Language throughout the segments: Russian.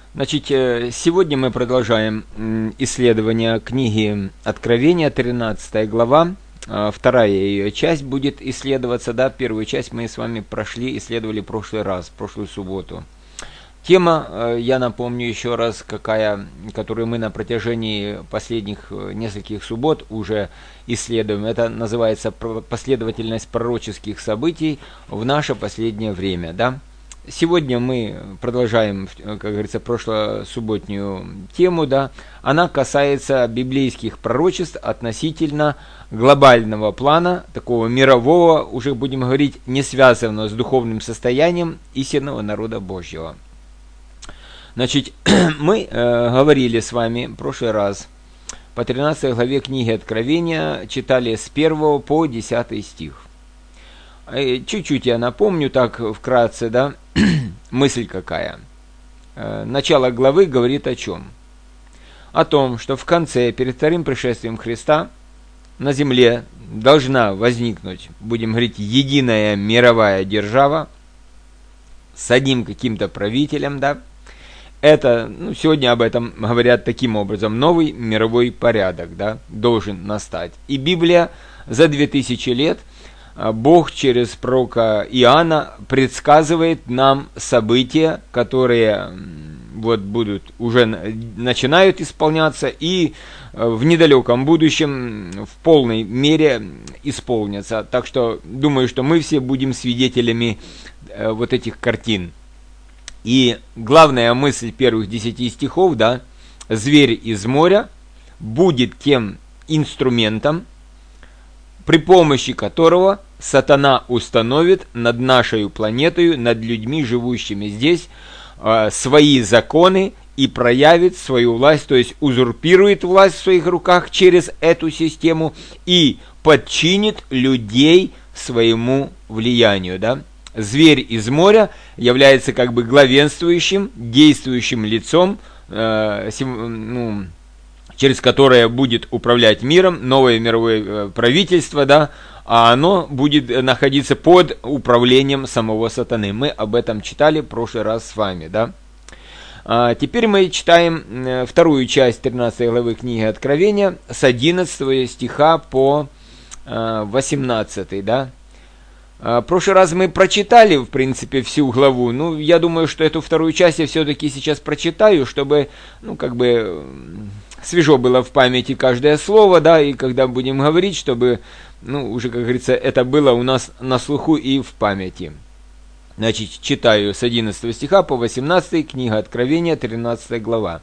Значит, сегодня мы продолжаем исследование книги Откровения, 13 глава. Вторая ее часть будет исследоваться, да, первую часть мы с вами исследовали в прошлый раз, в прошлую субботу. Тема, я напомню еще раз, которую мы на протяжении последних нескольких суббот уже исследуем. Это называется последовательность пророческих событий в наше последнее время, да. Сегодня мы продолжаем, как говорится, прошлосубботнюю тему, да. Она касается библейских пророчеств относительно глобального плана, такого мирового, уже будем говорить, не связанного с духовным состоянием истинного народа Божьего. Значит, мы говорили с вами в прошлый раз по 13 главе книги Откровения, читали с 1 по 10 стих. Чуть-чуть я напомню, так вкратце, да, мысль какая. Начало главы говорит о чем? О том, что в конце, перед вторым пришествием Христа, на земле должна возникнуть, будем говорить, единая мировая держава с одним каким-то правителем, да. Это, сегодня об этом говорят таким образом, новый мировой порядок, да, должен настать. И Библия за 2000 лет, Бог через пророка Иоанна предсказывает нам события, которые уже начинают исполняться и в недалеком будущем в полной мере исполнятся. Так что думаю, что мы все будем свидетелями вот этих картин. И главная мысль первых 10 стихов, да, зверь из моря будет тем инструментом, при помощи которого сатана установит над нашей планетой, над людьми, живущими здесь, свои законы и проявит свою власть, то есть узурпирует власть в своих руках через эту систему и подчинит людей своему влиянию, да. Зверь из моря является как бы главенствующим, действующим лицом, через которое будет управлять миром новое мировое правительство, да, а оно будет находиться под управлением самого сатаны. Мы об этом читали в прошлый раз с вами, да. Теперь мы читаем вторую часть 13 главы книги Откровения с 11 стиха по 18, да. В прошлый раз мы прочитали, в принципе, всю главу. Я думаю, что эту вторую часть я все-таки сейчас прочитаю, чтобы, свежо было в памяти каждое слово, да, и когда будем говорить, чтобы, уже, как говорится, это было у нас на слуху и в памяти. Значит, читаю с 11 стиха по 18, книга Откровения, 13 глава.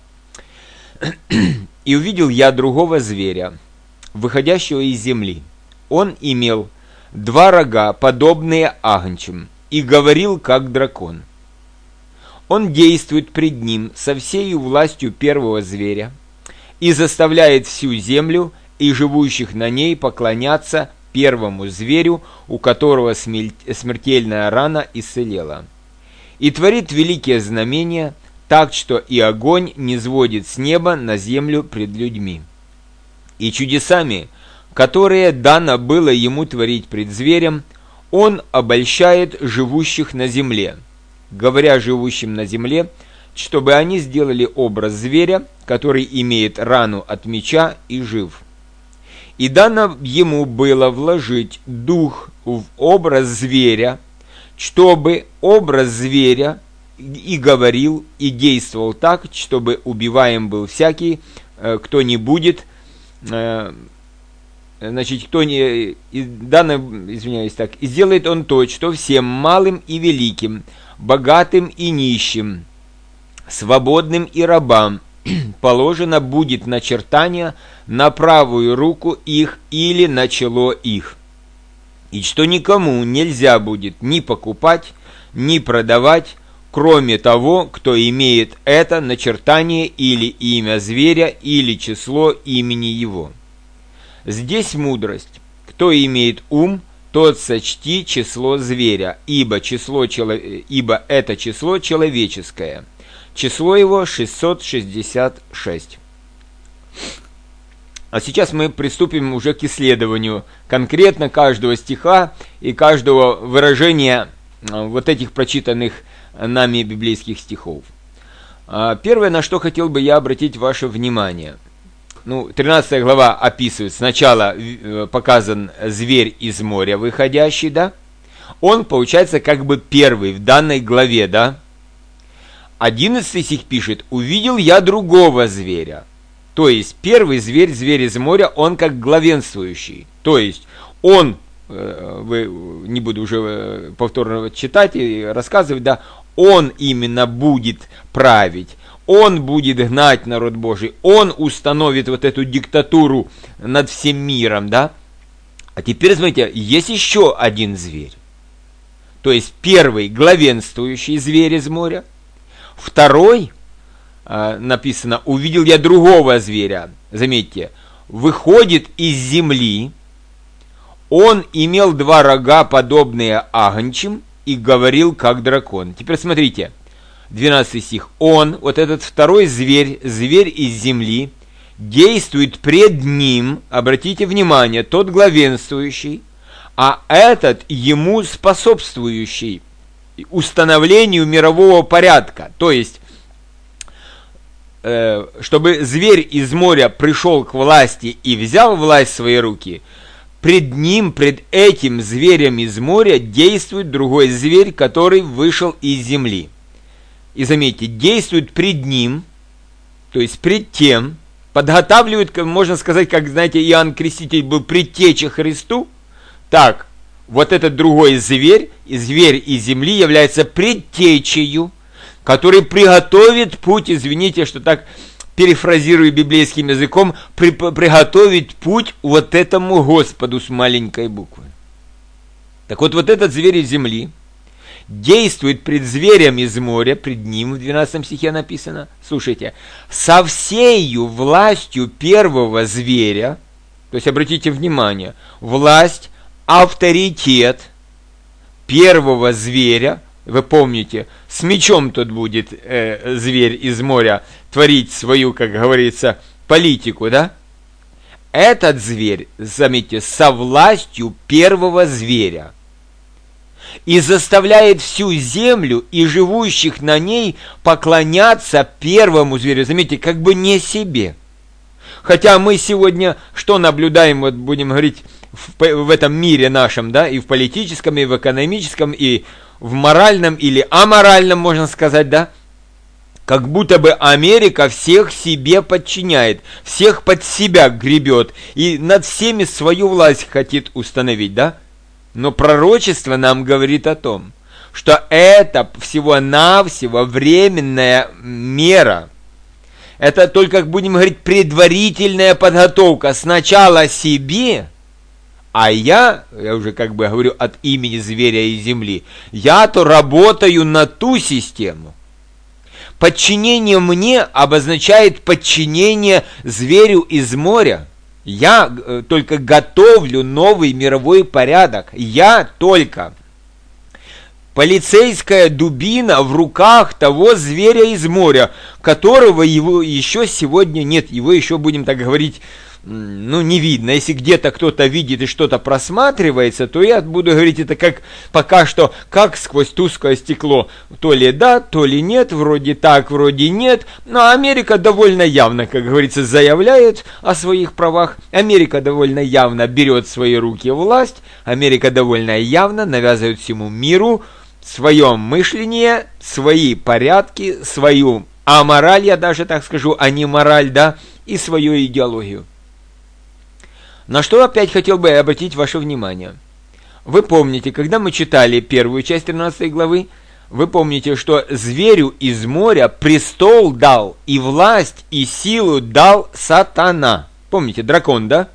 «И увидел я другого зверя, выходящего из земли. Он имел 2 рога, подобные агнчим, и говорил, как дракон. Он действует пред ним со всею властью первого зверя и заставляет всю землю и живущих на ней поклоняться первому зверю, у которого смертельная рана исцелела. И творит великие знамения, так что и огонь не сводит с неба на землю пред людьми. И чудесами, которые дано было ему творить пред зверем, он обольщает живущих на земле, говоря живущим на земле, чтобы они сделали образ зверя, который имеет рану от меча и жив. И дано ему было вложить дух в образ зверя, чтобы образ зверя и говорил, и действовал так, чтобы убиваем был всякий, кто не будет, и сделает он то, что всем малым и великим, богатым и нищим, свободным и рабам положено будет начертание на правую руку их или на чело их, и что никому нельзя будет ни покупать, ни продавать, кроме того, кто имеет это начертание или имя зверя, или число имени его. Здесь мудрость. Кто имеет ум, тот сочти число зверя, ибо это число человеческое. Число его 666. А сейчас мы приступим уже к исследованию конкретно каждого стиха и каждого выражения вот этих прочитанных нами библейских стихов. Первое, на что хотел бы я обратить ваше внимание. 13 глава описывает, сначала показан зверь из моря выходящий, да? Он, получается, как бы первый в данной главе, да? 11 стих пишет: «Увидел я другого зверя». То есть, первый зверь, зверь из моря, он как главенствующий. То есть, он, не буду уже повторно читать и рассказывать, да, он именно будет править. Он будет гнать народ Божий, он установит вот эту диктатуру над всем миром, да? А теперь, смотрите, есть еще один зверь. То есть, первый главенствующий зверь из моря, второй, написано, увидел я другого зверя, заметьте, выходит из земли, он имел 2 рога, подобные агнчим, и говорил, как дракон. Теперь смотрите. 12 стих. Он, вот этот второй зверь, зверь из земли, действует пред ним, обратите внимание, тот главенствующий, а этот ему способствующий установлению мирового порядка. То есть, чтобы зверь из моря пришел к власти и взял власть в свои руки, пред ним, пред этим зверем из моря действует другой зверь, который вышел из земли. И заметьте, действует пред ним, то есть пред тем, подготавливает, можно сказать, как, знаете, Иоанн Креститель был предтеча Христу, так, вот этот другой зверь, зверь из земли, является предтечею, который приготовит путь, извините, что так перефразирую библейским языком, приготовит путь вот этому Господу с маленькой буквы. Так вот этот зверь из земли действует пред зверем из моря, пред ним, в 12 стихе написано, слушайте, со всею властью первого зверя, то есть обратите внимание, власть, авторитет первого зверя, вы помните, с мечом тут будет зверь из моря творить свою, как говорится, политику, да? Этот зверь, заметьте, со властью первого зверя, и заставляет всю землю и живущих на ней поклоняться первому зверю. Заметьте, как бы не себе. Хотя мы сегодня что наблюдаем, вот будем говорить, в этом мире нашем, да, и в политическом, и в экономическом, и в моральном или аморальном, можно сказать, да, как будто бы Америка всех себе подчиняет, всех под себя гребет и над всеми свою власть хотит установить, да? Но пророчество нам говорит о том, что это всего-навсего временная мера. Это только, будем говорить, предварительная подготовка. Сначала себе, а я уже как бы говорю от имени зверя и земли, я-то работаю на ту систему. Подчинение мне обозначает подчинение зверю из моря. Я только готовлю новый мировой порядок. Я только полицейская дубина в руках того зверя из моря, которого его еще сегодня нет. Его еще, будем так говорить, не видно. Если где-то кто-то видит и что-то просматривается, то я буду говорить это как пока что, как сквозь тусклое стекло. То ли да, то ли нет, вроде так, вроде нет. Но Америка довольно явно, как говорится, заявляет о своих правах. Америка довольно явно берет в свои руки власть. Америка довольно явно навязывает всему миру свое мышление, свои порядки, свою амораль, я даже так скажу, а не мораль, да, и свою идеологию. На что опять хотел бы обратить ваше внимание. Вы помните, когда мы читали первую часть 13 главы, вы помните, что зверю из моря престол дал, и власть, и силу дал сатана. Помните, дракон, да?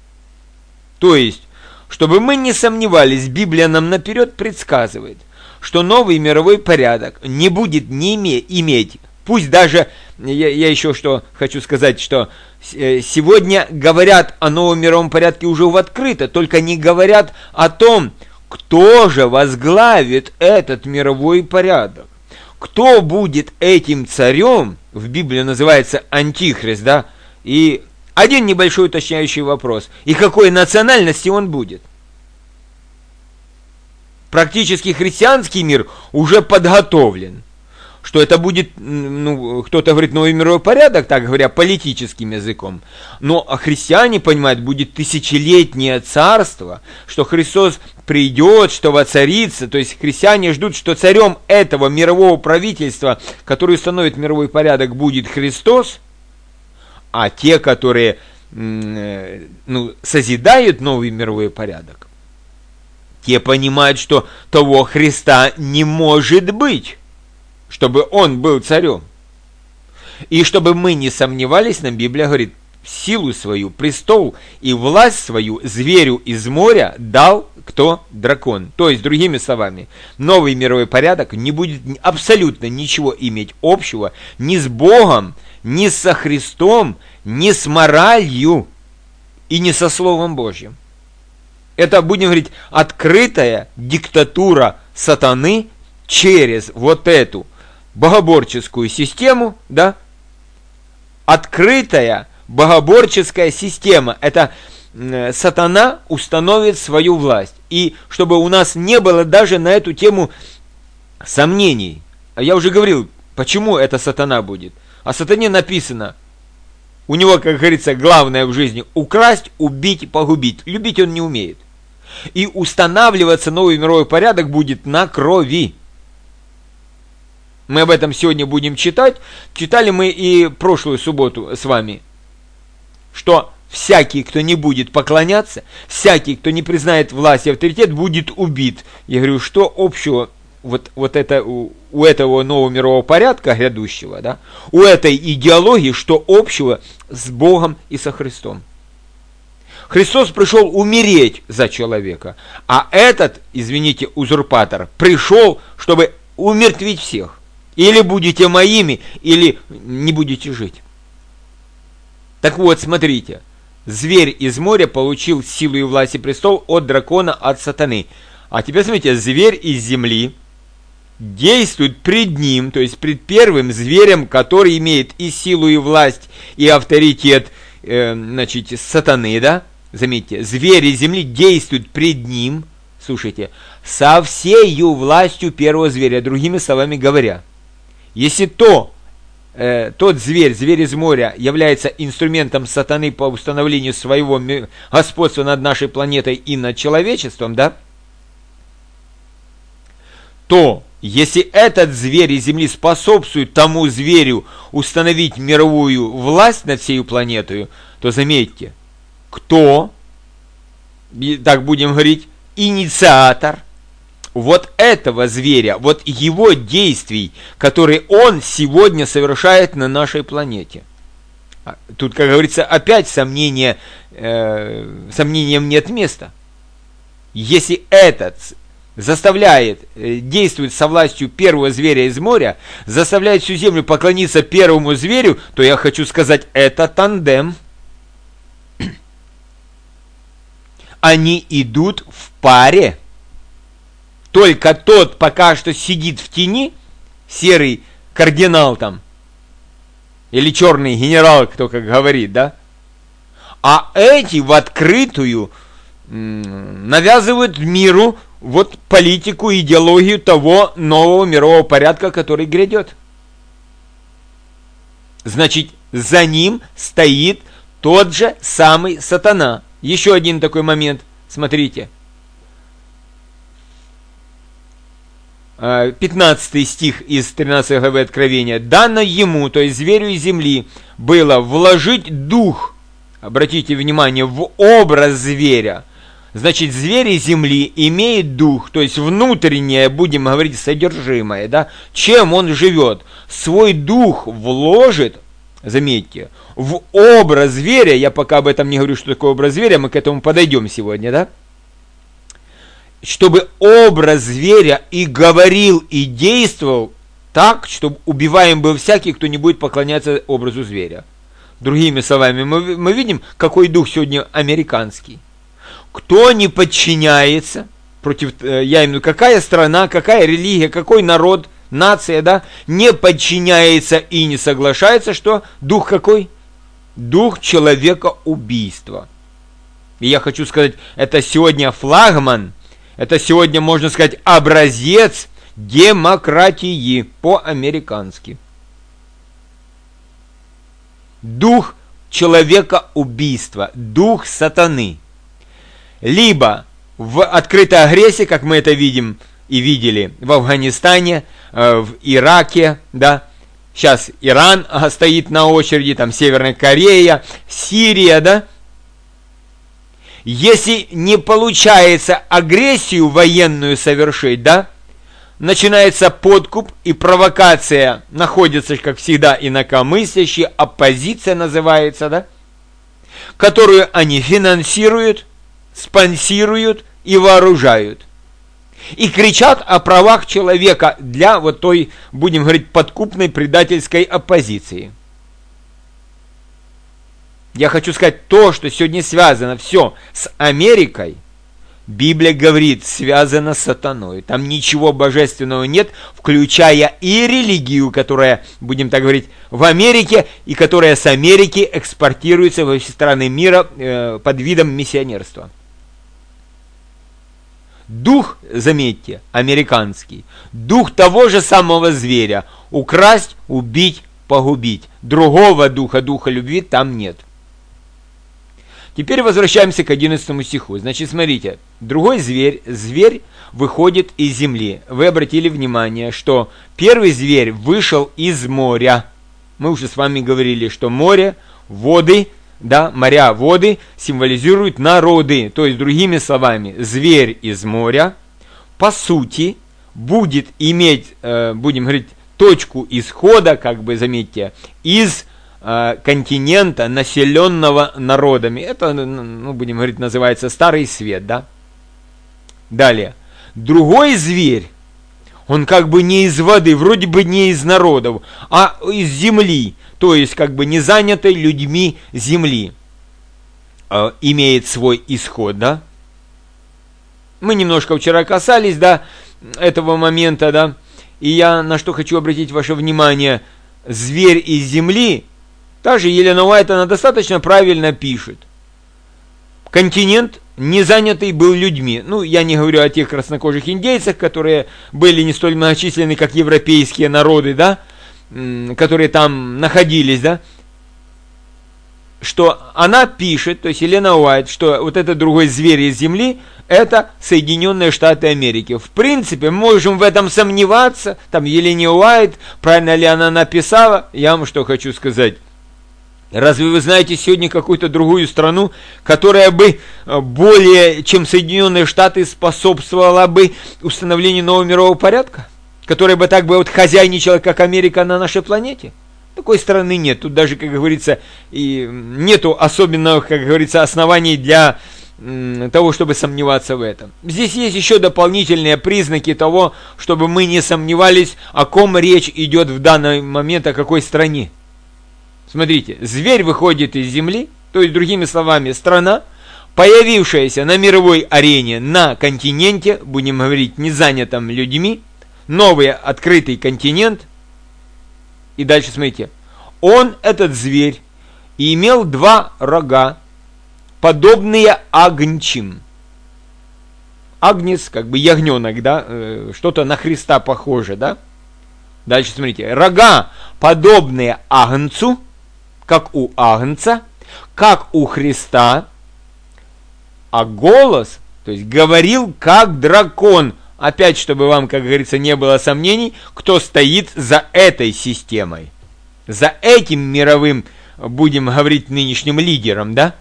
То есть, чтобы мы не сомневались, Библия нам наперед предсказывает, что новый мировой порядок не будет иметь, пусть даже, я еще что хочу сказать, что сегодня говорят о новом мировом порядке уже в открыто, только не говорят о том, кто же возглавит этот мировой порядок. Кто будет этим царем, в Библии называется Антихрист, да? И один небольшой уточняющий вопрос. И какой национальности он будет? Практически христианский мир уже подготовлен, что это будет, ну, кто-то говорит новый мировой порядок, так говоря, политическим языком, но христиане понимают, будет тысячелетнее царство, что Христос придет, что воцарится, то есть христиане ждут, что царем этого мирового правительства, который установит мировой порядок, будет Христос, а те, которые созидают новый мировой порядок, те понимают, что того Христа не может быть, чтобы он был царем. И чтобы мы не сомневались, нам Библия говорит, силу свою, престол и власть свою зверю из моря дал кто? Дракон. То есть, другими словами, новый мировой порядок не будет абсолютно ничего иметь общего ни с Богом, ни со Христом, ни с моралью и ни со Словом Божьим. Это, будем говорить, открытая диктатура сатаны через вот эту богоборческую систему, да? Открытая богоборческая система. Это сатана установит свою власть. И чтобы у нас не было даже на эту тему сомнений. Я уже говорил, почему это сатана будет. О сатане написано, у него, как говорится, главное в жизни украсть, убить и погубить. Любить он не умеет. И устанавливаться новый мировой порядок будет на крови. Мы об этом сегодня будем читать. Читали мы и прошлую субботу с вами, что всякий, кто не будет поклоняться, всякий, кто не признает власть и авторитет, будет убит. Я говорю, что общего вот это у этого нового мирового порядка грядущего, да, у этой идеологии, что общего с Богом и со Христом? Христос пришел умереть за человека, а этот, извините, узурпатор, пришел, чтобы умертвить всех. Или будете моими, или не будете жить. Так вот, смотрите, зверь из моря получил силу и власть и престол от дракона, от сатаны. А теперь смотрите, зверь из земли действует пред ним, то есть пред первым зверем, который имеет и силу, и власть, и авторитет, сатаны, да? Заметьте, зверь из земли действует пред ним, слушайте, со всею властью первого зверя, другими словами говоря. Если тот зверь из моря, является инструментом сатаны по установлению своего господства над нашей планетой и над человечеством, да, то если этот зверь из земли способствует тому зверю установить мировую власть над всей планетой, то заметьте, кто, так будем говорить, инициатор вот этого зверя, вот его действий, которые он сегодня совершает на нашей планете. Тут, как говорится, опять сомнениям нет места. Если этот заставляет, действует со властью первого зверя из моря, заставляет всю землю поклониться первому зверю, то я хочу сказать, это тандем. Они идут в паре. Только тот пока что сидит в тени, серый кардинал там, или черный генерал, кто как говорит, да? А эти в открытую навязывают миру вот политику, идеологию того нового мирового порядка, который грядет. Значит, за ним стоит тот же самый сатана. Еще один такой момент, смотрите. 15 стих из 13 главы Откровения. «Дано ему, то есть зверю из земли, было вложить дух», обратите внимание, в образ зверя. Значит, зверь из земли имеет дух, то есть внутреннее, будем говорить, содержимое, да? Чем он живет? Свой дух вложит, заметьте, в образ зверя. Я пока об этом не говорю, что такое образ зверя, мы к этому подойдем сегодня, да? Чтобы образ зверя и говорил, и действовал так, чтобы убиваем был всякий, кто не будет поклоняться образу зверя. Другими словами, мы видим, какой дух сегодня американский. Кто не подчиняется против, я имею в виду, какая страна, какая религия, какой народ, нация, да, не подчиняется и не соглашается, что дух какой? Дух человека-убийства. И я хочу сказать, это сегодня флагман, это сегодня, можно сказать, образец демократии по-американски. Дух человека-убийства, дух сатаны. Либо в открытой агрессии, как мы это видим и видели в Афганистане, в Ираке, да, сейчас Иран стоит на очереди, там Северная Корея, Сирия, да. Если не получается агрессию военную совершить, да, начинается подкуп и провокация, находятся, как всегда, инакомыслящие, оппозиция называется, да, которую они финансируют, спонсируют и вооружают. И кричат о правах человека для вот той, будем говорить, подкупной предательской оппозиции. Я хочу сказать, то, что сегодня связано все с Америкой, Библия говорит, связано с сатаной. Там ничего божественного нет, включая и религию, которая, будем так говорить, в Америке, и которая с Америки экспортируется во все страны мира под видом миссионерства. Дух, заметьте, американский, дух того же самого зверя. Украсть, убить, погубить. Другого духа, духа любви там нет. Теперь возвращаемся к 11 стиху. Значит, смотрите, другой зверь выходит из земли. Вы обратили внимание, что первый зверь вышел из моря. Мы уже с вами говорили, что море, воды, да, моря, воды символизируют народы. То есть, другими словами, зверь из моря, по сути, будет иметь, будем говорить, точку исхода, как бы, заметьте, из континента, населенного народами. Это, ну, будем говорить, называется Старый Свет, да? Далее. Другой зверь, он как бы не из воды, вроде бы не из народов, а из земли, то есть как бы не занятой людьми земли, имеет свой исход, да? Мы немножко вчера касались, да, этого момента, да, и я на что хочу обратить ваше внимание. Зверь из земли, та же Елена Уайт, она достаточно правильно пишет. Континент не занятый был людьми. Ну, я не говорю о тех краснокожих индейцах, которые были не столь многочисленны, как европейские народы, да, которые там находились, да. Что она пишет, то есть Елена Уайт, что вот этот другой зверь из земли, это Соединенные Штаты Америки. В принципе, мы можем в этом сомневаться, там Елене Уайт, правильно ли она написала, я вам что хочу сказать. Разве вы знаете сегодня какую-то другую страну, которая бы более, чем Соединенные Штаты, способствовала бы установлению нового мирового порядка? Которая бы так бы вот хозяйничала, как Америка на нашей планете? Такой страны нет. Тут даже, как говорится, и нету особенного, как говорится, оснований для того, чтобы сомневаться в этом. Здесь есть еще дополнительные признаки того, чтобы мы не сомневались, о ком речь идет в данный момент, о какой стране. Смотрите, зверь выходит из земли, то есть, другими словами, страна, появившаяся на мировой арене, на континенте, будем говорить, не занятом людьми, новый открытый континент. И дальше смотрите, он, этот зверь, имел два рога, подобные агнчим. Агнец, как бы ягненок, да, что-то на Христа похоже, да. Дальше смотрите, рога, подобные агнцу, как у агнца, как у Христа, а голос, то есть говорил как дракон. Опять, чтобы вам, как говорится, не было сомнений, кто стоит за этой системой, за этим мировым, будем говорить, нынешним лидером, да?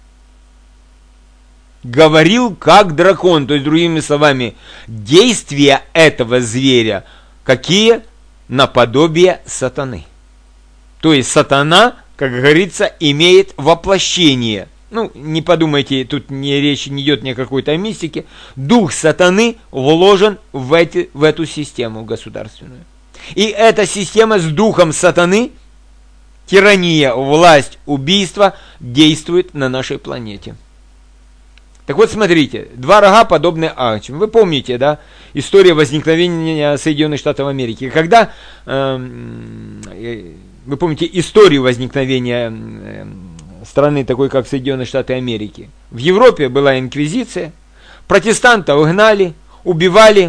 Говорил как дракон, то есть, другими словами, действия этого зверя, какие? Наподобие сатаны. То есть, сатана, как говорится, имеет воплощение. Ну, не подумайте, тут речь не идет ни о какой-то мистике. Дух сатаны вложен в эту систему государственную. И эта система с духом сатаны, тирания, власть, убийство, действует на нашей планете. Так вот, смотрите, два рога подобны агнцам. Вы помните, да, история возникновения Соединенных Штатов Америки. Когда, вы помните историю возникновения страны такой, как Соединенные Штаты Америки. В Европе была инквизиция, протестантов гнали, убивали,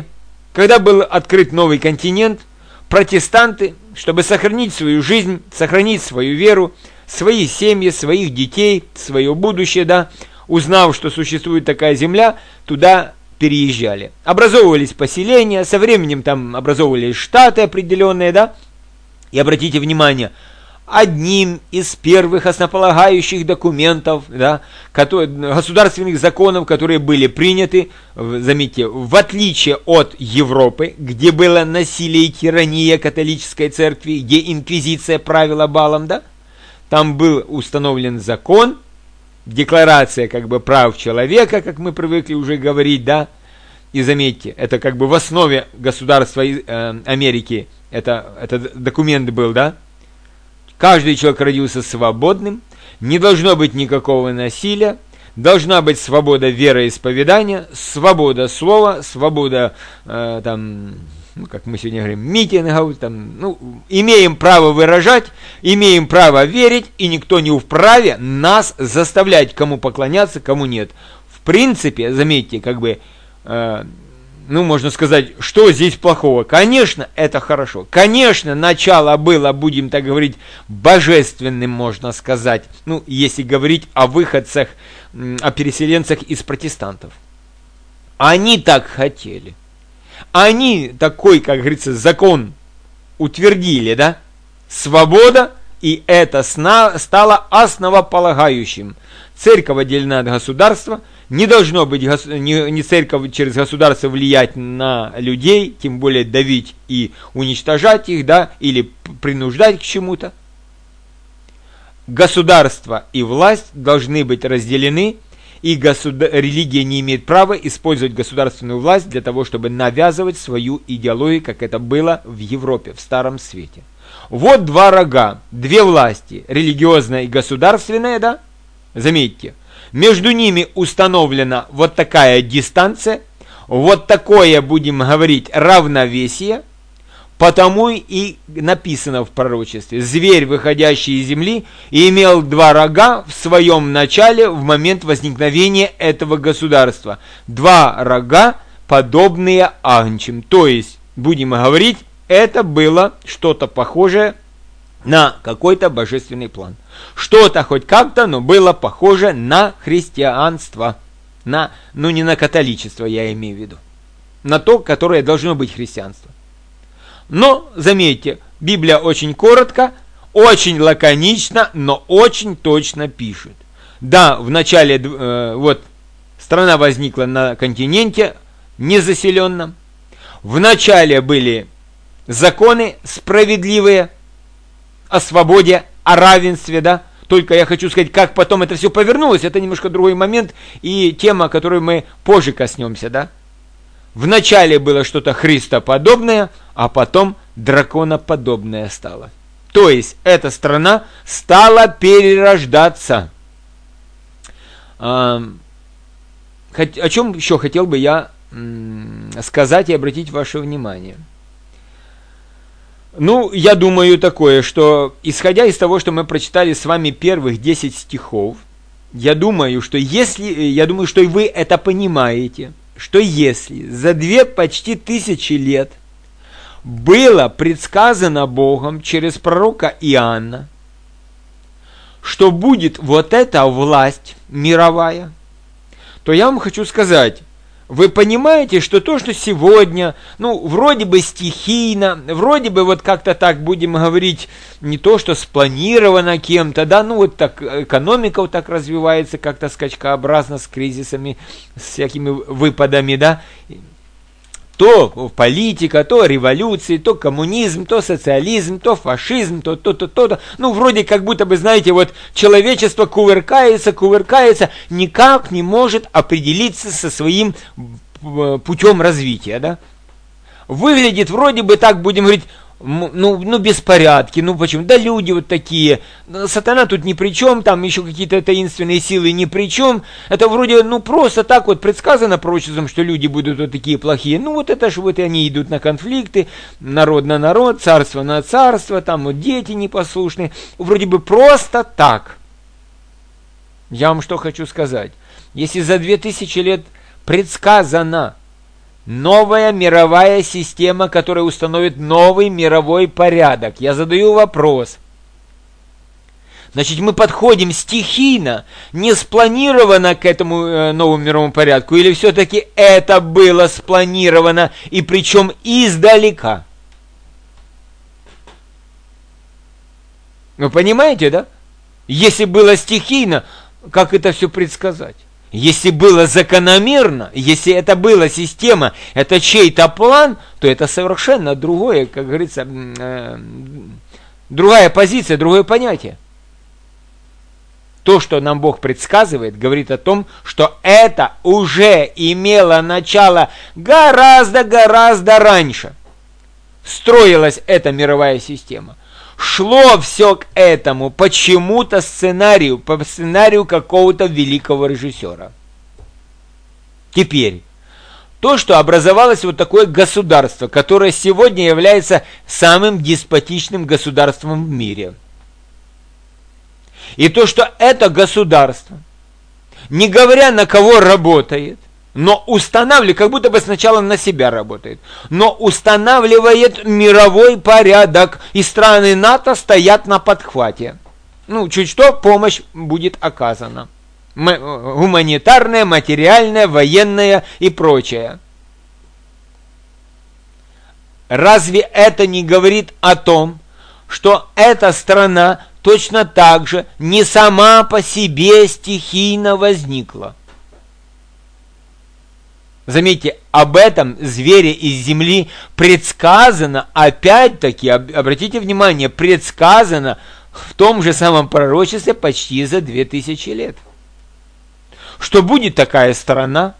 когда был открыт новый континент, протестанты, чтобы сохранить свою жизнь, сохранить свою веру, свои семьи, своих детей, свое будущее, да, узнав, что существует такая земля, туда переезжали. Образовывались поселения, со временем там образовывались штаты определенные, да. И обратите внимание, одним из первых основополагающих документов, да, государственных законов, которые были приняты, заметьте, в отличие от Европы, где было насилие и тирания католической церкви, где инквизиция правила балом, да, там был установлен закон, декларация как бы прав человека, как мы привыкли уже говорить, да, и заметьте, это как бы в основе государства Америки, это документ был, да. Каждый человек родился свободным, не должно быть никакого насилия, должна быть свобода вероисповедания, свобода слова, свобода, там, ну, как мы сегодня говорим, митингов, там, ну, имеем право выражать, имеем право верить, и никто не вправе нас заставлять, кому поклоняться, кому нет. В принципе, заметьте, как бы, ну, можно сказать, что здесь плохого? Конечно, это хорошо. Конечно, начало было, будем так говорить, божественным, можно сказать. Ну, если говорить о выходцах, о переселенцах из протестантов. Они так хотели. Они такой, как говорится, закон утвердили, да? Свобода, и это стало основополагающим. Церковь отделена от государства. Не должно быть ни церковь через государство влиять на людей, тем более давить и уничтожать их, да, или принуждать к чему-то. Государство и власть должны быть разделены, и религия не имеет права использовать государственную власть для того, чтобы навязывать свою идеологию, как это было в Европе, в Старом Свете. Вот два рога, две власти, религиозная и государственная, да, заметьте. Между ними установлена вот такая дистанция, вот такое, будем говорить, равновесие, потому и написано в пророчестве: зверь, выходящий из земли, имел два рога в своем начале в момент возникновения этого государства. Два рога, подобные агнчим. То есть, будем говорить, это было что-то похожее на какой-то божественный план. Что-то хоть как-то, но было похоже на христианство. Ну, не на католичество, я имею в виду. На то, которое должно быть христианство. Но, заметьте, Библия очень коротко, очень лаконично, но очень точно пишет. Да, в начале, вот, страна возникла на континенте незаселенном. В начале были законы справедливые, о свободе, о равенстве, да. Только я хочу сказать, как потом это все повернулось, это немножко другой момент и тема, которую мы позже коснемся, да. Вначале было что-то христоподобное, а потом драконоподобное стало. То есть эта страна стала перерождаться. О чем еще хотел бы я сказать и обратить ваше внимание? Ну, я думаю такое, что, исходя из того, что мы прочитали с вами первых 10 стихов, я думаю, что и вы это понимаете, что если за 2 почти тысячи лет было предсказано Богом через пророка Иоанна, что будет вот эта власть мировая, то я вам хочу сказать, вы понимаете, что то, что сегодня, ну, вроде бы стихийно, вроде бы вот как-то так, будем говорить, не то, что спланировано кем-то, да, ну, вот так экономика вот так развивается как-то скачкообразно, с кризисами, с всякими выпадами, да, то политика, то революции, то коммунизм, то социализм, то фашизм, то, ну, вроде как будто бы, знаете, вот человечество кувыркается, никак не может определиться со своим путем развития, да. Выглядит вроде бы так, будем говорить, ну, беспорядки, ну, почему? Да люди вот такие, сатана тут ни при чем, там еще какие-то таинственные силы ни при чем, это вроде, ну, просто так вот предсказано пророчеством, что люди будут вот такие плохие, ну, вот это ж вот они идут на конфликты, народ на народ, царство на царство, там вот дети непослушные, вроде бы просто так. Я вам что хочу сказать, если за 2000 лет предсказано Новая мировая система, которая установит новый мировой порядок. Я задаю вопрос. Значит, мы подходим стихийно, не спланированно к этому новому мировому порядку, или все-таки это было спланировано, и причем издалека? Вы понимаете, да? Если было стихийно, как это все предсказать? Если было закономерно, если это была система, это чей-то план, то это совершенно другое, как говорится, другая позиция, другое понятие. То, что нам Бог предсказывает, говорит о том, что это уже имело начало гораздо раньше. Строилась эта мировая система. Шло все к этому почему-то сценарию, по сценарию какого-то великого режиссера. Теперь, то, что образовалось вот такое государство, которое сегодня является самым деспотичным государством в мире. И то, что это государство, не говоря на кого работает, но устанавливает, как будто бы сначала на себя работает, но устанавливает мировой порядок, и страны НАТО стоят на подхвате. Ну, чуть что, помощь будет оказана. Гуманитарная, материальная, военная и прочее. Разве это не говорит о том, что эта страна точно так же не сама по себе стихийно возникла? Заметьте, об этом звере из земли предсказано, опять-таки, обратите внимание, предсказано в том же самом пророчестве почти за 2000 лет. Что будет такая страна,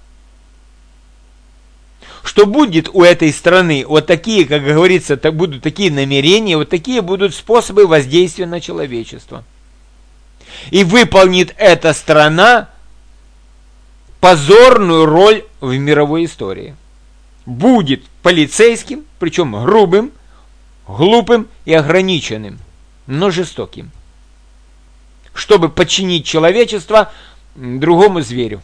что будет у этой страны вот такие, как говорится, будут такие намерения, вот такие будут способы воздействия на человечество. И выполнит эта страна позорную роль в мировой истории. Будет полицейским, причем грубым, глупым и ограниченным, но жестоким, чтобы подчинить человечество другому зверю.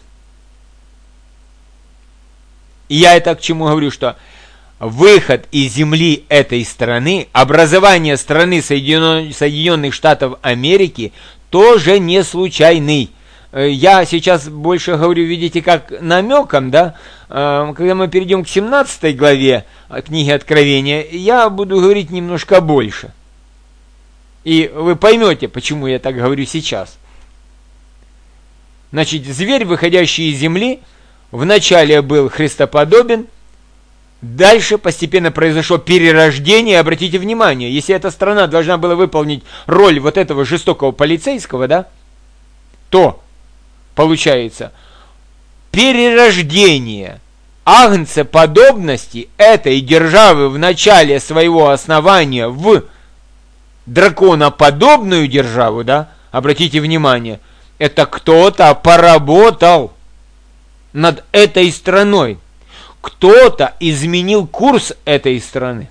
И я это к чему говорю, что выход из земли этой страны, образование страны Соединенных Штатов Америки тоже не случайный. Я сейчас больше говорю, видите, как намеком, да, когда мы перейдем к 17 главе книги Откровения, я буду говорить немножко больше. И вы поймете, почему я так говорю сейчас. Значит, зверь, выходящий из земли, вначале был христоподобен, дальше постепенно произошло перерождение. Обратите внимание, если эта страна должна была выполнить роль вот этого жестокого полицейского, да, то получается перерождение агнцеподобности этой державы в начале своего основания в драконоподобную державу, да, обратите внимание, это кто-то поработал над этой страной. Кто-то изменил курс этой страны.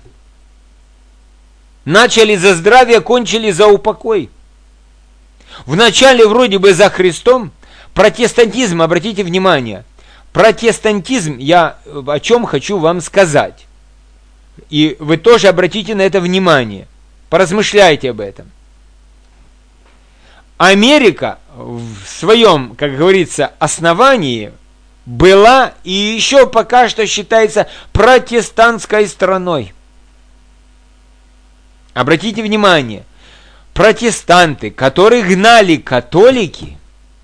Начали за здравие, кончили за упокой. Вначале вроде бы за Христом. Протестантизм, обратите внимание. Протестантизм, я о чем хочу вам сказать. И вы тоже обратите на это внимание. Поразмышляйте об этом. Америка в своем, как говорится, основании была и еще пока что считается протестантской страной. Обратите внимание, протестанты, которых гнали католики,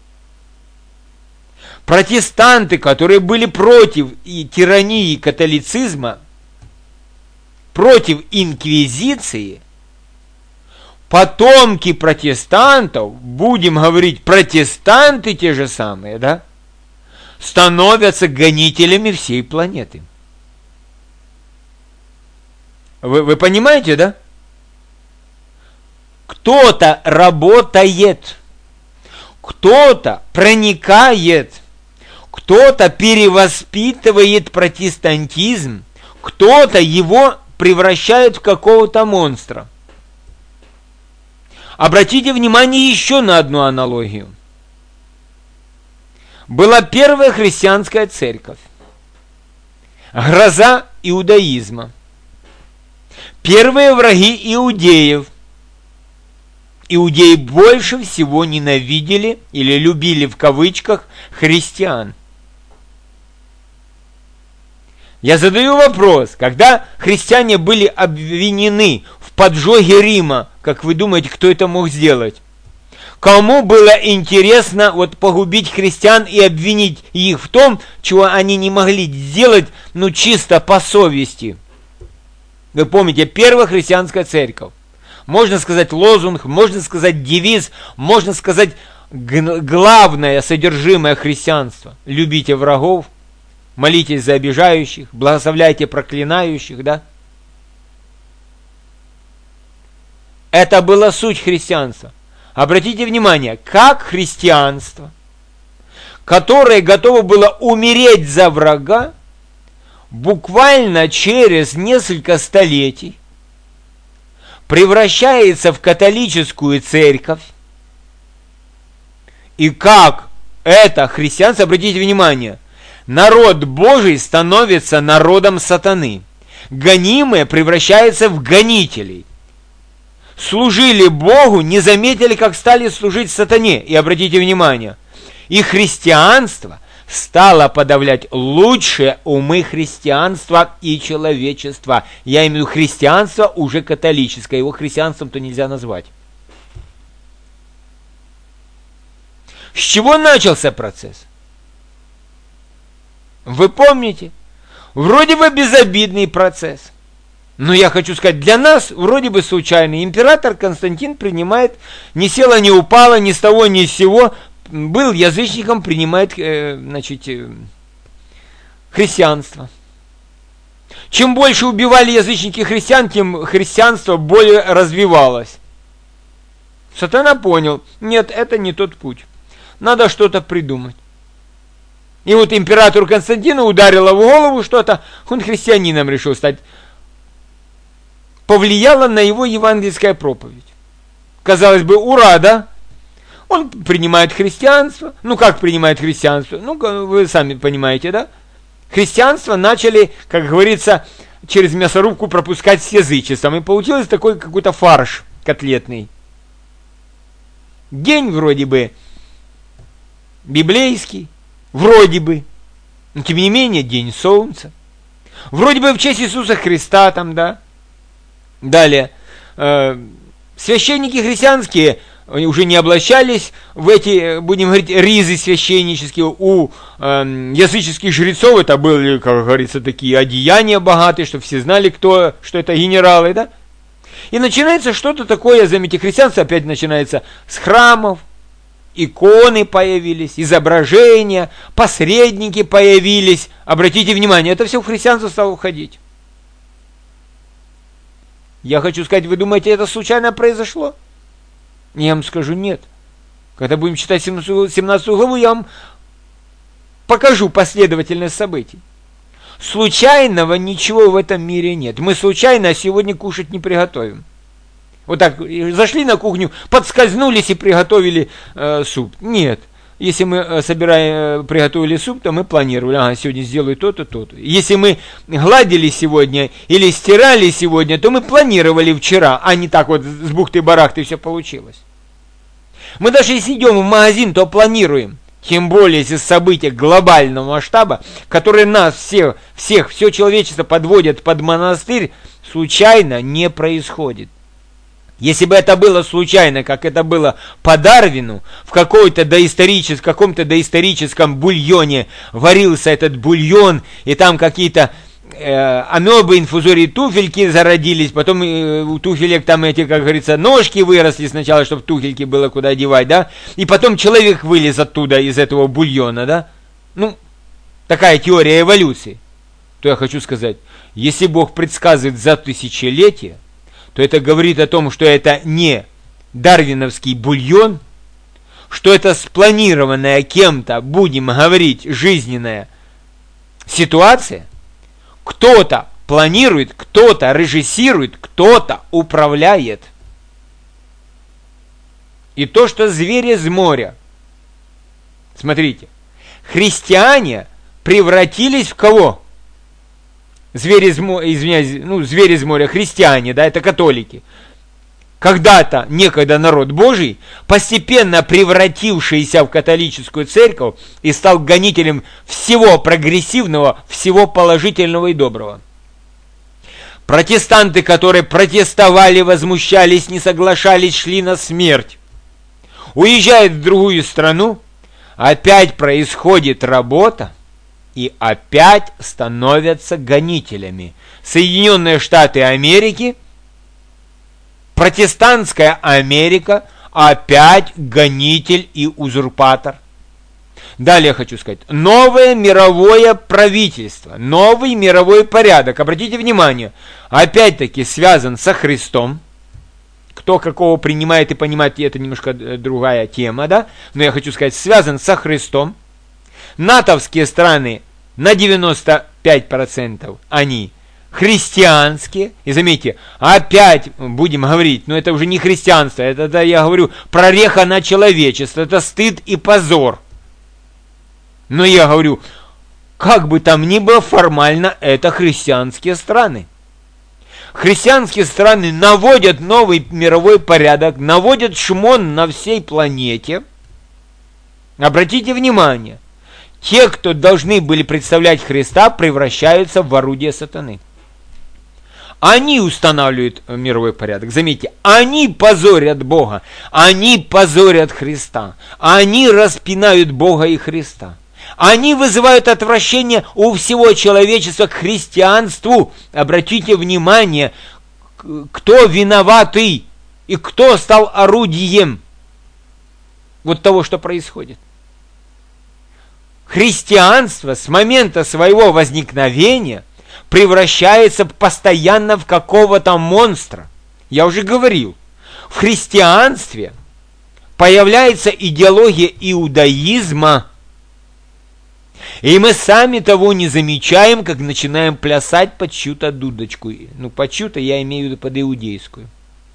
протестанты, которые были против и тирании католицизма, против инквизиции, потомки протестантов, будем говорить, протестанты те же самые, да, становятся гонителями всей планеты. Вы понимаете, да? Кто-то работает, кто-то проникает, кто-то перевоспитывает протестантизм, кто-то его превращает в какого-то монстра. Обратите внимание еще на одну аналогию. Была первая христианская церковь. гроза иудаизма, первые враги иудеев. Иудеи больше всего ненавидели или любили в кавычках христиан. Я задаю вопрос, когда христиане были обвинены в поджоге Рима, как вы думаете, кто это мог сделать? Кому было интересно вот погубить христиан и обвинить их в том, чего они не могли сделать, ну чисто по совести? Вы помните, первая христианская церковь. Можно сказать лозунг, можно сказать девиз, можно сказать главное содержимое христианства. Любите врагов, молитесь за обижающих, благословляйте проклинающих, да? Это была суть христианства. Обратите внимание, как христианство, которое готово было умереть за врага, буквально через несколько столетий превращается в католическую церковь, и как это христианство, обратите внимание, народ Божий становится народом сатаны, гонимые превращаются в гонителей. Служили Богу, не заметили, как стали служить сатане. И обратите внимание, и христианство стало подавлять лучшие умы христианства и человечества. Я имею в виду христианство уже католическое, его христианством-то нельзя назвать. С чего начался процесс? Вы помните? Вроде бы безобидный процесс. Но я хочу сказать, для нас вроде бы случайный. Император Константин принимает, ни села, ни упала, ни с того, ни с сего, был язычником, принимает, христианство. Чем больше убивали язычники христиан, тем христианство более развивалось. Сатана понял, нет, это не тот путь. Надо что-то придумать. И вот императору Константину ударило в голову что-то, он христианином решил стать. Повлияла на его евангельская проповедь. Казалось бы, ура, да? Он принимает христианство. Ну, как принимает христианство? Ну, вы сами понимаете, да? Христианство начали, как говорится, через мясорубку пропускать с язычеством. И получилось такой какой-то фарш котлетный. День вроде бы библейский, вроде бы, но тем не менее день солнца. Вроде бы в честь Иисуса Христа там, да? Далее, священники христианские уже не облачались в эти, будем говорить, ризы священнические. У языческих жрецов это были, как говорится, такие одеяния богатые, чтобы все знали, кто, что это генералы, да? И начинается что-то такое, заметьте, христианство опять начинается с храмов, иконы появились, изображения, посредники появились. Обратите внимание, это все в христианство стало уходить. Я хочу сказать, вы думаете, это случайно произошло? Я вам скажу, нет. Когда будем читать 17 главу, я вам покажу последовательность событий. Случайного ничего в этом мире нет. Мы случайно сегодня кушать не приготовим. Вот так, зашли на кухню, подскользнулись и приготовили суп. Нет. Если мы приготовили суп, то мы планировали, сегодня сделаю то-то, то-то. Если мы гладили сегодня или стирали сегодня, то мы планировали вчера, а не так вот с бухты-барахты все получилось. Мы даже если идем в магазин, то планируем. Тем более, если события глобального масштаба, которые нас все человечество подводят под монастырь, случайно не происходит. Если бы это было случайно, как это было по Дарвину, в каком-то доисторическом бульоне варился этот бульон, и там какие-то амебы, инфузории, туфельки зародились, потом у туфелек там эти, как говорится, ножки выросли сначала, чтобы туфельки было куда одевать, да, и потом человек вылез оттуда, из этого бульона, да, ну, такая теория эволюции, то я хочу сказать, если Бог предсказывает за тысячелетия, то это говорит о том, что это не дарвиновский бульон, что это спланированная кем-то, будем говорить, жизненная ситуация. Кто-то планирует, кто-то режиссирует, кто-то управляет. И то, что звери из моря. Смотрите, христиане превратились в кого? звери из моря, извиняюсь, звери из моря, христиане, да, это католики, когда-то, некогда народ Божий, постепенно превратившийся в католическую церковь и стал гонителем всего прогрессивного, всего положительного и доброго. Протестанты, которые протестовали, возмущались, не соглашались, шли на смерть, уезжают в другую страну, опять происходит работа, и опять становятся гонителями. Соединенные Штаты Америки, протестантская Америка, опять гонитель и узурпатор. Далее хочу сказать, новое мировое правительство, новый мировой порядок, обратите внимание, опять-таки связан со Христом. Кто какого принимает и понимает, это немножко другая тема, да? Но я хочу сказать, связан со Христом. натовские страны на 95% они христианские. И заметьте, опять будем говорить, но это уже не христианство, это я говорю, прореха на человечество, это стыд и позор. Но я говорю, как бы там ни было, формально это христианские страны. Христианские страны наводят новый мировой порядок, наводят шмон на всей планете. Обратите внимание, те, кто должны были представлять Христа, превращаются в орудие сатаны. Они устанавливают мировой порядок. Заметьте, они позорят Бога, они позорят Христа, они распинают Бога и Христа. Они вызывают отвращение у всего человечества к христианству. Обратите внимание, кто виноватый и кто стал орудием вот того, что происходит. Христианство с момента своего возникновения превращается постоянно в какого-то монстра. Я уже говорил, в христианстве появляется идеология иудаизма, и мы сами того не замечаем, как начинаем плясать под чью-то дудочку. Ну, под чью-то я имею в виду под иудейскую.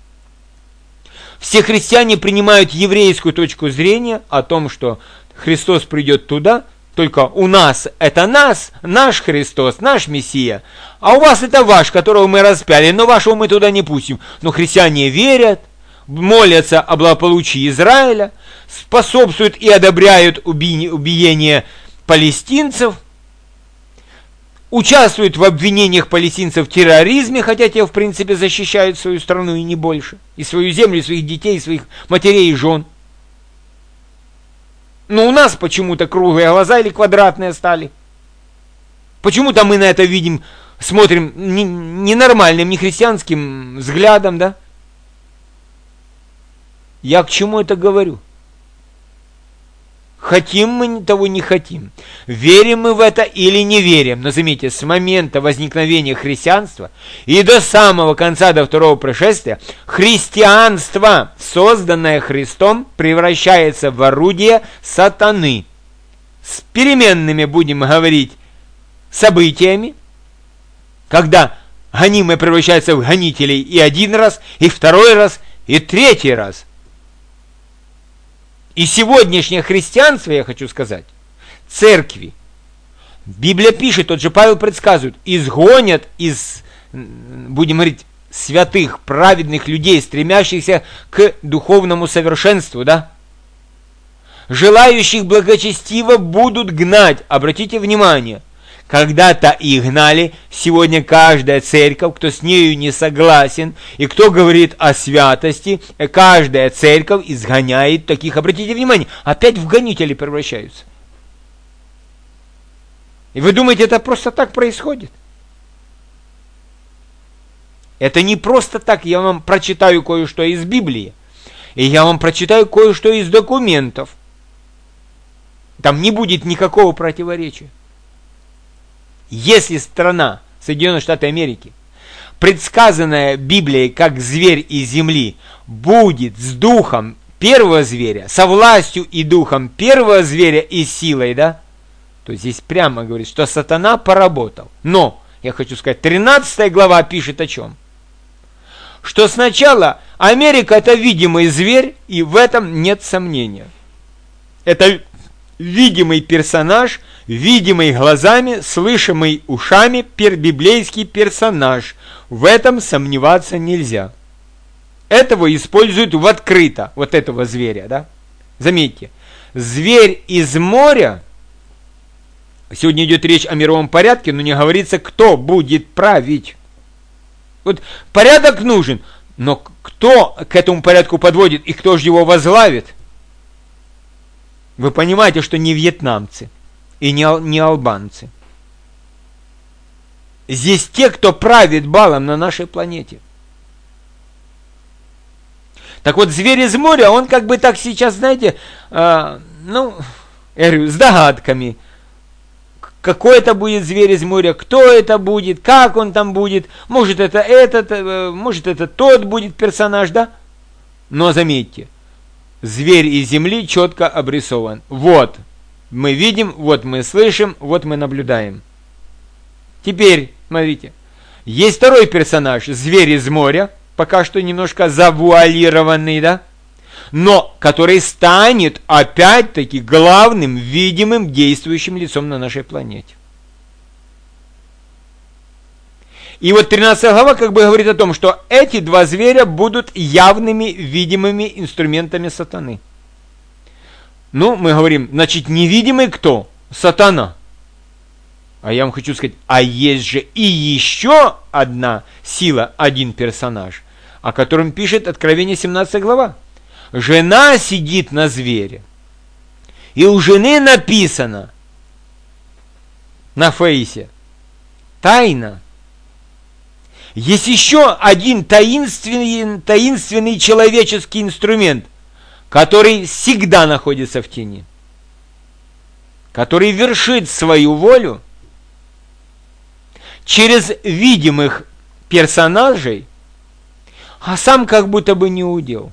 Все христиане принимают еврейскую точку зрения о том, что Христос придет туда, только у нас это наш Христос, наш Мессия, а у вас это ваш, которого мы распяли, но вашего мы туда не пустим. Но христиане верят, молятся о благополучии Израиля, способствуют и одобряют убиение палестинцев, участвуют в обвинениях палестинцев в терроризме, хотя те, в принципе, защищают свою страну и не больше, и свою землю, и своих детей, и своих матерей и жен. Но у нас почему-то круглые глаза или квадратные стали. Почему-то мы на это видим, смотрим ненормальным, не христианским взглядом, да? Я к чему это говорю? Хотим мы того, не хотим. Верим мы в это или не верим. Но заметьте, с момента возникновения христианства и до самого конца, до второго пришествия, христианство, созданное Христом, превращается в орудие сатаны. С переменными, будем говорить, событиями, когда гонимые превращаются в гонителей и один раз, и второй раз, и третий раз. И сегодняшнее христианство, я хочу сказать, церкви, Библия пишет, тот же Павел предсказывает, изгонят из, будем говорить, святых, праведных людей, стремящихся к духовному совершенству, да? Желающих благочестиво будут гнать. Обратите внимание, когда-то их гнали, сегодня каждая церковь, кто с нею не согласен, и кто говорит о святости, каждая церковь изгоняет таких. Обратите внимание, опять в гонители превращаются. И вы думаете, это просто так происходит? Это не просто так. Я вам прочитаю кое-что из Библии, и я вам прочитаю кое-что из документов. Там не будет никакого противоречия. Если страна, Соединенные Штаты Америки, предсказанная Библией как зверь из земли, будет с духом первого зверя, со властью и духом первого зверя и силой, да, то здесь прямо говорит, что сатана поработал. Но, я хочу сказать, 13 глава пишет о чем? Что сначала Америка это видимый зверь, и в этом нет сомнения. Это видимый персонаж, видимый глазами, слышимый ушами, библейский персонаж. В этом сомневаться нельзя. Этого используют в открыто, вот этого зверя, да? Заметьте, зверь из моря, сегодня идет речь о мировом порядке, но не говорится, кто будет править. Вот порядок нужен, но кто к этому порядку подводит и кто же его возглавит? Вы понимаете, что не вьетнамцы и не албанцы. Здесь те, кто правит балом на нашей планете. Так вот, зверь из моря, он как бы так сейчас, знаете, я говорю, с догадками. Какой это будет зверь из моря, кто это будет, как он там будет, может это этот, может это тот будет персонаж, да? Но заметьте, зверь из земли четко обрисован. Вот мы видим, вот мы слышим, вот мы наблюдаем. Теперь, смотрите, есть второй персонаж, зверь из моря, пока что немножко завуалированный, да? Но который станет опять-таки главным, видимым, действующим лицом на нашей планете. И вот 13 глава как бы говорит о том, что эти два зверя будут явными, видимыми инструментами сатаны. Ну, мы говорим, значит, невидимый кто? Сатана. А я вам хочу сказать, а есть же и еще одна сила, один персонаж, о котором пишет Откровение 17 глава. Жена сидит на звере. И у жены написано на фейсе тайна. Есть еще один таинственный человеческий инструмент, который всегда находится в тени, который вершит свою волю через видимых персонажей, а сам как будто бы не удел.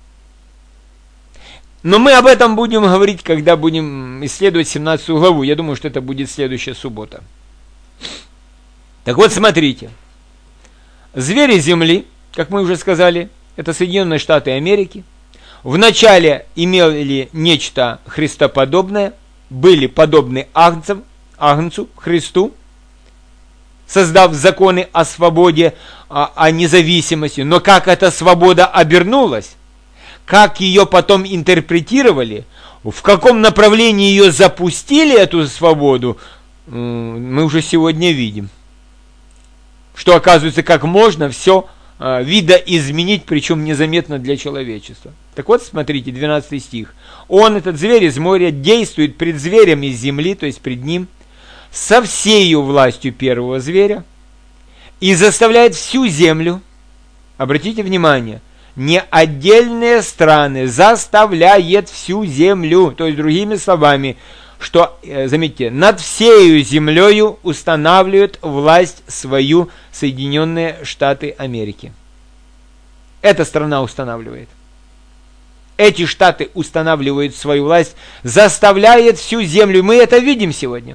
Но мы об этом будем говорить, когда будем исследовать 17 главу. Я думаю, что это будет следующая суббота. Так вот, смотрите. Звери Земли, как мы уже сказали, это Соединенные Штаты Америки. Вначале имели нечто христоподобное, были подобны Агнцу, Христу, создав законы о свободе, о независимости. Но как эта свобода обернулась, как ее потом интерпретировали, в каком направлении ее запустили, эту свободу, мы уже сегодня видим. Что оказывается, как можно все видоизменить, причем незаметно для человечества. Так вот, смотрите, 12 стих. Он, этот зверь из моря, действует пред зверем из земли, то есть пред ним, со всею властью первого зверя, и заставляет всю землю, обратите внимание, не отдельные страны, заставляет всю землю, то есть другими словами, что, заметьте, над всею землею устанавливают власть свою Соединенные Штаты Америки. Эта страна устанавливает. Эти штаты устанавливают свою власть, заставляет всю землю. Мы это видим сегодня.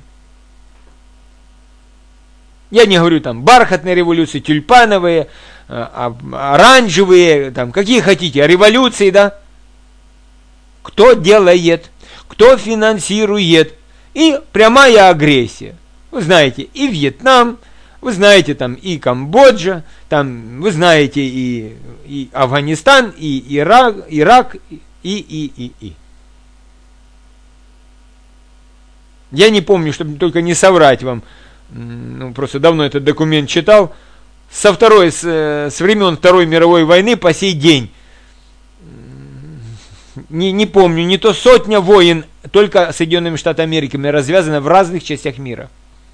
Я не говорю там бархатные революции, тюльпановые, оранжевые, там какие хотите, революции, да? Кто делает? Кто финансирует? И прямая агрессия. Вы знаете, и Вьетнам, вы знаете там и Камбоджа, там вы знаете и Афганистан, и Ирак, и. Я не помню, чтобы только не соврать вам, просто давно этот документ читал, с времен Второй мировой войны по сей день. Не помню, не то сотня войн только Соединенными Штатами Америки развязано в разных частях мира.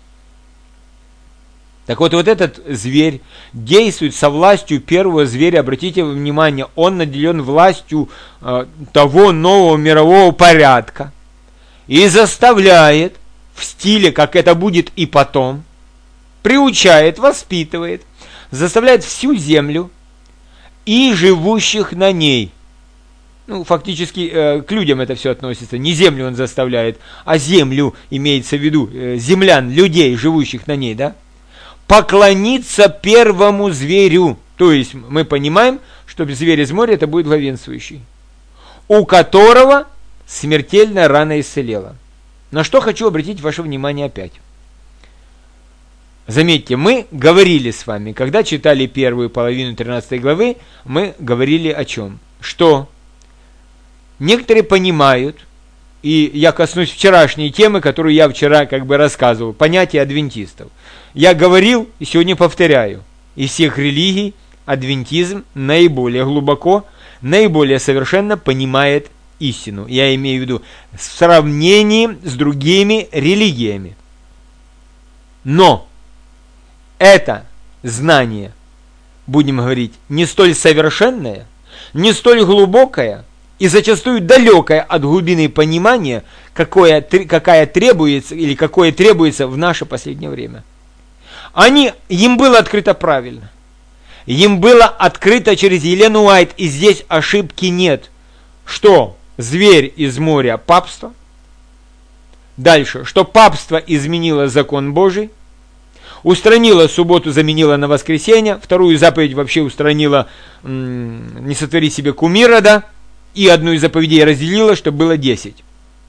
Так вот этот зверь действует со властью первого зверя. Обратите внимание, он наделен властью того нового мирового порядка и заставляет в стиле, как это будет и потом, приучает, воспитывает, заставляет всю землю и живущих на ней. Фактически к людям это все относится. Не землю он заставляет, а землю имеется в виду, землян, людей, живущих на ней, да? Поклониться первому зверю. То есть мы понимаем, что зверь из моря это будет главенствующий, у которого смертельная рана исцелела. на что хочу обратить ваше внимание опять. Заметьте, мы говорили с вами, когда читали первую половину 13 главы, мы говорили о чем? Что некоторые понимают, и я коснусь вчерашней темы, которую я вчера рассказывал, понятие адвентистов. Я говорил и сегодня повторяю, из всех религий адвентизм наиболее глубоко, наиболее совершенно понимает истину. Я имею в виду в сравнении с другими религиями. Но это знание, будем говорить, не столь совершенное, не столь глубокое и зачастую далекое от глубины понимания, какое требуется в наше последнее время. Им было открыто правильно. Им было открыто через Елену Уайт, и здесь ошибки нет, что зверь из моря – папство. Дальше, что папство изменило закон Божий, устранило субботу, заменило на воскресенье, вторую заповедь вообще устранила «не сотвори себе кумира», да, и одну из заповедей разделила, чтобы было 10.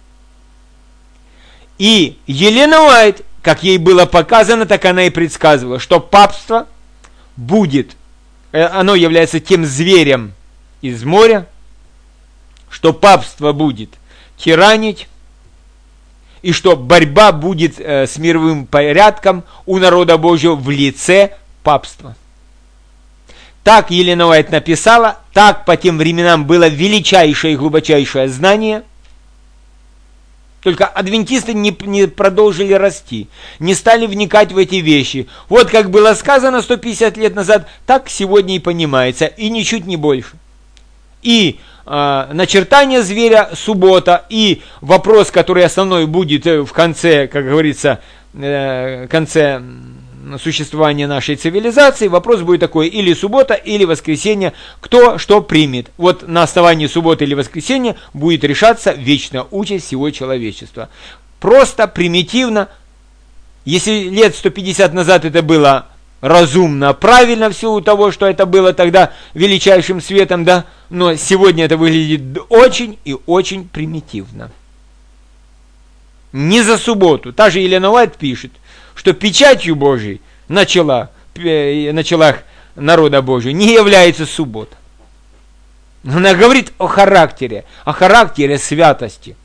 И Елена Уайт, как ей было показано, так она и предсказывала, что папство будет, оно является тем зверем из моря, что папство будет тиранить, и что борьба будет с мировым порядком у народа Божьего в лице папства. Так Елена Уайт написала, так по тем временам было величайшее и глубочайшее знание. Только адвентисты не продолжили расти, не стали вникать в эти вещи. Вот как было сказано 150 лет назад, так сегодня и понимается, и ничуть не больше. И начертание зверя суббота, и вопрос, который основной будет в конце, как говорится, конце существования нашей цивилизации, вопрос будет такой: или суббота, или воскресенье, кто что примет. Вот на основании субботы или воскресенья будет решаться вечная участь всего человечества. Просто, примитивно, если лет 150 назад это было разумно, правильно, в силу того, что это было тогда величайшим светом, да, но сегодня это выглядит очень и очень примитивно. Не за субботу. Та же Елена Уайт пишет, что печатью Божией на челах народа Божьего не является суббота. Она говорит о характере святости.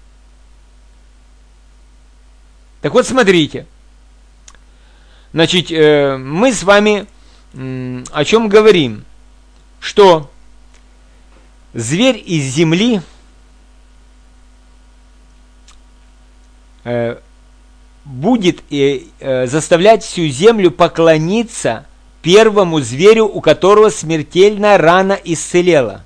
Так вот, смотрите. Значит, мы с вами о чем говорим? Что зверь из земли будет заставлять всю землю поклониться первому зверю, у которого смертельная рана исцелела.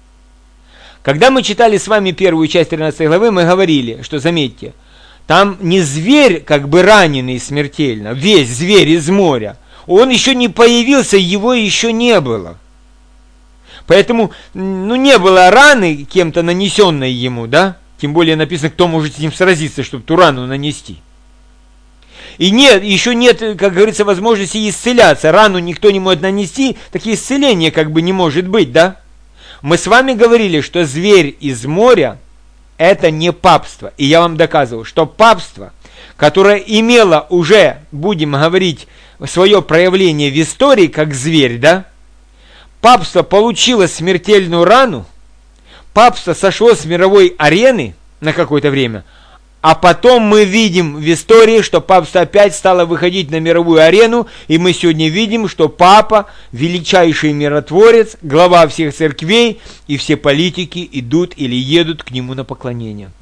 Когда мы читали с вами первую часть 13 главы, мы говорили, что, заметьте, там не зверь раненый смертельно, весь зверь из моря, он еще не появился, его еще не было. Поэтому, не было раны кем-то нанесенной ему, да? Тем более написано, кто может с ним сразиться, чтобы ту рану нанести. И еще нет, как говорится, возможности исцеляться. Рану никто не может нанести, так и исцеления не может быть, да? Мы с вами говорили, что зверь из моря – это не папство. И я вам доказывал, что папство, которое имело уже, будем говорить, свое проявление в истории, как зверь, да? Папство получило смертельную рану, папство сошло с мировой арены на какое-то время, а потом мы видим в истории, что папство опять стало выходить на мировую арену, и мы сегодня видим, что папа, величайший миротворец, глава всех церквей, и все политики идут или едут к нему на поклонение.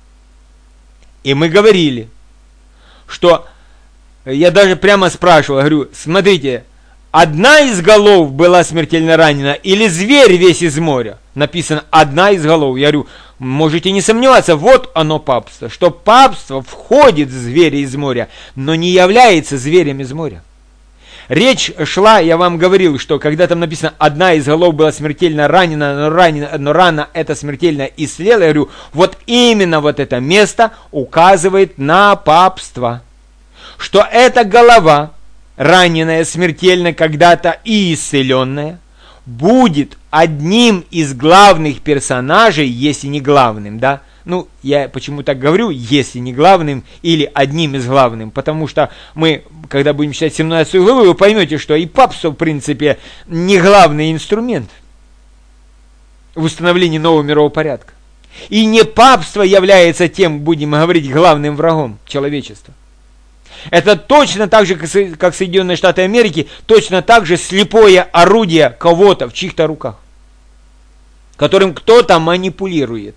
И мы говорили, что, я даже прямо спрашивал, говорю, смотрите, одна из голов была смертельно ранена, или зверь весь из моря? Написано, одна из голов. Я говорю, можете не сомневаться, вот оно папство, что папство входит в зверя из моря, но не является зверем из моря. Речь шла, я вам говорил, что когда там написано, одна из голов была смертельно ранена, но рана эта смертельно исцелела, я говорю, вот именно вот это место указывает на папство, что эта голова, раненая смертельно когда-то и исцеленная, будет одним из главных персонажей, если не главным, да, Ну, я почему так говорю, если не главным или одним из главным, потому что мы, когда будем читать 17 главу, вы поймете, что и папство, в принципе, не главный инструмент в установлении нового мирового порядка. И не папство является тем, будем говорить, главным врагом человечества. Это точно так же, как Соединенные Штаты Америки, точно так же слепое орудие кого-то в чьих-то руках, которым кто-то манипулирует.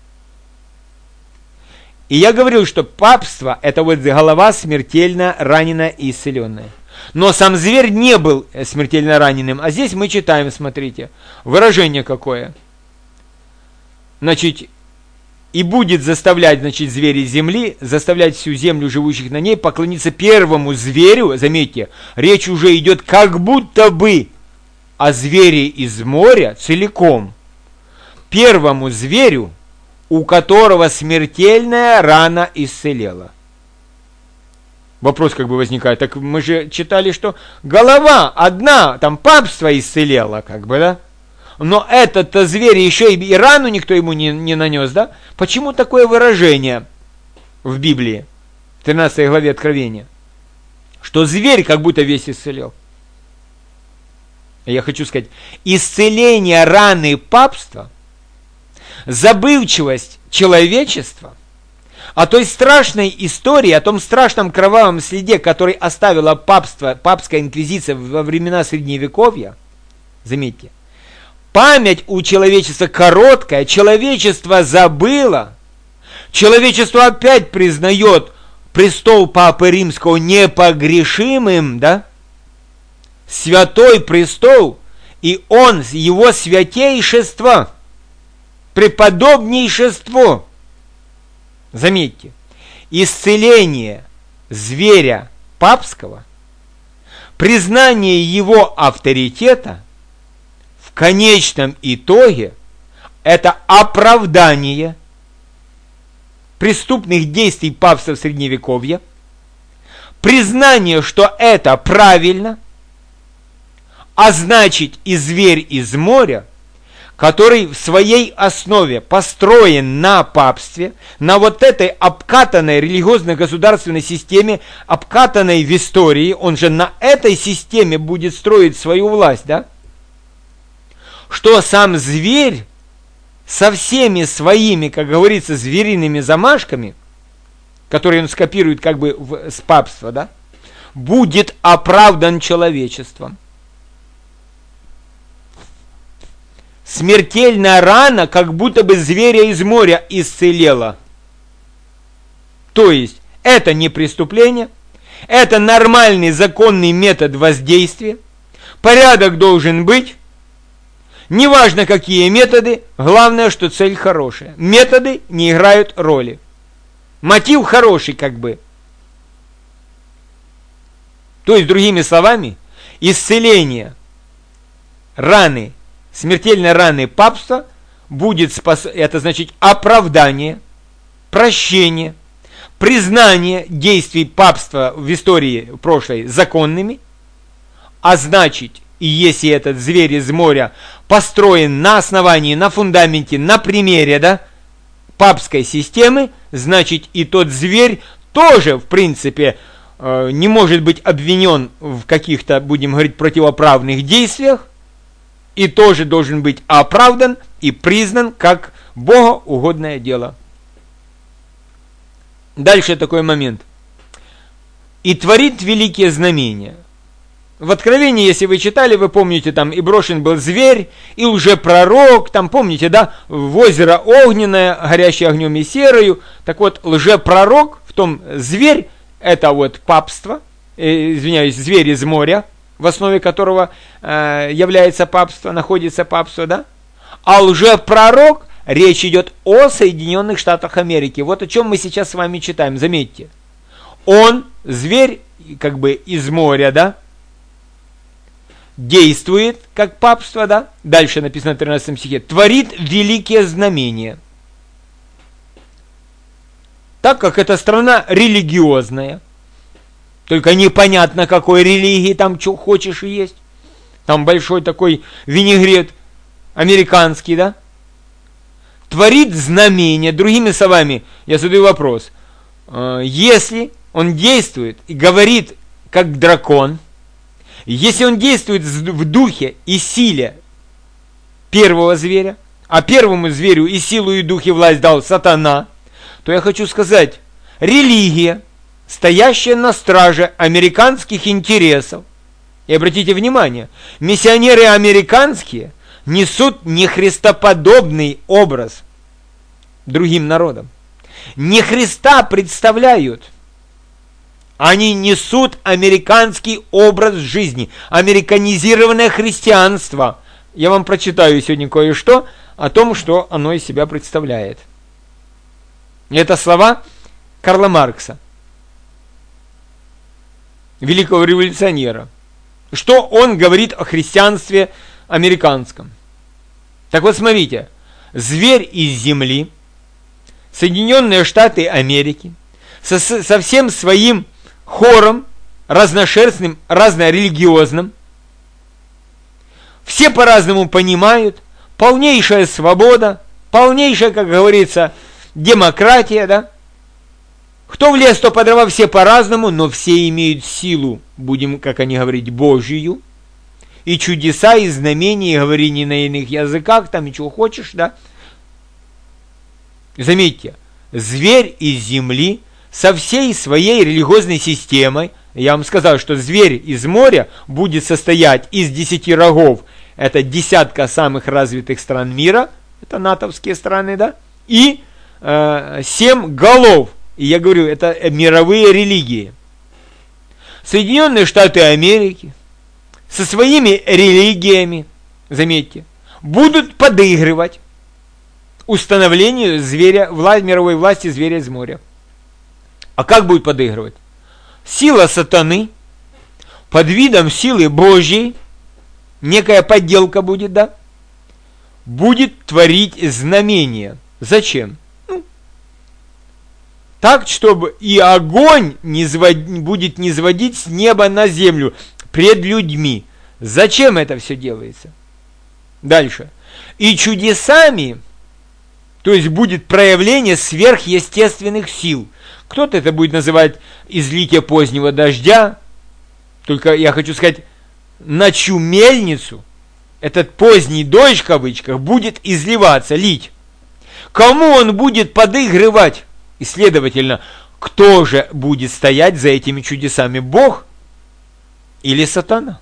И я говорил, что папство – это вот голова смертельно раненая и исцеленная. Но сам зверь не был смертельно раненым. А здесь мы читаем, смотрите, выражение какое. Значит, и будет заставлять, значит, звери земли, заставлять всю землю, живущих на ней, поклониться первому зверю. Заметьте, речь уже идет как будто бы о звере из моря целиком. Первому зверю, у которого смертельная рана исцелела. Вопрос как бы возникает. Так мы же читали, что голова одна, там папство исцелела, как бы, да? Но этот-то зверь еще и рану никто ему не нанес, да? Почему такое выражение в Библии, в 13 главе Откровения? Что зверь как будто весь исцелел. Я хочу сказать, исцеление раны папства, забывчивость человечества о той страшной истории, о том страшном кровавом следе, который оставила папство, папская инквизиция во времена Средневековья, заметьте, память у человечества короткая, человечество забыло, человечество опять признает престол Папы Римского непогрешимым, да, святой престол, и он, его святейшество, преподобнейшество. Заметьте, исцеление зверя папского, признание его авторитета в конечном итоге это оправдание преступных действий папства в Средневековье, признание, что это правильно, а значит и зверь из моря, который в своей основе построен на папстве, на вот этой обкатанной религиозно-государственной системе, обкатанной в истории, он же на этой системе будет строить свою власть, да? Что сам зверь со всеми своими, как говорится, звериными замашками, которые он скопирует как бы с папства, да, будет оправдан человечеством. Смертельная рана, как будто бы зверя из моря исцелела. То есть, это не преступление, это нормальный законный метод воздействия, порядок должен быть, неважно какие методы, главное, что цель хорошая. Методы не играют роли. Мотив хороший, как бы. То есть, другими словами, исцеление раны, смертельной раны папства будет это значит оправдание, прощение, признание действий папства в истории прошлой законными, а значит, и если этот зверь из моря построен на основании, на фундаменте, на примере, да, папской системы, значит и тот зверь тоже, в принципе, не может быть обвинен в каких-то, будем говорить, противоправных действиях, и тоже должен быть оправдан и признан как богоугодное дело. Дальше такой момент. И творит великие знамения. В Откровении, если вы читали, вы помните, там и брошен был зверь, и лжепророк, там помните, да, в озеро огненное, горящее огнем и серою. Так вот, лжепророк, в том зверь, это вот папство, извиняюсь, зверь из моря, в основе которого является папство, находится папство, да? А лжепророк, речь идет о Соединенных Штатах Америки. Вот о чем мы сейчас с вами читаем, заметьте. Он, зверь, как бы из моря, да? Действует, как папство, да? Дальше написано в 13 стихе. Творит великие знамения. Так как эта страна религиозная, только непонятно, какой религии там что хочешь и есть. Там большой такой винегрет американский, да? творит знамения. Другими словами, я задаю вопрос. Если он действует и говорит как дракон, если он действует в духе и силе первого зверя, а первому зверю и силу, и дух, и власть дал сатана, то я хочу сказать, религия, стоящая на страже американских интересов, и обратите внимание, миссионеры американские несут нехристоподобный образ другим народам. Не Христа представляют, они несут американский образ жизни, американизированное христианство. Я вам прочитаю сегодня кое-что о том, что оно из себя представляет. Это слова Карла Маркса, великого революционера. Что он говорит о христианстве американском? Так вот, смотрите. Зверь из земли, Соединенные Штаты Америки, со всем своим хором, разношерстным, разнорелигиозным, все по-разному понимают, полнейшая свобода, полнейшая, как говорится, демократия, да? Кто в лес, то по дрова, все по-разному, но все имеют силу, будем, как они говорить, Божию, и чудеса, и знамения, и говори не на иных языках, там и чего хочешь, да? Заметьте, зверь из земли со всей своей религиозной системой, я вам сказал, что зверь из моря будет состоять из 10 рогов, это десятка самых развитых стран мира, это натовские страны, да, и 7 голов, и я говорю, это мировые религии. Соединенные Штаты Америки со своими религиями, заметьте, будут подыгрывать установлению зверя, мировой власти зверя из моря. А как будет подыгрывать? Сила сатаны под видом силы Божьей, некая подделка будет, да, будет творить знамения. Зачем? Так, чтобы и огонь будет низводить с неба на землю пред людьми. Зачем это все делается? Дальше. И чудесами, то есть будет проявление сверхъестественных сил. Кто-то это будет называть излитие позднего дождя. Только я хочу сказать, на чью мельницу этот поздний дождь, в кавычках, будет изливаться, лить. Кому он будет подыгрывать? И, следовательно, кто же будет стоять за этими чудесами? Бог или сатана?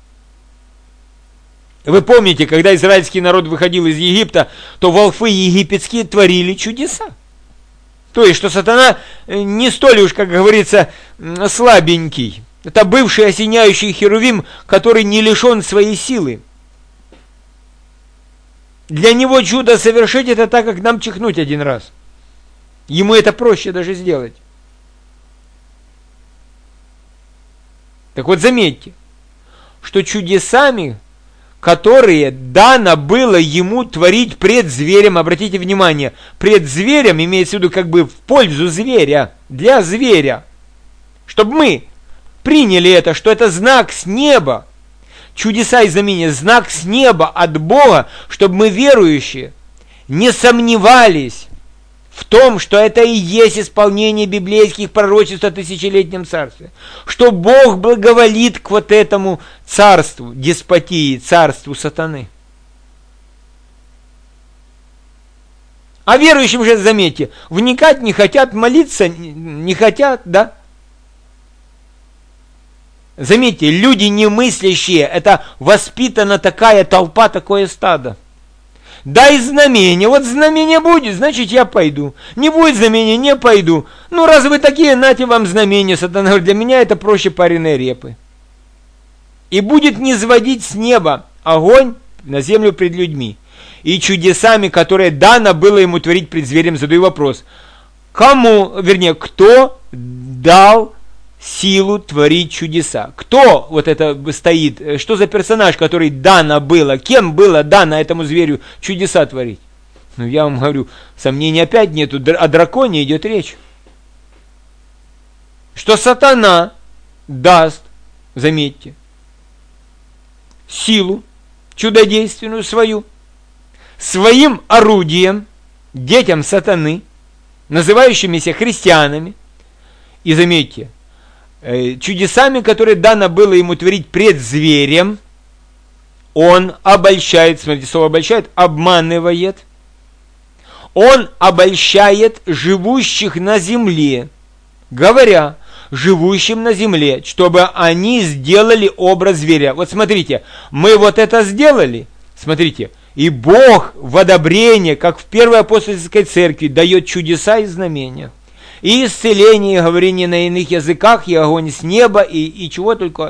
Вы помните, когда израильский народ выходил из Египта, то волхвы египетские творили чудеса. То есть, что сатана не столь уж, как говорится, слабенький. Это бывший осеняющий херувим, который не лишен своей силы. Для него чудо совершить это так, как нам чихнуть один раз. Ему это проще даже сделать. Так вот, заметьте, что чудесами, которые дано было ему творить пред зверем, обратите внимание, пред зверем имеется в виду как бы в пользу зверя, для зверя, чтобы мы приняли это, что это знак с неба, чудеса и знамения, знак с неба от Бога, чтобы мы, верующие, не сомневались в том, что это и есть исполнение библейских пророчеств о тысячелетнем царстве, что Бог благоволит к вот этому царству, деспотии, царству сатаны. А верующим же, заметьте, вникать не хотят, молиться не хотят, да? Заметьте, люди немыслящие, это воспитана такая толпа, такое стадо. Дай знамение, вот знамение будет, значит я пойду. Не будет знамения, не пойду. Ну раз вы такие, нате вам знамение. Сатана говорит, для меня это проще пареной репы. И будет низводить с неба огонь на землю пред людьми. И чудесами, которые дано было ему творить пред зверем, задаю вопрос. Кому, вернее, кто дал силу творить чудеса? Кто вот это стоит? Что за персонаж, который дано было? Кем было дано этому зверю чудеса творить? Ну, я вам говорю, сомнений опять нету. О драконе идет речь. Что сатана даст, заметьте, силу чудодейственную свою, своим орудием, детям сатаны, называющимися христианами, и заметьте, чудесами, которые дано было ему творить пред зверем, он обольщает, смотрите, слово обольщает, обманывает, он обольщает живущих на земле, говоря живущим на земле, чтобы они сделали образ зверя. Вот смотрите, мы вот это сделали, смотрите, и Бог в одобрение, как в Первой апостольской церкви, дает чудеса и знамения, и исцеление, и говорение на иных языках, и огонь с неба, и чего только.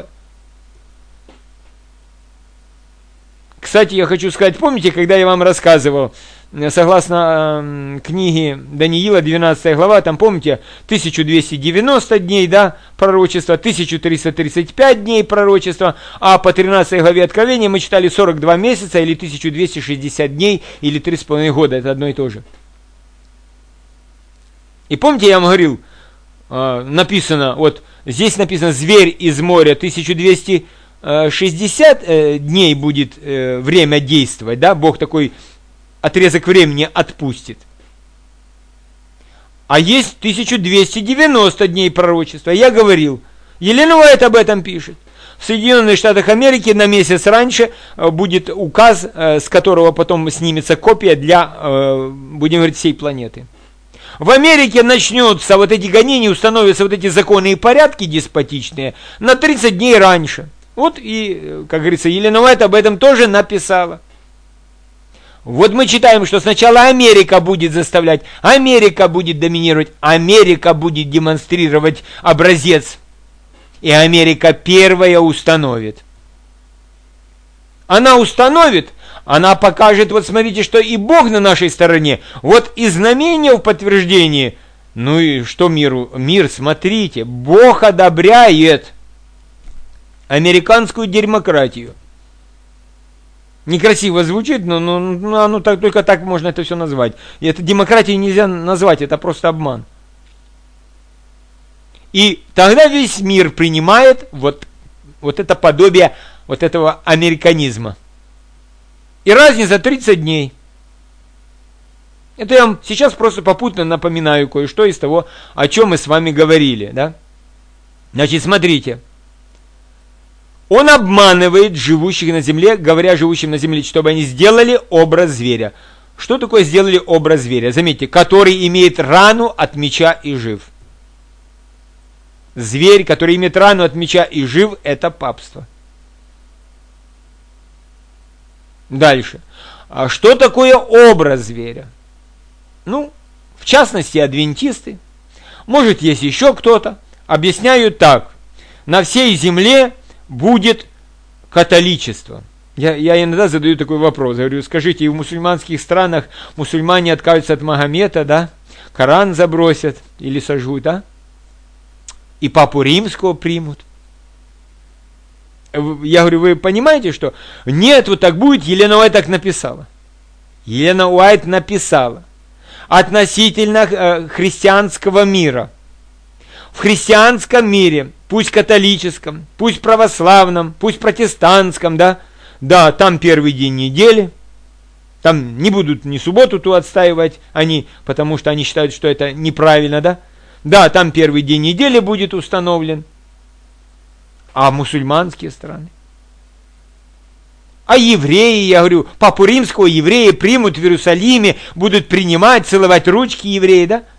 Кстати, я хочу сказать, помните, когда я вам рассказывал, согласно книге Даниила, 12 глава, там, помните, 1290 дней, да, пророчества, 1335 дней пророчества, а по 13 главе Откровения мы читали 42 месяца, или 1260 дней, или 3,5 года, это одно и то же. И помните, я вам говорил, написано, вот здесь написано, зверь из моря, 1260 дней будет время действовать, да, Бог такой отрезок времени отпустит. А есть 1290 дней пророчества. Я говорил, Елена Уайт об этом пишет. В Соединенных Штатах Америки на месяц раньше будет указ, с которого потом снимется копия для, будем говорить, всей планеты. В Америке начнутся вот эти гонения, установятся вот эти законы и порядки деспотичные на 30 дней раньше. Вот и, как говорится, Елена Уайт об этом тоже написала. Вот мы читаем, что сначала Америка будет заставлять, Америка будет доминировать, Америка будет демонстрировать образец. И Америка первая установит. Она установит, она покажет, вот смотрите, что и Бог на нашей стороне. Вот и знамение в подтверждении. Ну и что миру? Мир, смотрите, Бог одобряет американскую демократию. Некрасиво звучит, но так, только так можно это все назвать. И это демократией нельзя назвать, это просто обман. И тогда весь мир принимает вот это подобие вот этого американизма. И разница 30 дней. Это я вам сейчас просто попутно напоминаю кое-что из того, о чем мы с вами говорили. Да? Значит, смотрите. Он обманывает живущих на земле, говоря живущим на земле, чтобы они сделали образ зверя. Что такое сделали образ зверя? Заметьте, который имеет рану от меча и жив. Зверь, который имеет рану от меча и жив, это папство. Дальше. А что такое образ зверя? Ну, в частности, адвентисты, может, есть еще кто-то, объясняют так. На всей земле будет католичество. Я иногда задаю такой вопрос. Говорю, скажите, и в мусульманских странах мусульмане откажутся от Магомета, да? Коран забросят или сожгут, да? И Папу Римского примут. Я говорю, вы понимаете, что? Нет, вот так будет, Елена Уайт так написала. Елена Уайт написала. Относительно христианского мира. В христианском мире, пусть католическом, пусть православном, пусть протестантском, да, там первый день недели, там не будут ни субботу ту отстаивать они, потому что они считают, что это неправильно, да, там первый день недели будет установлен, а мусульманские страны. А евреи, я говорю, Папу Римского евреи примут в Иерусалиме, будут принимать, целовать ручки евреи, да?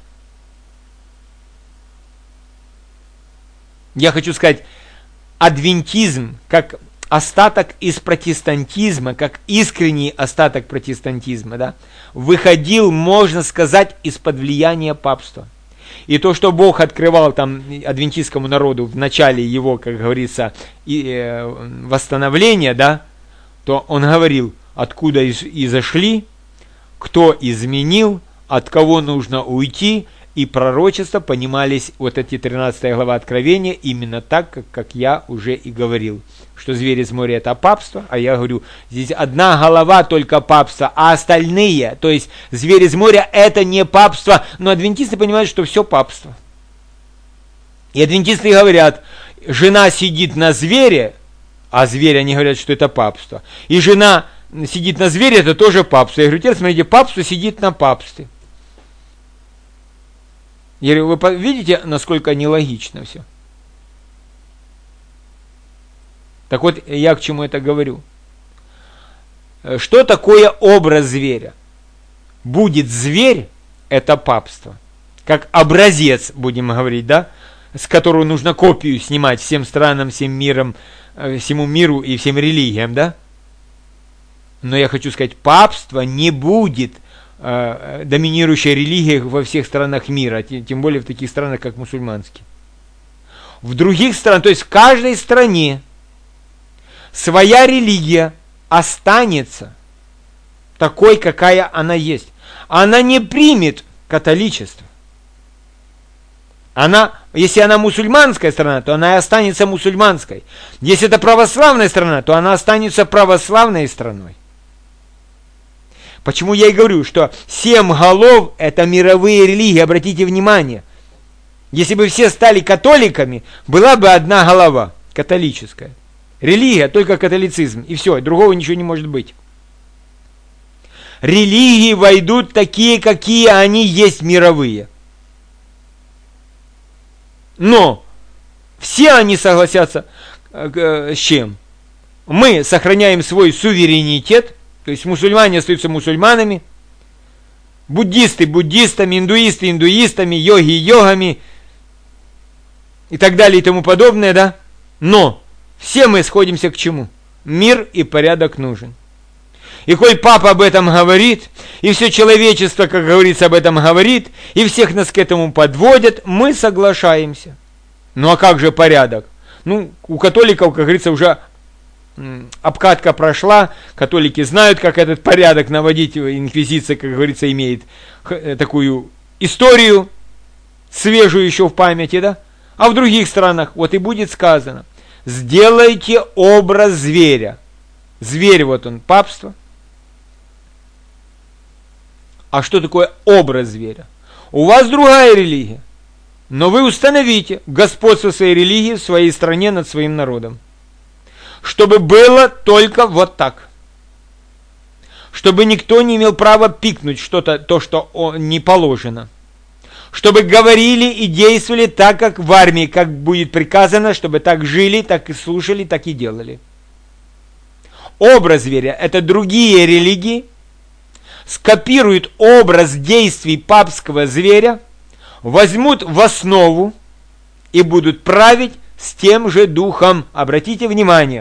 Я хочу сказать, адвентизм, как остаток из протестантизма, как искренний остаток протестантизма, да, выходил, можно сказать, из-под влияния папства. И то, что Бог открывал там адвентистскому народу в начале его, как говорится, восстановления, да, то он говорил, откуда и зашли, кто изменил, от кого нужно уйти, и пророчества понимались, вот эти 13 глава Откровения, именно так, как я уже и говорил, что зверь из моря это папство, а я говорю, здесь одна голова только папство, а остальные, то есть зверь из моря это не папство, но адвентисты понимают, что все папство. И адвентисты говорят, жена сидит на звере, а зверь, они говорят, что это папство, и жена сидит на звере, это тоже папство. Я говорю, теперь смотрите, папство сидит на папстве. Я говорю, вы видите, насколько нелогично все? Так вот, я к чему это говорю. Что такое образ зверя? Будет зверь, это папство. Как образец, будем говорить, да? С которого нужно копию снимать всем странам, всем мирам, всему миру и всем религиям, да? Но я хочу сказать, папство не будет доминирующей религией во всех странах мира, тем более в таких странах, как мусульманские. В других странах, то есть в каждой стране своя религия останется такой, какая она есть. Она не примет католичество. Если она мусульманская страна, то она и останется мусульманской. Если это православная страна, то она останется православной страной. Почему я и говорю, что 7 голов – это мировые религии, обратите внимание. Если бы все стали католиками, была бы одна голова, католическая. Религия, только католицизм, и все, другого ничего не может быть. Религии войдут такие, какие они есть мировые. Но все они согласятся с чем? Мы сохраняем свой суверенитет, то есть мусульмане остаются мусульманами, буддисты буддистами, индуисты индуистами, йоги йогами и так далее и тому подобное, да? Но все мы сходимся к чему? Мир и порядок нужен. И коль папа об этом говорит, и все человечество, как говорится, об этом говорит, и всех нас к этому подводят, мы соглашаемся. Ну а как же порядок? Ну, у католиков, как говорится, уже обкатка прошла, католики знают, как этот порядок наводить, инквизиция, как говорится, имеет такую историю, свежую еще в памяти, да? А в других странах, вот и будет сказано, сделайте образ зверя. Зверь, вот он, папство. А что такое образ зверя? У вас другая религия, но вы установите господство своей религии в своей стране над своим народом. Чтобы было только вот так. Чтобы никто не имел права пикнуть что-то, то, что не положено. Чтобы говорили и действовали так, как в армии, как будет приказано, чтобы так жили, так и слушали, так и делали. Образ зверя – это другие религии, скопируют образ действий папского зверя, возьмут в основу и будут править с тем же духом. Обратите внимание,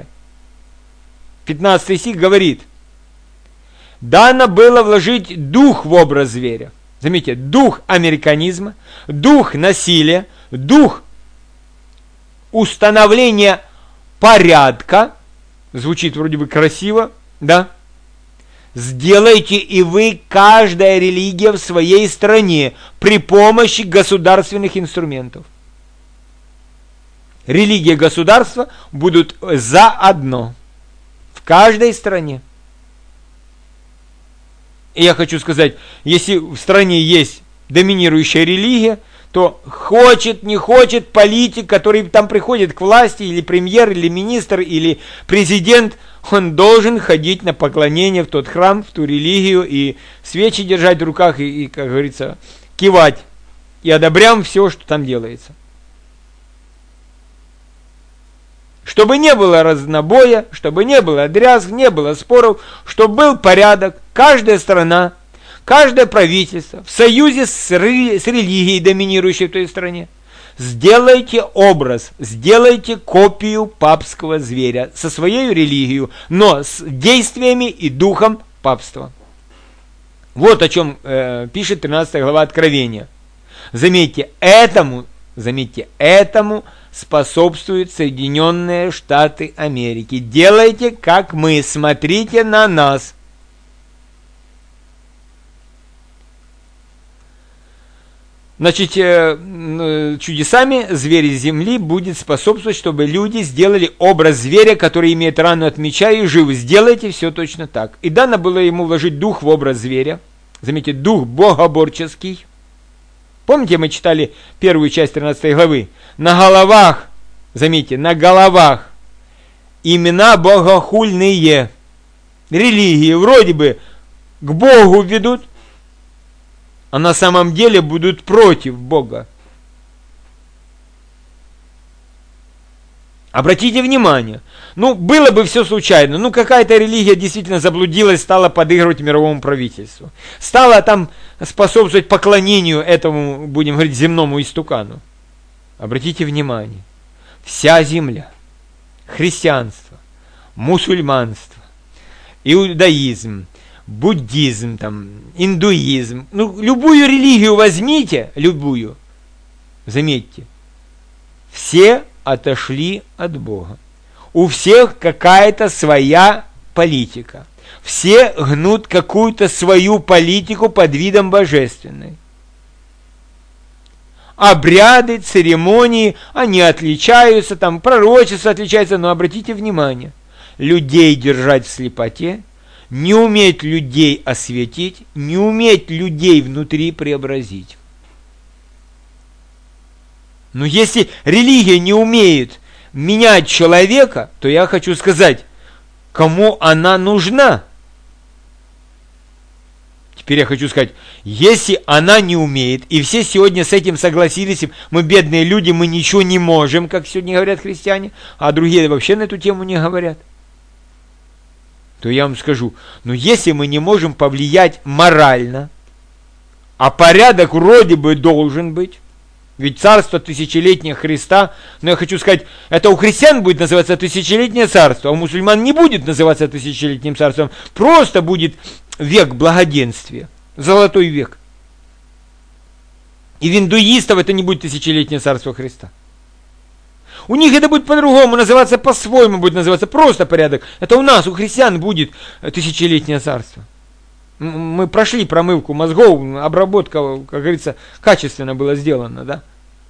15 стих говорит, дано было вложить дух в образ зверя. Заметьте, дух американизма, дух насилия, дух установления порядка, звучит вроде бы красиво, да? Сделайте и вы, каждая религия в своей стране, при помощи государственных инструментов. Религия и государство будут заодно в каждой стране. И я хочу сказать, если в стране есть доминирующая религия, то хочет, не хочет политик, который там приходит к власти, или премьер, или министр, или президент, он должен ходить на поклонение в тот храм, в ту религию, и свечи держать в руках, и как говорится, кивать, и одобрям все, что там делается. Чтобы не было разнобоя, чтобы не было дрязг, не было споров, чтобы был порядок, каждая страна, каждое правительство в союзе с религией, доминирующей в той стране, сделайте образ, сделайте копию папского зверя со своей религией, но с действиями и духом папства. Вот о чем пишет 13 глава Откровения. Заметьте, этому способствуют Соединенные Штаты Америки. Делайте, как мы, смотрите на нас. Значит, чудесами звери земли будет способствовать, чтобы люди сделали образ зверя, который имеет рану от меча и жив. Сделайте все точно так. И дано было ему вложить дух в образ зверя. Заметьте, дух богоборческий. Помните, мы читали первую часть 13 главы? На головах, заметьте, на головах имена богохульные. Религии вроде бы к Богу ведут, а на самом деле будут против Бога. Обратите внимание, было бы все случайно, какая-то религия действительно заблудилась, стала подыгрывать мировому правительству, стала там способствовать поклонению этому, будем говорить, земному истукану. Обратите внимание, вся земля, христианство, мусульманство, иудаизм, буддизм, индуизм, любую религию возьмите, любую, заметьте, все отошли от Бога. У всех какая-то своя политика. Все гнут какую-то свою политику под видом божественной. Обряды, церемонии, они отличаются, пророчество отличается, но обратите внимание, людей держать в слепоте, не уметь людей осветить, не уметь людей внутри преобразить. Но если религия не умеет менять человека, то я хочу сказать, кому она нужна? Теперь я хочу сказать, если она не умеет, и все сегодня с этим согласились, мы бедные люди, мы ничего не можем, как сегодня говорят христиане, а другие вообще на эту тему не говорят, то я вам скажу, если мы не можем повлиять морально, а порядок вроде бы должен быть, ведь царство тысячелетнее Христа, но я хочу сказать, это у христиан будет называться тысячелетнее царство, а у мусульман не будет называться тысячелетним царством, просто будет век благоденствия, золотой век. И в индуистов это не будет тысячелетнее царство Христа. У них это будет по-другому называться, по-своему будет называться, просто порядок. Это у нас, у христиан будет тысячелетнее царство. Мы прошли промывку мозгов, обработка, как говорится, качественно была сделана, да?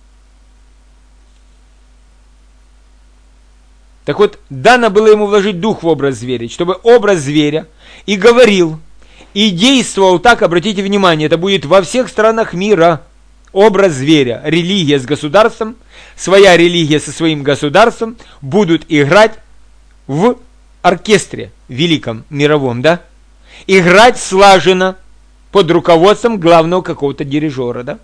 Так вот, дано было ему вложить дух в образ зверя, чтобы образ зверя и говорил, и действовал так, обратите внимание, это будет во всех странах мира. Образ зверя, религия с государством, своя религия со своим государством будут играть в оркестре великом, мировом, да? Играть слаженно под руководством главного какого-то дирижера, да?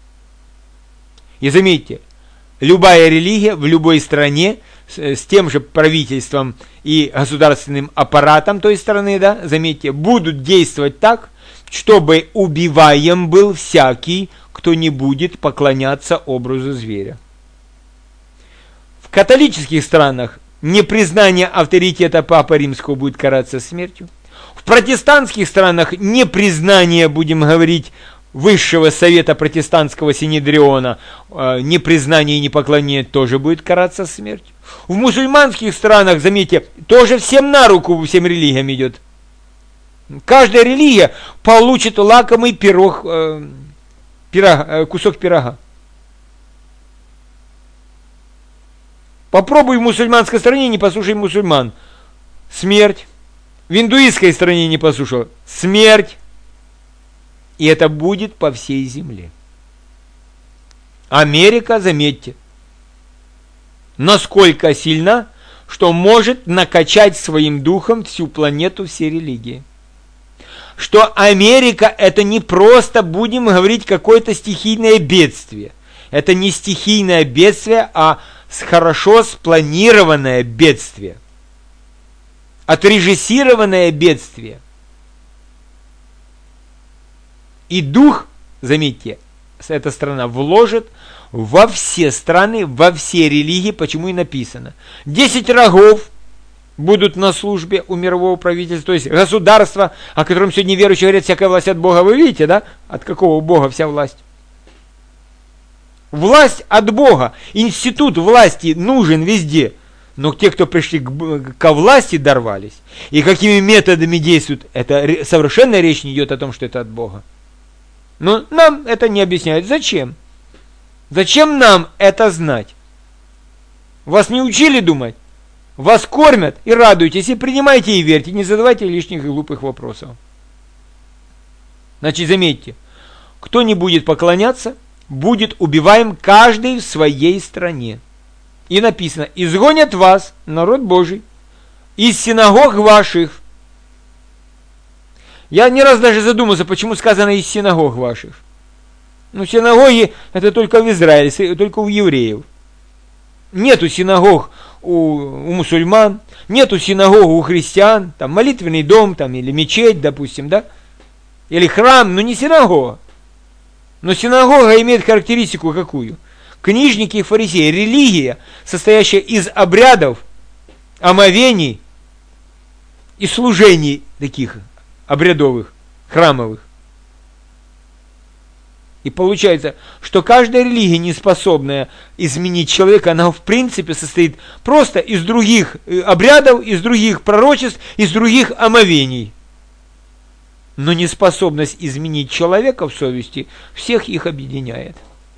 И заметьте, любая религия в любой стране с тем же правительством и государственным аппаратом той страны, да, заметьте, будут действовать так, чтобы убиваем был всякий, кто не будет поклоняться образу зверя. В католических странах непризнание авторитета Папы Римского будет караться смертью. В протестантских странах непризнание, будем говорить, высшего совета протестантского синедриона, непризнание и непоклонение тоже будет караться смертью. В мусульманских странах, заметьте, тоже всем на руку, всем религиям идет. Каждая религия получит лакомый кусок пирога. Попробуй в мусульманской стране, не послушай мусульман. Смерть. В индуистской стране не послушал. Смерть. И это будет по всей земле. Америка, заметьте, насколько сильна, что может накачать своим духом всю планету, все религии. Что Америка это не просто, будем говорить, какое-то стихийное бедствие. Это не стихийное бедствие, а хорошо спланированное бедствие. Отрежиссированное бедствие. И дух, заметьте, эта страна вложит во все страны, во все религии, почему и написано. 10 рогов будут на службе у мирового правительства, то есть государство, о котором сегодня верующие говорят, всякая власть от Бога. Вы видите, да? От какого Бога вся власть? Власть от Бога. Институт власти нужен везде. Но те, кто пришли ко власти, дорвались. И какими методами действуют, это совершенно речь не идет о том, что это от Бога. Но нам это не объясняют. Зачем? Зачем нам это знать? Вас не учили думать? Вас кормят и радуйтесь, и принимайте и верьте, не задавайте лишних и глупых вопросов. Значит, заметьте, кто не будет поклоняться, будет убиваем каждый в своей стране. И написано, изгонят вас, народ Божий, из синагог ваших. Я не раз даже задумался, почему сказано из синагог ваших. Синагоги это только в Израиле, только у евреев. Нету синагог у мусульман, нету синагогу у христиан, там молитвенный дом там, или мечеть, допустим, да? Или храм, но не синагога. Но синагога имеет характеристику какую? Книжники и фарисеи, религия, состоящая из обрядов, омовений и служений таких обрядовых, храмовых. И получается, что каждая религия, не способная изменить человека, она в принципе состоит просто из других обрядов, из других пророчеств, из других омовений. Но неспособность изменить человека в совести всех их объединяет.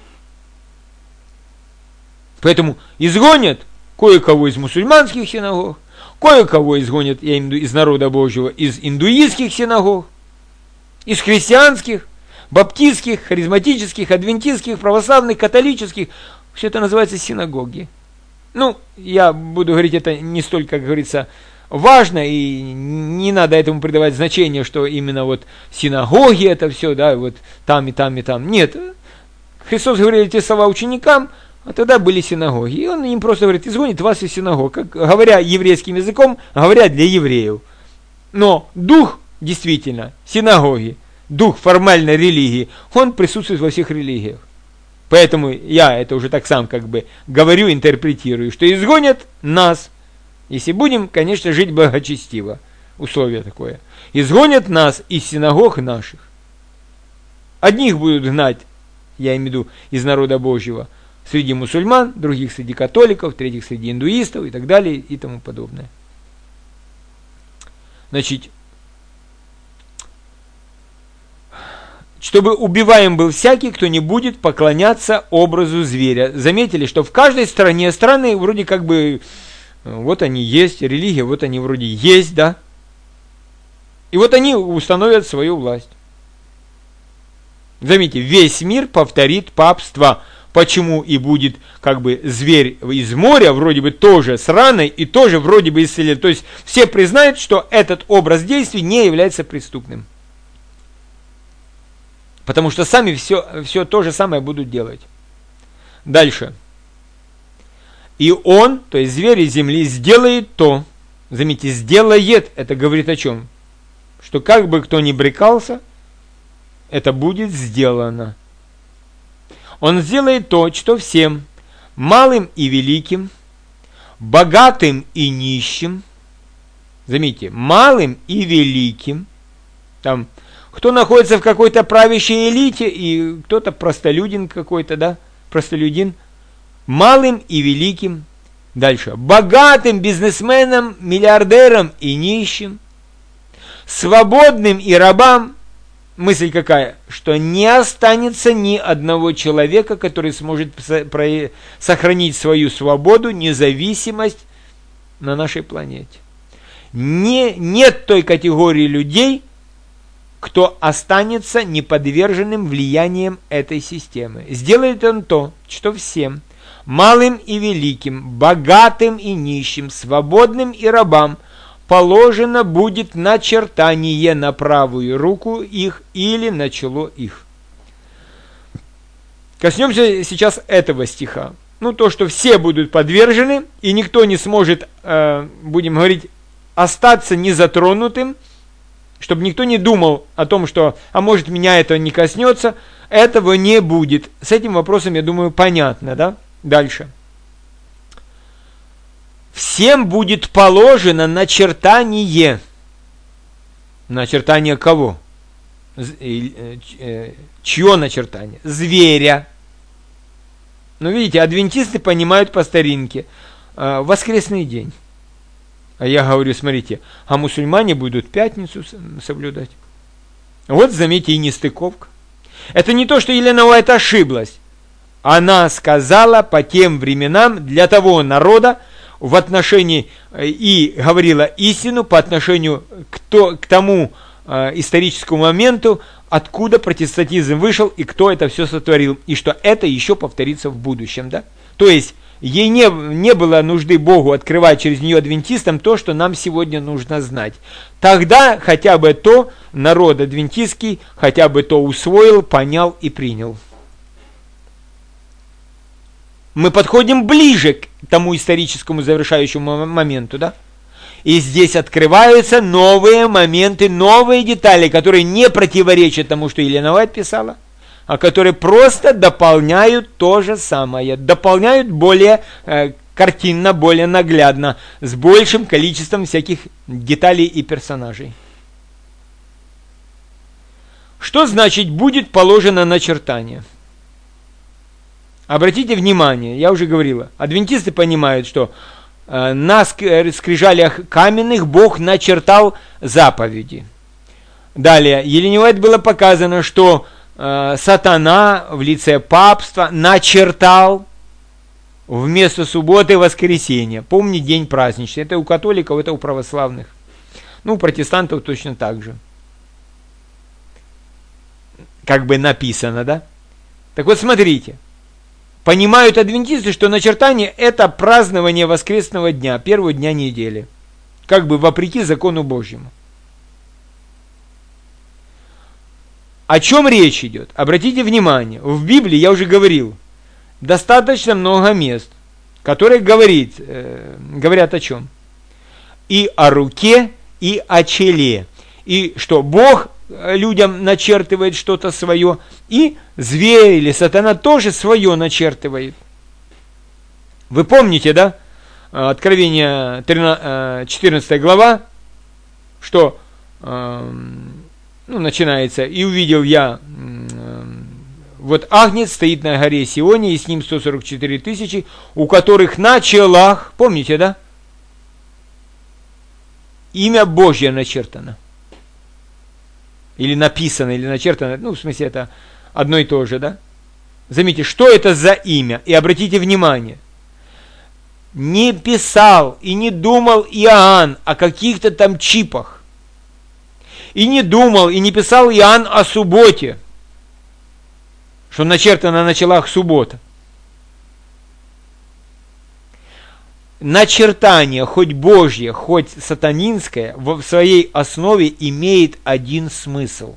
Поэтому изгонят кое-кого из мусульманских синагог, кое-кого изгонят, я имею в виду, из народа Божьего, из индуистских синагог, из христианских, баптистских, харизматических, адвентистских, православных, католических. Все это называется синагоги. Ну, я буду говорить, это не столько, как говорится, важно, и не надо этому придавать значение, что именно вот синагоги это все, да, вот там и там и там. Нет, Христос говорил эти слова ученикам, а тогда были синагоги. И он им просто говорит, изгонит вас из синагог, как, говоря еврейским языком, говоря для евреев. Но дух, действительно, синагоги, дух формальной религии, он присутствует во всех религиях. Поэтому я это уже так сам как бы говорю, интерпретирую, что изгонят нас, если будем, конечно, жить благочестиво. Условие такое. Изгонят нас из синагог наших. Одних будут гнать, я имею в виду, из народа Божьего, среди мусульман, других среди католиков, третьих среди индуистов и так далее и тому подобное. Значит, чтобы убиваем был всякий, кто не будет поклоняться образу зверя. Заметили, что в каждой стране страны вроде как бы, вот они есть, религия, вот они вроде есть, да? И вот они установят свою власть. Заметьте, весь мир повторит папство. Почему и будет как бы зверь из моря, вроде бы тоже сраный, и тоже вроде бы исцелен. То есть все признают, что этот образ действий не является преступным. Потому что сами все то же самое будут делать. Дальше. И он, то есть зверь из земли, сделает то. Заметьте, сделает, это говорит о чем? Что как бы кто ни брекался, это будет сделано. Он сделает то, что всем, малым и великим, богатым и нищим, заметьте, малым и великим, там, кто находится в какой-то правящей элите, и кто-то простолюдин какой-то, да, простолюдин, малым и великим, дальше, богатым бизнесменом, миллиардером и нищим, свободным и рабам. Мысль какая? Что не останется ни одного человека, который сможет сохранить свою свободу, независимость на нашей планете. Нет той категории людей, кто останется неподверженным влиянием этой системы. Сделает он то, что всем, малым и великим, богатым и нищим, свободным и рабам, положено будет начертание на правую руку их или на чело их. Коснемся сейчас этого стиха. Ну, то, что все будут подвержены, и никто не сможет, будем говорить, остаться незатронутым, чтобы никто не думал о том, что, а может, меня это не коснется, этого не будет. С этим вопросом, я думаю, понятно, да? Дальше. Всем будет положено начертание. Начертание кого? Чье начертание? Зверя. Ну, видите, адвентисты понимают по старинке. Воскресный день. А я говорю, смотрите, а мусульмане будут пятницу соблюдать. Вот, заметьте, и нестыковка. Это не то, что Елена Уайт ошиблась. Она сказала по тем временам для того народа, в отношении, и говорила истину по отношению к тому историческому моменту, откуда протестантизм вышел и кто это все сотворил, и что это еще повторится в будущем. Да? То есть, ей не было нужды Богу открывать через нее адвентистам то, что нам сегодня нужно знать. Тогда хотя бы то народ адвентистский, хотя бы то усвоил, понял и принял. Мы подходим ближе к тому историческому завершающему моменту, да? И здесь открываются новые моменты, новые детали, которые не противоречат тому, что Елена Уайт писала, а которые просто дополняют то же самое, дополняют более картинно, более наглядно, с большим количеством всяких деталей и персонажей. Что значит будет положено начертание? Обратите внимание, я уже говорила, адвентисты понимают, что на скрижалях каменных Бог начертал заповеди. Далее, Елене Уайт было показано, что сатана в лице папства начертал вместо субботы воскресенье. Помни, день праздничный. Это у католиков, это у православных. Ну, у протестантов точно так же. Как бы написано, да? Так вот, смотрите. Понимают адвентисты, что начертание – это празднование воскресного дня, первого дня недели. Как бы вопреки закону Божьему. О чем речь идет? Обратите внимание, в Библии, я уже говорил, достаточно много мест, которые говорят о чем? И о руке, и о челе. И что Бог людям начертывает что-то свое, и зверь или сатана тоже свое начертывает. Вы помните, да? Откровение 14 глава, что начинается: «И увидел я, вот Агнец стоит на горе Сионе, и с ним 144 тысячи, у которых на челах», помните, да? Имя Божье начертано. Или написано, или начертано, в смысле, это одно и то же, да? Заметьте, что это за имя? И обратите внимание, не писал и не думал Иоанн о каких-то там чипах. И не думал, и не писал Иоанн о субботе, что начертано на челах суббота. Начертание, хоть Божье, хоть сатанинское, в своей основе имеет один смысл.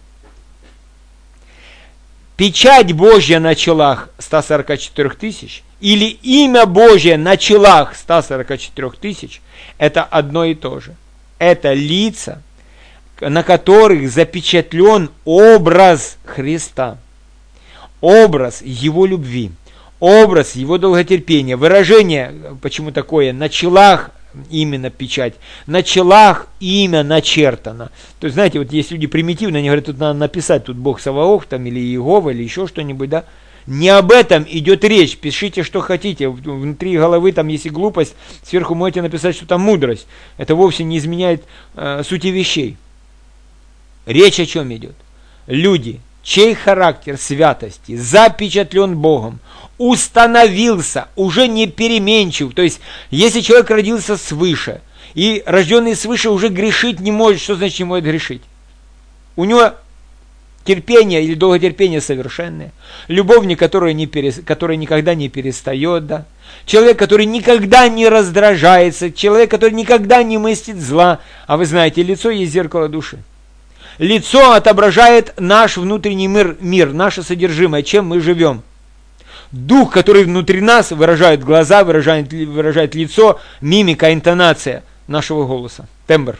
Печать Божья на челах 144 тысяч или имя Божье на челах 144 тысяч – это одно и то же. Это лица, на которых запечатлен образ Христа, образ Его любви, образ Его долготерпения, выражение, почему такое, на челах именно печать, на челах имя начертано. То есть, знаете, вот есть люди примитивные, они говорят, тут надо написать, тут Бог Саваоф, там, или Иегова, или еще что-нибудь, да. Не об этом идет речь, пишите, что хотите, внутри головы там есть и глупость, сверху можете написать, что там мудрость. Это вовсе не изменяет сути вещей. Речь о чем идет? Люди, чей характер святости запечатлен Богом, установился, уже не переменчив. То есть, если человек родился свыше, и рожденный свыше уже грешить не может, что значит не может грешить? У него терпение или долготерпение совершенное, любовник, который никогда не перестает, да? Человек, который никогда не раздражается, человек, который никогда не мыслит зла. А вы знаете, лицо есть зеркало души. Лицо отображает наш внутренний мир, наше содержимое, чем мы живем. Дух, который внутри нас, выражает глаза, выражает лицо, мимика, интонация нашего голоса, тембр.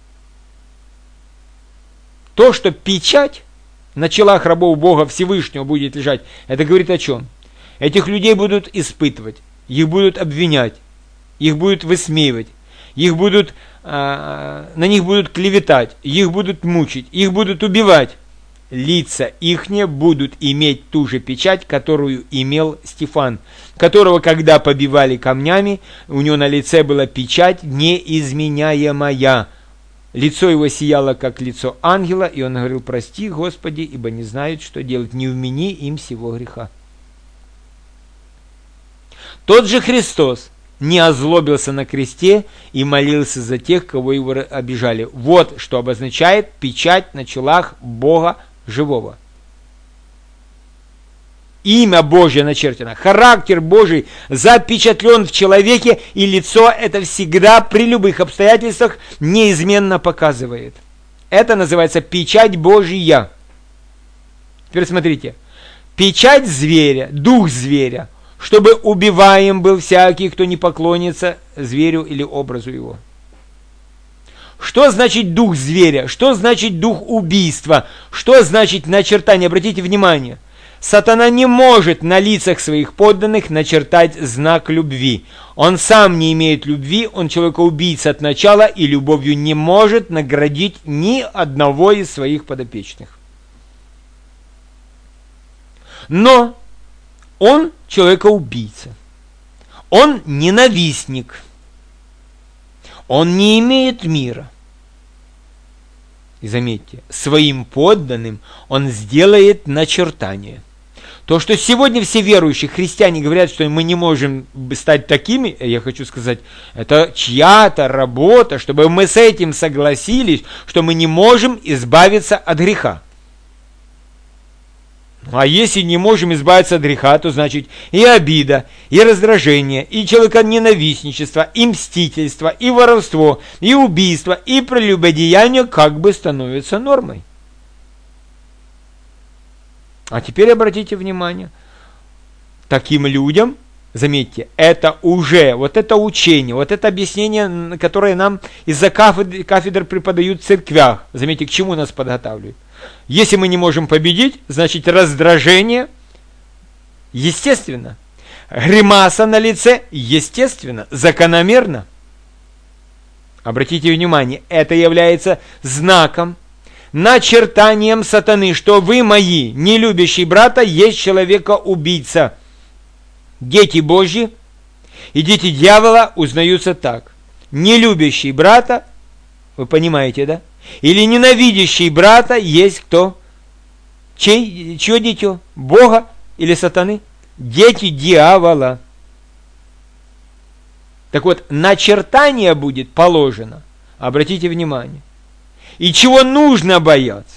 То, что печать на челах рабов Бога Всевышнего будет лежать, это говорит о чем? Этих людей будут испытывать, их будут обвинять, их будут высмеивать, на них будут клеветать, их будут мучить, их будут убивать. Лица ихние будут иметь ту же печать, которую имел Стефан, которого, когда побивали камнями, у него на лице была печать неизменяемая. Лицо его сияло, как лицо ангела, и он говорил: «Прости, Господи, ибо не знают, что делать, не вмени им сего греха». Тот же Христос не озлобился на кресте и молился за тех, кого его обижали. Вот что обозначает печать на челах Бога живого. Имя Божье начертано, характер Божий запечатлен в человеке, и лицо это всегда при любых обстоятельствах неизменно показывает. Это называется печать Божья. Теперь смотрите. Печать зверя, дух зверя. чтобы убиваем был всякий, кто не поклонится зверю или образу его. Что значит дух зверя? Что значит дух убийства? Что значит начертание? Обратите внимание. Сатана не может на лицах своих подданных начертать знак любви. Он сам не имеет любви, он человека-убийца от начала и любовью не может наградить ни одного из своих подопечных. Но он человека-убийца. Он ненавистник. Он не имеет мира. И заметьте, своим подданным он сделает начертание. То, что сегодня все верующие христиане говорят, что мы не можем стать такими, я хочу сказать, это чья-то работа, чтобы мы с этим согласились, что мы не можем избавиться от греха. А если не можем избавиться от греха, то значит и обида, и раздражение, и человеконенавистничество, и мстительство, и воровство, и убийство, и прелюбодеяние как бы становятся нормой. А теперь обратите внимание, таким людям, заметьте, это уже, вот это учение, вот это объяснение, которое нам из-за кафедр преподают в церквях, заметьте, к чему нас подготавливают. Если мы не можем победить, значит раздражение, естественно. Гримаса на лице, естественно, закономерно. Обратите внимание, это является знаком, начертанием сатаны, что вы, мои, не любящие брата, есть человека-убийца. Дети Божьи и дети дьявола узнаются так. Не любящий брата, вы понимаете, да? Или ненавидящий брата есть кто? Чье дитё? Бога или сатаны? Дети дьявола. Так вот, начертание будет положено. Обратите внимание. И чего нужно бояться?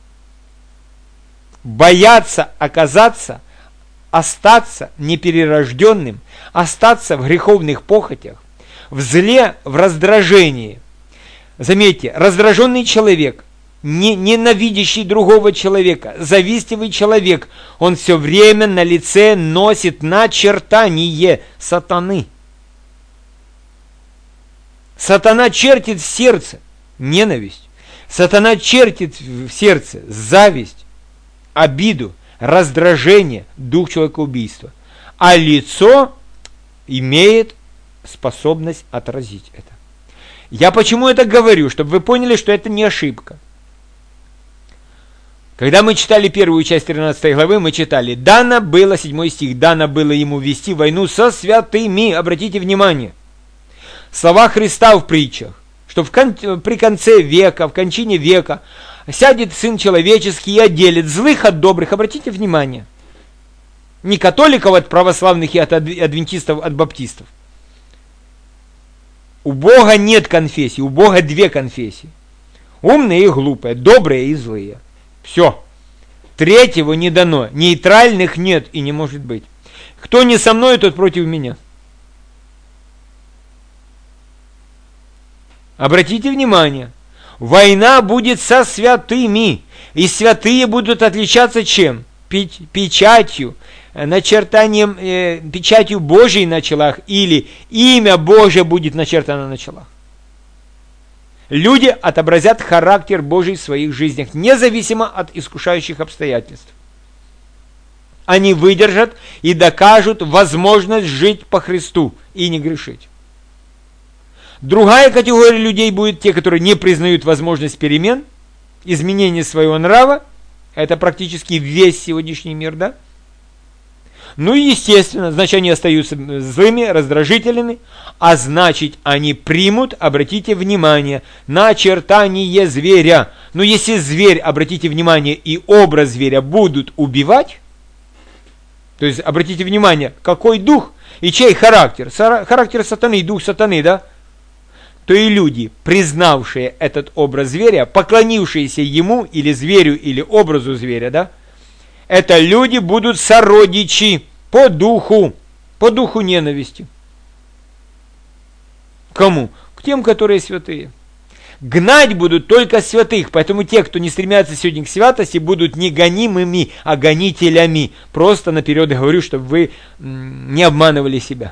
Бояться оказаться, остаться неперерожденным, остаться в греховных похотях, в зле, в раздражении. Заметьте, раздраженный человек, ненавидящий другого человека, завистливый человек, он все время на лице носит начертание сатаны. Сатана чертит в сердце ненависть. Сатана чертит в сердце зависть, обиду, раздражение, дух человекоубийства. А лицо имеет способность отразить это. Я почему это говорю? Чтобы вы поняли, что это не ошибка. Когда мы читали первую часть 13 главы, мы читали, дано было, 7 стих, дано было ему вести войну со святыми. Обратите внимание. Слова Христа в притчах, что при конце века, в кончине века, сядет Сын Человеческий и отделит злых от добрых. Обратите внимание. Не католиков от православных и от адвентистов, от баптистов. У Бога нет конфессий, у Бога две конфессии. Умные и глупые, добрые и злые. Все. Третьего не дано. Нейтральных нет и не может быть. Кто не со мной, тот против меня. Обратите внимание. Война будет со святыми. И святые будут отличаться чем? Печатью. Начертанием, печатью Божьей на челах, или имя Божие будет начертано на челах. Люди отобразят характер Божий в своих жизнях, независимо от искушающих обстоятельств. Они выдержат и докажут возможность жить по Христу и не грешить. Другая категория людей будет те, которые не признают возможность перемен, изменения своего нрава. Это практически весь сегодняшний мир, да? Ну и естественно, значит, они остаются злыми, раздражительными, а значит, они примут, обратите внимание, начертание зверя. Но если зверь, обратите внимание, и образ зверя будут убивать, то есть, обратите внимание, какой дух и чей характер? Характер сатаны и дух сатаны, да? То и люди, признавшие этот образ зверя, поклонившиеся ему, или зверю, или образу зверя, да? Это люди будут сородичи по духу ненависти. Кому? К тем, которые святые. Гнать будут только святых, поэтому те, кто не стремятся сегодня к святости, будут не гонимыми, а гонителями. Просто наперед говорю, чтобы вы не обманывали себя.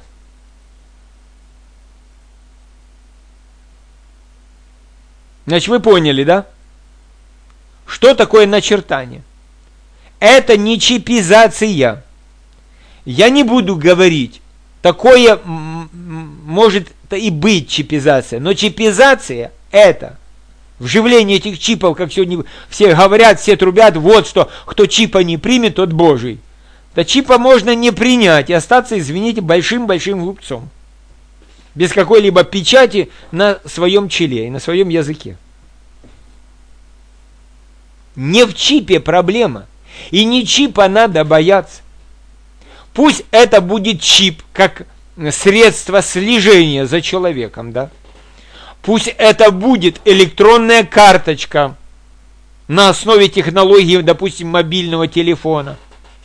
Значит, вы поняли, да? Что такое начертание? Это не чипизация. Я не буду говорить, такое может и быть чипизация, но чипизация это вживление этих чипов, как сегодня все говорят, все трубят, вот что, кто чипа не примет, тот Божий. Да чипа можно не принять и остаться, извините, большим-большим глупцом. Без какой-либо печати на своем челе и на своем языке. Не в чипе проблема. И не чипа надо бояться. Пусть это будет чип, как средство слежения за человеком, да? Пусть это будет электронная карточка на основе технологии, допустим, мобильного телефона.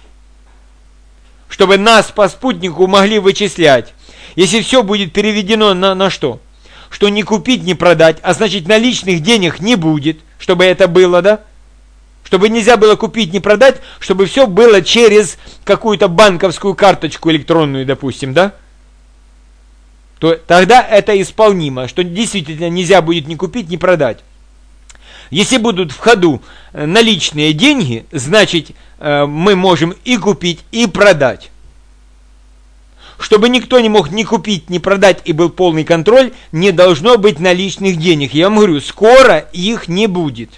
Чтобы нас по спутнику могли вычислять. Если все будет переведено на что? Что не купить, не продать, а значит наличных денег не будет, чтобы это было, да? Чтобы нельзя было купить, не продать, чтобы все было через какую-то банковскую карточку электронную, допустим, да? То тогда это исполнимо, что действительно нельзя будет ни купить, ни продать. Если будут в ходу наличные деньги, значит мы можем и купить, и продать. Чтобы никто не мог ни купить, ни продать и был полный контроль, не должно быть наличных денег. Я вам говорю, скоро их не будет.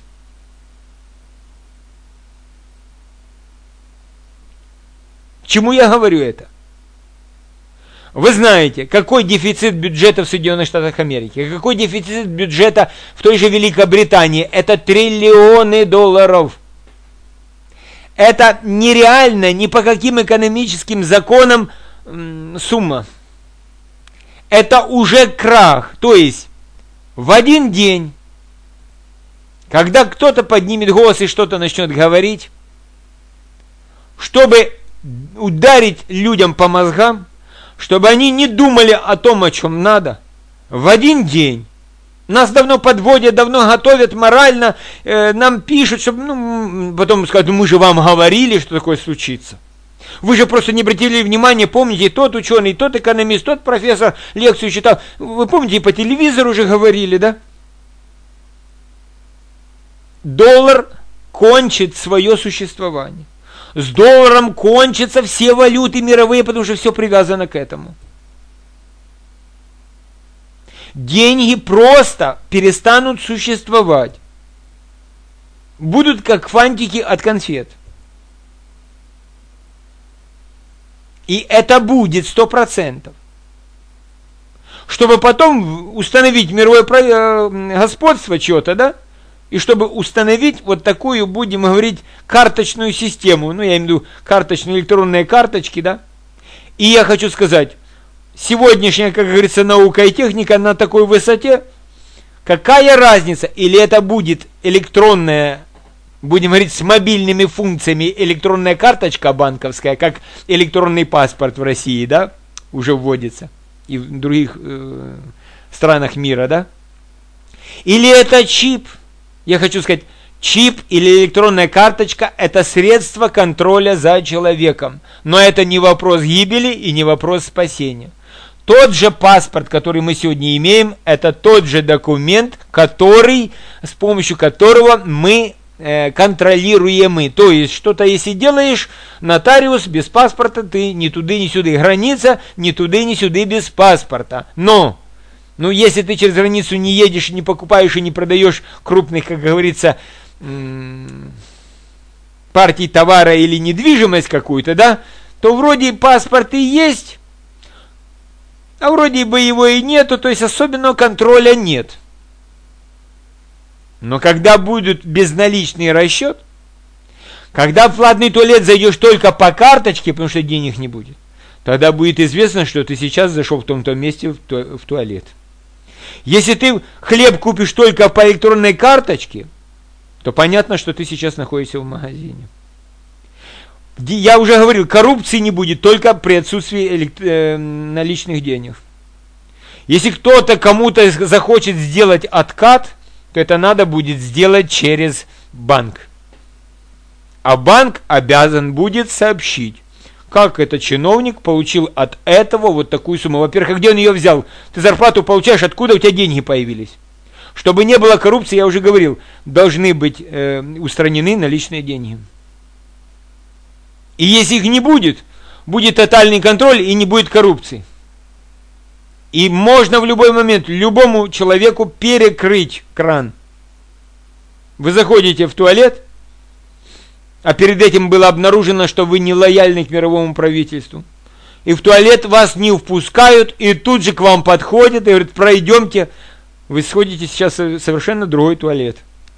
Чему я говорю это? Вы знаете, какой дефицит бюджета в Соединенных Штатах Америки, какой дефицит бюджета в той же Великобритании. Это триллионы долларов. Это нереально ни по каким экономическим законам сумма. Это уже крах. То есть в один день, когда кто-то поднимет голос и что-то начнет говорить, чтобы ударить людям по мозгам, чтобы они не думали о том, о чем надо, в один день. Нас давно подводят, давно готовят морально, нам пишут, чтобы потом сказать, мы же вам говорили, что такое случится. Вы же просто не обратили внимания, помните, тот ученый, тот экономист, тот профессор лекцию читал. Вы помните, по телевизору уже говорили, да? Доллар кончит свое существование. С долларом кончатся все валюты мировые, потому что все привязано к этому. Деньги просто перестанут существовать. Будут как фантики от конфет. И это будет 100%. Чтобы потом установить мировое господство чего-то, да? И чтобы установить вот такую, будем говорить, карточную систему, я имею в виду карточные электронные карточки, да. И я хочу сказать, сегодняшняя, как говорится, наука и техника на такой высоте, какая разница, или это будет электронная, будем говорить, с мобильными функциями электронная карточка банковская, как электронный паспорт в России, да, уже вводится, и в других странах мира, да. Или это чип. Я хочу сказать, чип или электронная карточка – это средство контроля за человеком. Но это не вопрос гибели и не вопрос спасения. Тот же паспорт, который мы сегодня имеем, это тот же документ, с помощью которого мы контролируемы. То есть, что-то если делаешь, нотариус без паспорта, ты ни туды, ни сюда. Граница ни туды, ни сюда без паспорта. Но если ты через границу не едешь, не покупаешь и не продаешь крупных, как говорится, партий товара или недвижимость какую-то, да, то вроде паспорт и есть, а вроде бы его и нету, то есть особенного контроля нет. Но когда будет безналичный расчет, когда в платный туалет зайдешь только по карточке, потому что денег не будет, тогда будет известно, что ты сейчас зашел в том-то месте в туалет. Если ты хлеб купишь только по электронной карточке, то понятно, что ты сейчас находишься в магазине. Я уже говорил, коррупции не будет только при отсутствии наличных денег. Если кто-то кому-то захочет сделать откат, то это надо будет сделать через банк. А банк обязан будет сообщить, как этот чиновник получил от этого вот такую сумму. Во-первых, где он ее взял? Ты зарплату получаешь, откуда у тебя деньги появились? Чтобы не было коррупции, я уже говорил, должны быть устранены наличные деньги. И если их не будет, будет тотальный контроль и не будет коррупции. И можно в любой момент любому человеку перекрыть кран. Вы заходите в туалет, а перед этим было обнаружено, что вы не лояльны к мировому правительству. И в туалет вас не впускают, и тут же к вам подходят и говорят, пройдемте. Вы сходите сейчас в совершенно другой туалет.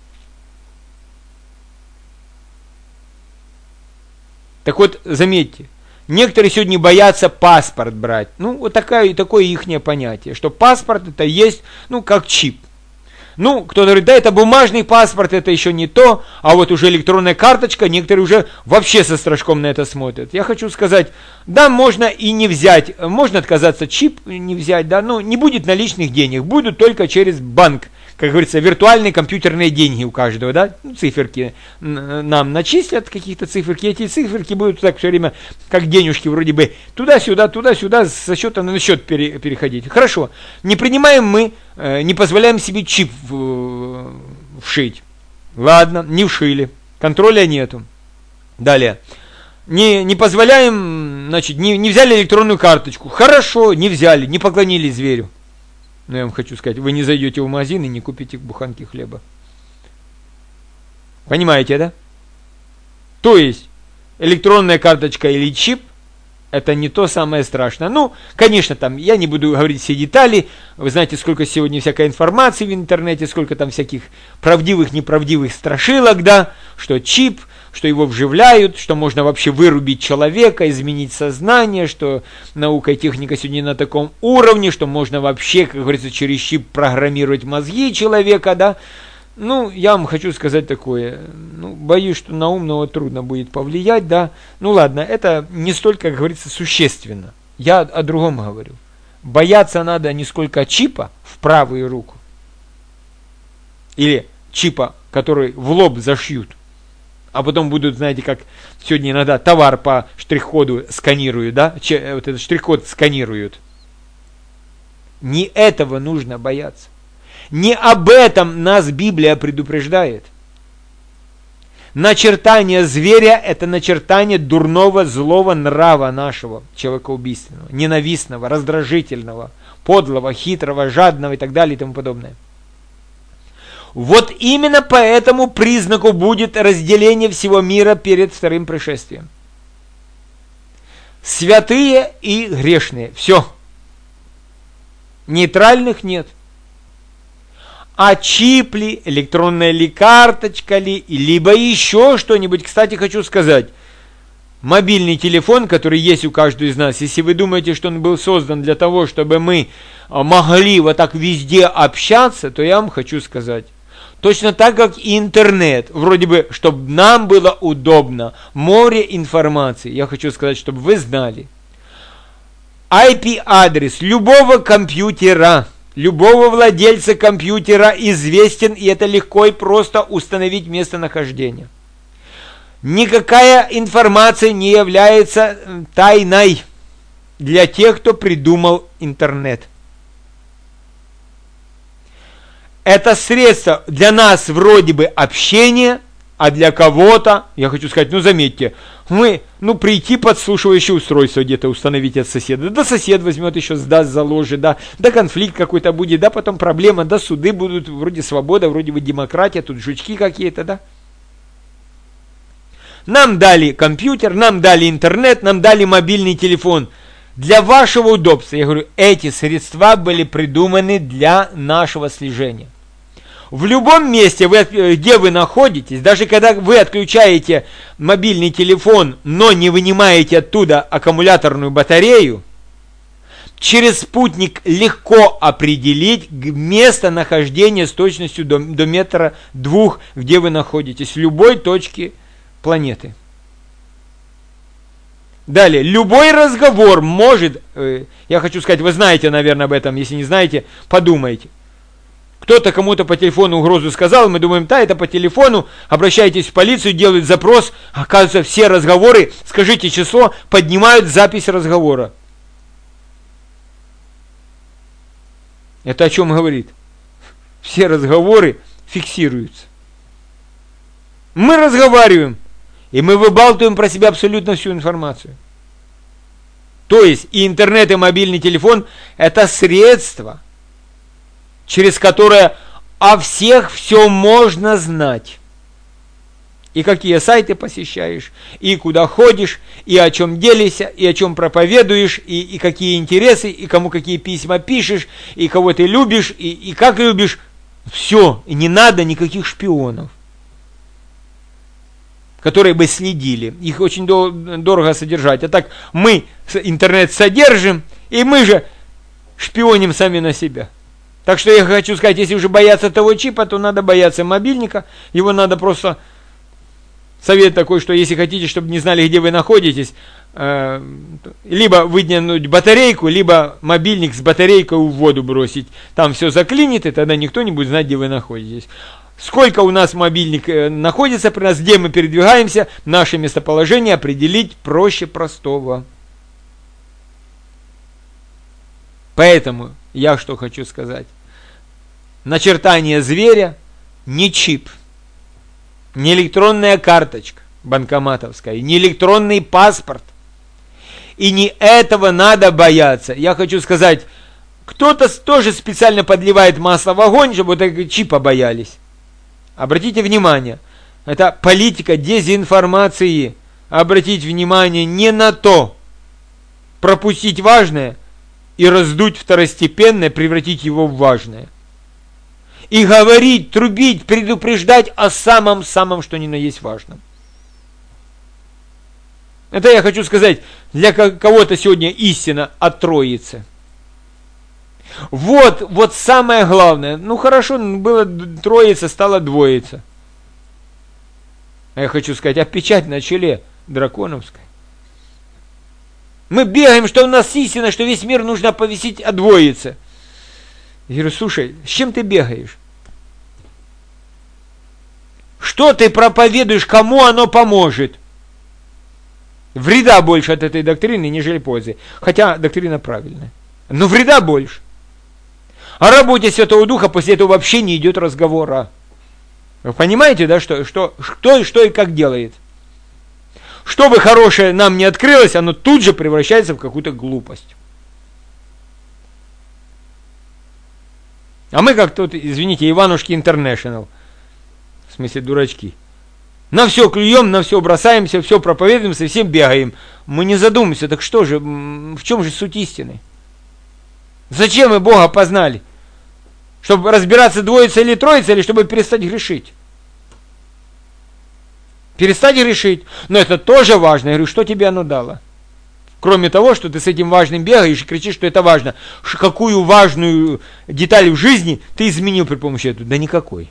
Так вот, заметьте, некоторые сегодня боятся паспорт брать. Ну, вот такое ихнее понятие, что паспорт это есть, как чип. Кто-то говорит, да, это бумажный паспорт, это еще не то, а вот уже электронная карточка, некоторые уже вообще со страшком на это смотрят. Я хочу сказать, да, можно и не взять, можно отказаться чип не взять, да, но не будет наличных денег, будут только через банк, как говорится, виртуальные компьютерные деньги у каждого, да, циферки нам начислят, какие-то циферки, эти циферки будут так все время, как денежки вроде бы, туда-сюда, со счета на счет переходить. Хорошо, не принимаем мы, не позволяем себе чип вшить. Ладно, не вшили, контроля нету. Далее. Не позволяем, значит, не взяли электронную карточку. Хорошо, не взяли, не поклонились зверю. Но я вам хочу сказать, вы не зайдете в магазин и не купите буханки хлеба. Понимаете, да? То есть, электронная карточка или чип, это не то самое страшное. Конечно, там, я не буду говорить все детали. Вы знаете, сколько сегодня всякой информации в интернете, сколько там всяких правдивых, неправдивых страшилок, да, что чип, что его вживляют, что можно вообще вырубить человека, изменить сознание, что наука и техника сегодня на таком уровне, что можно вообще, как говорится, через чип программировать мозги человека, да. Я вам хочу сказать такое, боюсь, что на умного трудно будет повлиять, да. Ладно, это не столько, как говорится, существенно. Я о другом говорю. Бояться надо не сколько чипа в правую руку, или чипа, который в лоб зашьют, а потом будут, знаете, как сегодня иногда товар по штрих-коду сканируют, да, вот этот штрих-код сканируют. Не этого нужно бояться. Не об этом нас Библия предупреждает. Начертание зверя – это начертание дурного, злого нрава нашего, человекоубийственного, ненавистного, раздражительного, подлого, хитрого, жадного и так далее и тому подобное. Вот именно по этому признаку будет разделение всего мира перед вторым пришествием. Святые и грешные. Все. Нейтральных нет. А чип ли, электронная ли карточка ли, либо еще что-нибудь. Кстати, хочу сказать, мобильный телефон, который есть у каждого из нас, если вы думаете, что он был создан для того, чтобы мы могли вот так везде общаться, то я вам хочу сказать, точно так, как и интернет, вроде бы, чтобы нам было удобно, море информации, я хочу сказать, чтобы вы знали, IP-адрес любого компьютера, любого владельца компьютера известен, и это легко и просто установить местонахождение. Никакая информация не является тайной для тех, кто придумал интернет. Это средство для нас вроде бы общения, а для кого-то, я хочу сказать, заметьте, прийти подслушивающее устройство где-то установить от соседа, да сосед возьмет еще, сдаст, заложит, да конфликт какой-то будет, да потом проблема, да суды будут, вроде свобода, вроде бы демократия, тут жучки какие-то, да. Нам дали компьютер, нам дали интернет, нам дали мобильный телефон. Для вашего удобства, я говорю, эти средства были придуманы для нашего слежения. В любом месте, где вы находитесь, даже когда вы отключаете мобильный телефон, но не вынимаете оттуда аккумуляторную батарею, через спутник легко определить местонахождение с точностью до 1-2 метра, где вы находитесь, в любой точке планеты. Далее, любой разговор может, я хочу сказать, вы знаете, наверное, об этом, если не знаете, подумайте. Кто-то кому-то по телефону угрозу сказал, мы думаем, да, это по телефону, обращайтесь в полицию, делают запрос, оказывается, все разговоры, скажите число, поднимают запись разговора. Это о чем говорит? Все разговоры фиксируются. Мы разговариваем, и мы выбалтываем про себя абсолютно всю информацию. То есть и интернет, и мобильный телефон – это средство, через которое о всех все можно знать. И какие сайты посещаешь, и куда ходишь, и о чем делишься, и о чем проповедуешь, и какие интересы, и кому какие письма пишешь, и кого ты любишь, и как любишь. Все, и не надо никаких шпионов, которые бы следили. Их очень дорого содержать. А так мы интернет содержим, и мы же шпионим сами на себя. Так что я хочу сказать, если уже бояться того чипа, то надо бояться мобильника. Его надо просто... Совет такой, что если хотите, чтобы не знали, где вы находитесь, либо выдвинуть батарейку, либо мобильник с батарейкой в воду бросить. Там все заклинит, и тогда никто не будет знать, где вы находитесь. Сколько у нас мобильник находится при нас, где мы передвигаемся, наше местоположение определить проще простого. Поэтому я что хочу сказать. Начертание зверя не чип. Не электронная карточка банкоматовская, не электронный паспорт. И не этого надо бояться. Я хочу сказать, кто-то тоже специально подливает масло в огонь, чтобы вот этого чипа боялись. Обратите внимание, это политика дезинформации. Обратить внимание не на то, пропустить важное и раздуть второстепенное, превратить его в важное. И говорить, трубить, предупреждать о самом-самом, что ни на есть важном. Это я хочу сказать, для кого-то сегодня истина от Троицы. Вот самое главное. Ну хорошо, было Троица, стала Двоица. А я хочу сказать, а печать на челе драконовская. Мы бегаем, что у нас истина, что весь мир нужно повесить о Двоице. Я говорю, слушай, с чем ты бегаешь? Что ты проповедуешь, кому оно поможет? Вреда больше от этой доктрины, нежели пользы. Хотя доктрина правильная. Но вреда больше. О работе Святого Духа после этого вообще не идет разговора. Вы понимаете, да, что и как делает? Что бы хорошее нам не открылось, оно тут же превращается в какую-то глупость. А мы как тут, извините, Иванушки Интернешнл. В смысле, дурачки. На все клюем, на все бросаемся, все проповедуем, совсем бегаем. Мы не задумаемся, так что же, в чем же суть истины? Зачем мы Бога познали? Чтобы разбираться, Двоица или Троица, или чтобы перестать грешить? Перестать грешить. Но это тоже важно. Я говорю, что тебе оно дало? Кроме того, что ты с этим важным бегаешь и кричишь, что это важно. Какую важную деталь в жизни ты изменил при помощи этого? Да никакой.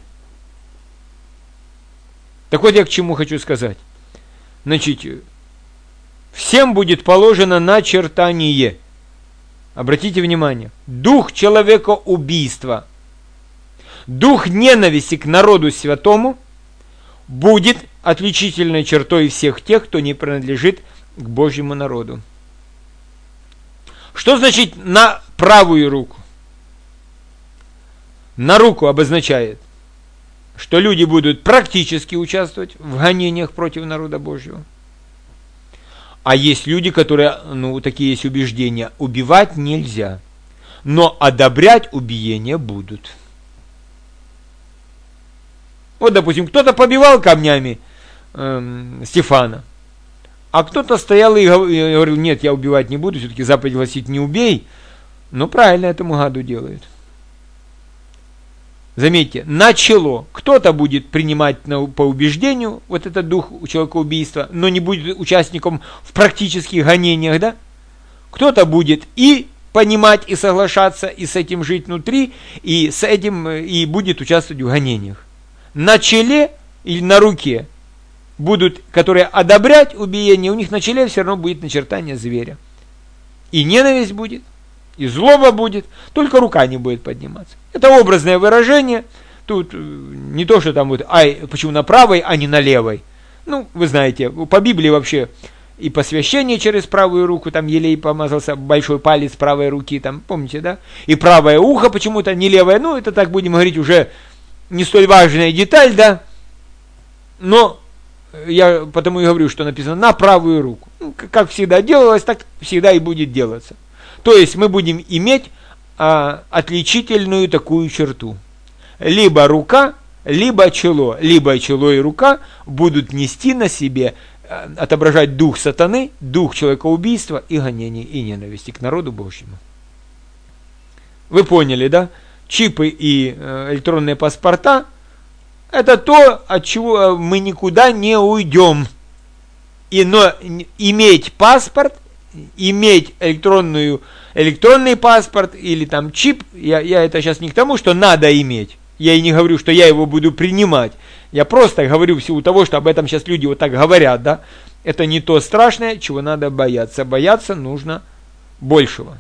Так вот я к чему хочу сказать. Значит, всем будет положено начертание. Обратите внимание. Дух человекоубийства, дух ненависти к народу святому будет отличительной чертой всех тех, кто не принадлежит к Божьему народу. Что значит на правую руку? На руку обозначает, что люди будут практически участвовать в гонениях против народа Божьего. А есть люди, которые, такие есть убеждения, убивать нельзя, но одобрять убиение будут. Вот, допустим, кто-то побивал камнями Стефана, а кто-то стоял и говорил, нет, я убивать не буду, все-таки заповедь гласит, не убей, но правильно этому гаду делает. Заметьте, начало. Кто-то будет принимать по убеждению вот этот дух человекоубийства, но не будет участником в практических гонениях, да? Кто-то будет и понимать, и соглашаться, и с этим жить внутри, и с этим, и будет участвовать в гонениях. На челе или на руке будут, которые одобрять убиение, у них на челе все равно будет начертание зверя. И ненависть будет, и злоба будет, только рука не будет подниматься. Это образное выражение. Тут не то, что там будет, почему на правой, а не на левой. Ну, вы знаете, по Библии вообще и посвящение через правую руку, там елей помазался, большой палец правой руки, там, помните, да? И правое ухо почему-то, не левое, ну, это так будем говорить уже не столь важная деталь, да? Но я потому и говорю, что написано на правую руку. Ну, как всегда делалось, так всегда и будет делаться. То есть мы будем иметь отличительную такую черту. Либо рука, либо чело и рука будут нести на себе, отображать дух сатаны, дух человекоубийства и гонений и ненависти к народу Божьему. Вы поняли, да? Чипы и электронные паспорта – это то, от чего мы никуда не уйдем. Но иметь паспорт, иметь электронный паспорт или там чип, я это сейчас не к тому, что надо иметь. Я и не говорю, что я его буду принимать. Я просто говорю в силу того, что об этом сейчас люди вот так говорят, да. Это не то страшное, чего надо бояться. Бояться нужно большего.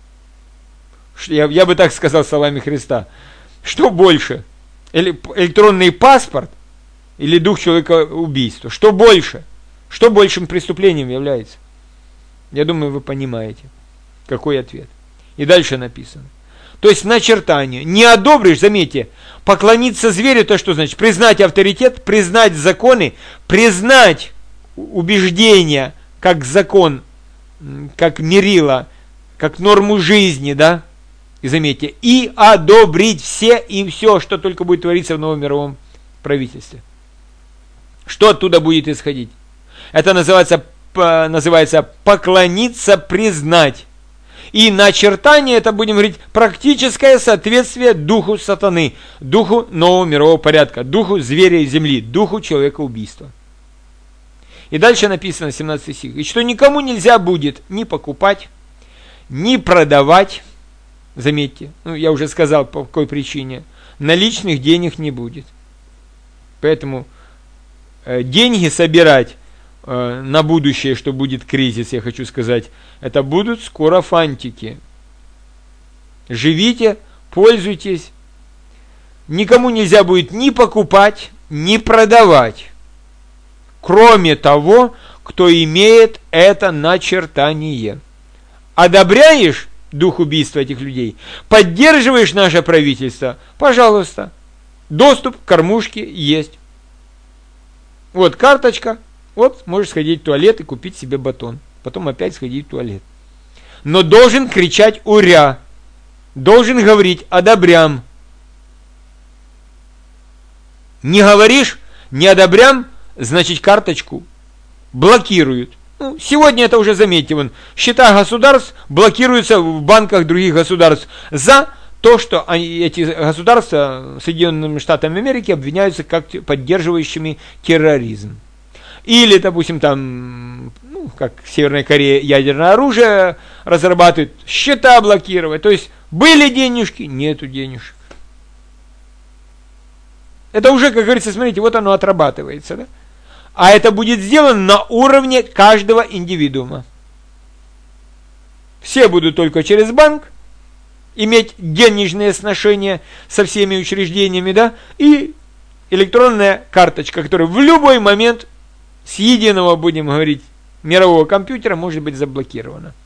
Я бы так сказал словами Христа. Что больше? Электронный паспорт или дух человекоубийства? Что больше? Что большим преступлением является? Я думаю, вы понимаете, какой ответ. И дальше написано. То есть начертание. Не одобришь, заметьте, поклониться зверю, то что значит? Признать авторитет, признать законы, признать убеждения как закон, как мерило, как норму жизни, да? И заметьте, и одобрить все и все, что только будет твориться в новом мировом правительстве. Что оттуда будет исходить? Это называется поклониться, признать. И начертание, это будем говорить, практическое соответствие духу сатаны, духу нового мирового порядка, духу зверя и земли, духу человекоубийства. И дальше написано, 17 стих, и что никому нельзя будет ни покупать, ни продавать, заметьте, я уже сказал по какой причине, наличных денег не будет. Поэтому деньги собирать на будущее, что будет кризис, я хочу сказать, это будут скоро фантики. Живите, пользуйтесь. Никому нельзя будет ни покупать, ни продавать, кроме того, кто имеет это начертание. Одобряешь дух убийства этих людей, поддерживаешь наше правительство, пожалуйста, доступ к кормушке есть. Вот карточка. Вот, можешь сходить в туалет и купить себе батон. Потом опять сходить в туалет. Но должен кричать «Уря!». Должен говорить «Одобрям!». Не говоришь «Не одобрям», значит карточку блокируют. Сегодня это уже, заметьте, счета государств блокируются в банках других государств за то, что эти государства Соединенными Штатами Америки обвиняются как поддерживающими терроризм. Или, допустим, там, как Северная Корея ядерное оружие разрабатывает, счета блокировать. То есть, были денежки, нету денежек. Это уже, как говорится, смотрите, вот оно отрабатывается. Да? А это будет сделано на уровне каждого индивидуума. Все будут только через банк иметь денежные сношения со всеми учреждениями, да, и электронная карточка, которая в любой момент с единого, будем говорить, мирового компьютера может быть заблокирована.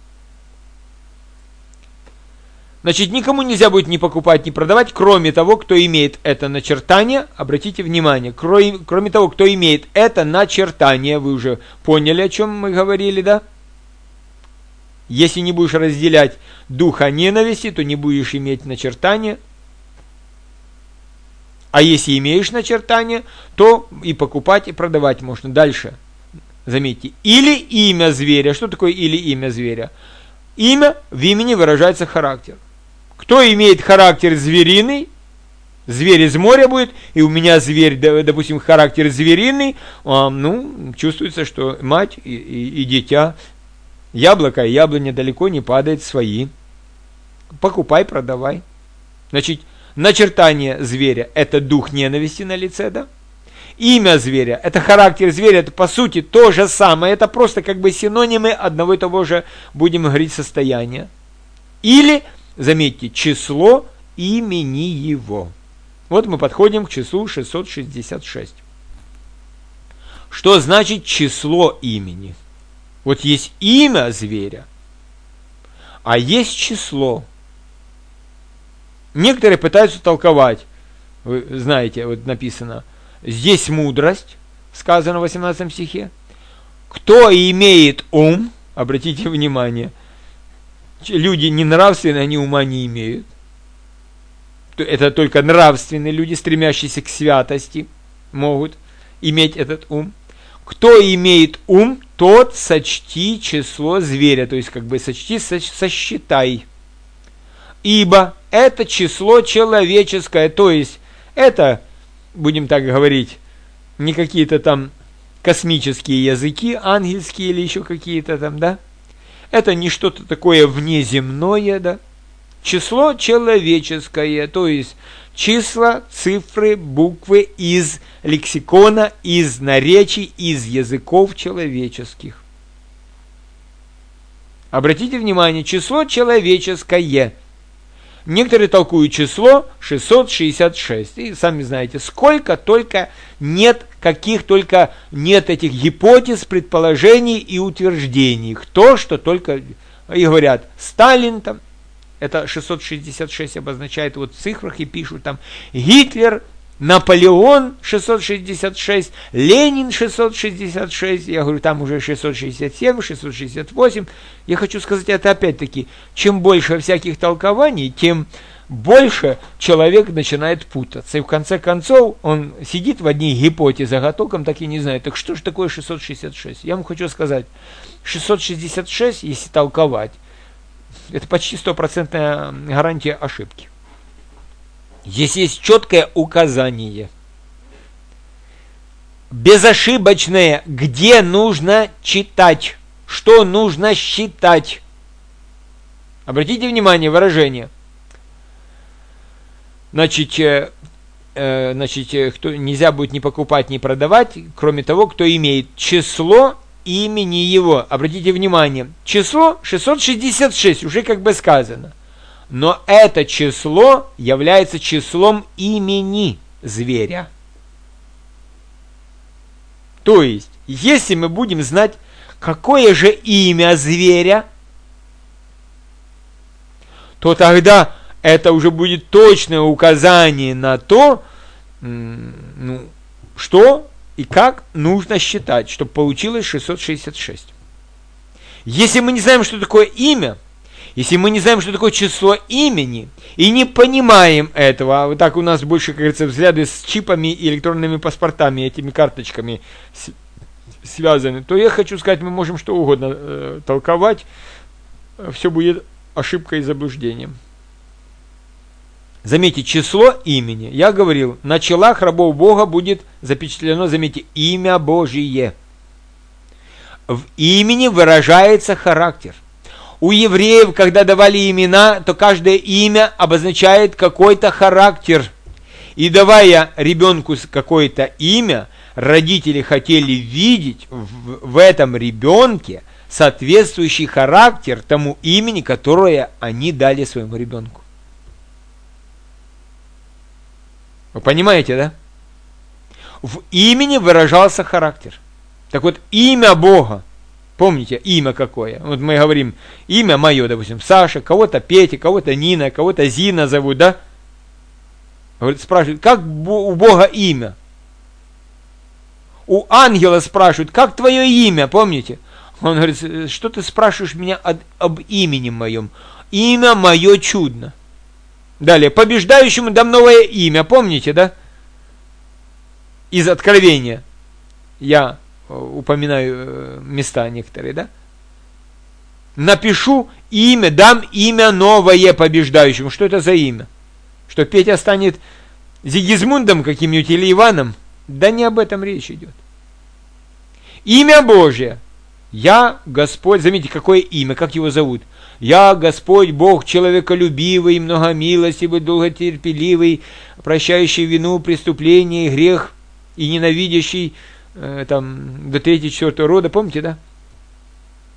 Значит, никому нельзя будет ни покупать, ни продавать, кроме того, кто имеет это начертание. Обратите внимание, кроме того, кто имеет это начертание, вы уже поняли, о чем мы говорили, да? Если не будешь разделять духа ненависти, то не будешь иметь начертание. А если имеешь начертание, то и покупать, и продавать можно. Дальше, заметьте, или имя зверя. Что такое или имя зверя? Имя, в имени выражается характер. Кто имеет характер звериный, зверь из моря будет, и у меня зверь, допустим, характер звериный, чувствуется, что мать и дитя, яблоко и яблоня далеко не падают свои. Покупай, продавай. Значит, начертание зверя – это дух ненависти на лице, да? Имя зверя – это характер зверя, это по сути то же самое, это просто как бы синонимы одного и того же, будем говорить, состояния. Или, заметьте, число имени его. Вот мы подходим к числу 666. Что значит число имени? Вот есть имя зверя, а есть число. Некоторые пытаются толковать. Вы знаете, вот написано, здесь мудрость, сказано в 18 стихе. Кто имеет ум, обратите внимание, люди не нравственные, они ума не имеют. Это только нравственные люди, стремящиеся к святости, могут иметь этот ум. Кто имеет ум, тот сочти число зверя, то есть как бы сочти, сосчитай. Ибо это число человеческое, то есть это, будем так говорить, не какие-то там космические языки, ангельские или еще какие-то там, да? Это не что-то такое внеземное, да? Число человеческое, то есть числа, цифры, буквы из лексикона, из наречий, из языков человеческих. Обратите внимание, число человеческое. Некоторые толкуют число 666. И сами знаете, сколько только нет, каких только нет этих гипотез, предположений и утверждений. Кто что только, и говорят, Сталин там, это 666 обозначает вот в цифрах и пишут там Гитлер, Наполеон 666, Ленин 666, я говорю, там уже 667, 668. Я хочу сказать, это опять-таки, чем больше всяких толкований, тем больше человек начинает путаться. И в конце концов он сидит в одних гипотезах, а толком так и не знает. Так что же такое 666? Я вам хочу сказать, 666, если толковать, это почти 100% гарантия ошибки. Здесь есть четкое указание, безошибочное, где нужно читать, что нужно считать. Обратите внимание, выражение. Значит, кто, нельзя будет ни покупать, ни продавать, кроме того, кто имеет число имени его. Обратите внимание, число 666, уже как бы сказано. Но это число является числом имени зверя. То есть, если мы будем знать, какое же имя зверя, то тогда это уже будет точное указание на то, что и как нужно считать, чтобы получилось 666. Если мы не знаем, что такое имя, если мы не знаем, что такое число имени, и не понимаем этого, а вот так у нас больше, как говорится, взгляды с чипами и электронными паспортами, этими карточками связаны, то я хочу сказать, мы можем что угодно толковать, все будет ошибкой и заблуждением. Заметьте, число имени, я говорил, на челах рабов Бога будет запечатлено, заметьте, имя Божие. В имени выражается характер. У евреев, когда давали имена, то каждое имя обозначает какой-то характер. И давая ребенку какое-то имя, родители хотели видеть в этом ребенке соответствующий характер тому имени, которое они дали своему ребенку. Вы понимаете, да? В имени выражался характер. Так вот, имя Бога, помните, имя какое? Вот мы говорим, имя мое, допустим, Саша, кого-то Петя, кого-то Нина, кого-то Зина зовут, да? Говорит, спрашивают, как у Бога имя? У ангела спрашивают, как твое имя, помните? Он говорит, что ты спрашиваешь меня об имени моем? Имя мое чудно. Далее, побеждающему дам новое имя, помните, да? Из Откровения. Я упоминаю места некоторые, да? Напишу имя, дам имя новое побеждающему. Что это за имя? Что Петя станет Зигизмундом каким-нибудь или Иваном? Да не об этом речь идет. Имя Божие. Я Господь, заметьте, какое имя, как его зовут? Я Господь Бог, человеколюбивый, многомилостивый, долготерпеливый, прощающий вину, преступление, грех и ненавидящий там, до 3-4 рода, помните, да?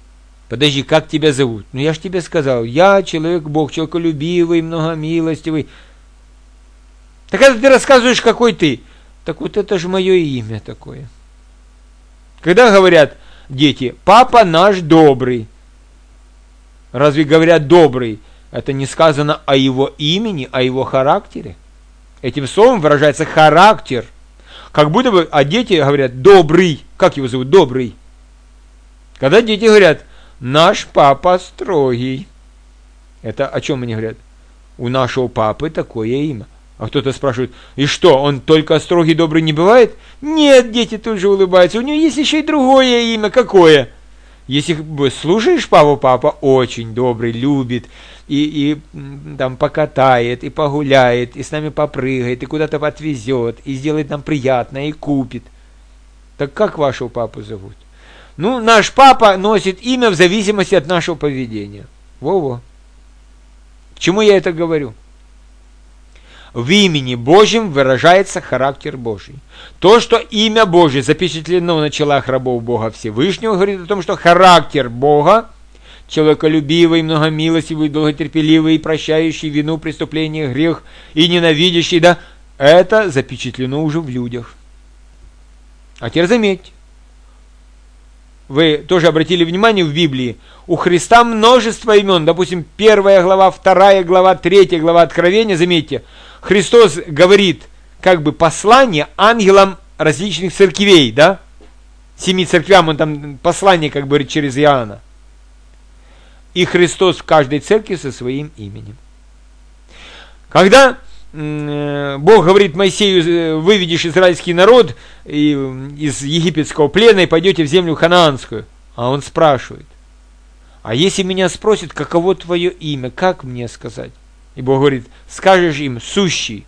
Подожди, как тебя зовут? Ну я ж тебе сказал, я человек-бог, человеколюбивый, многомилостивый. Так когда ты рассказываешь, какой ты, так вот это же мое имя такое. Когда говорят дети, папа наш добрый, разве говорят добрый? Это не сказано о его имени, о его характере. Этим словом выражается характер. Как будто бы, а дети говорят добрый. Как его зовут? Добрый. Когда дети говорят, наш папа строгий. Это о чем они говорят? У нашего папы такое имя. А кто-то спрашивает, и что, он только строгий, добрый не бывает? Нет, дети тут же улыбаются. У него есть еще и другое имя. Какое? Если слушаешь папу, папа очень добрый, любит, и там покатает, и погуляет, и с нами попрыгает, и куда-то отвезет, и сделает нам приятно, и купит. Так как вашего папу зовут? Ну, наш папа носит имя в зависимости от нашего поведения. Во-во. К чему я это говорю? В имени Божьем выражается характер Божий. То, что имя Божье запечатлено на челах рабов Бога Всевышнего, говорит о том, что характер Бога, человеколюбивый, многомилостивый, долготерпеливый, прощающий вину, преступление, грех и ненавидящий, да, это запечатлено уже в людях. А теперь заметьте, вы тоже обратили внимание в Библии, у Христа множество имен, допустим, 1 глава, 2 глава, 3 глава Откровения, заметьте, Христос говорит как бы послание ангелам различных церквей, да? 7 церквям, он там послание как бы говорит через Иоанна. И Христос в каждой церкви со своим именем. Когда Бог говорит Моисею, выведешь израильский народ из египетского плена и пойдете в землю ханаанскую, а он спрашивает, а если меня спросят, каково твое имя, как мне сказать? И Бог говорит, скажешь им сущий.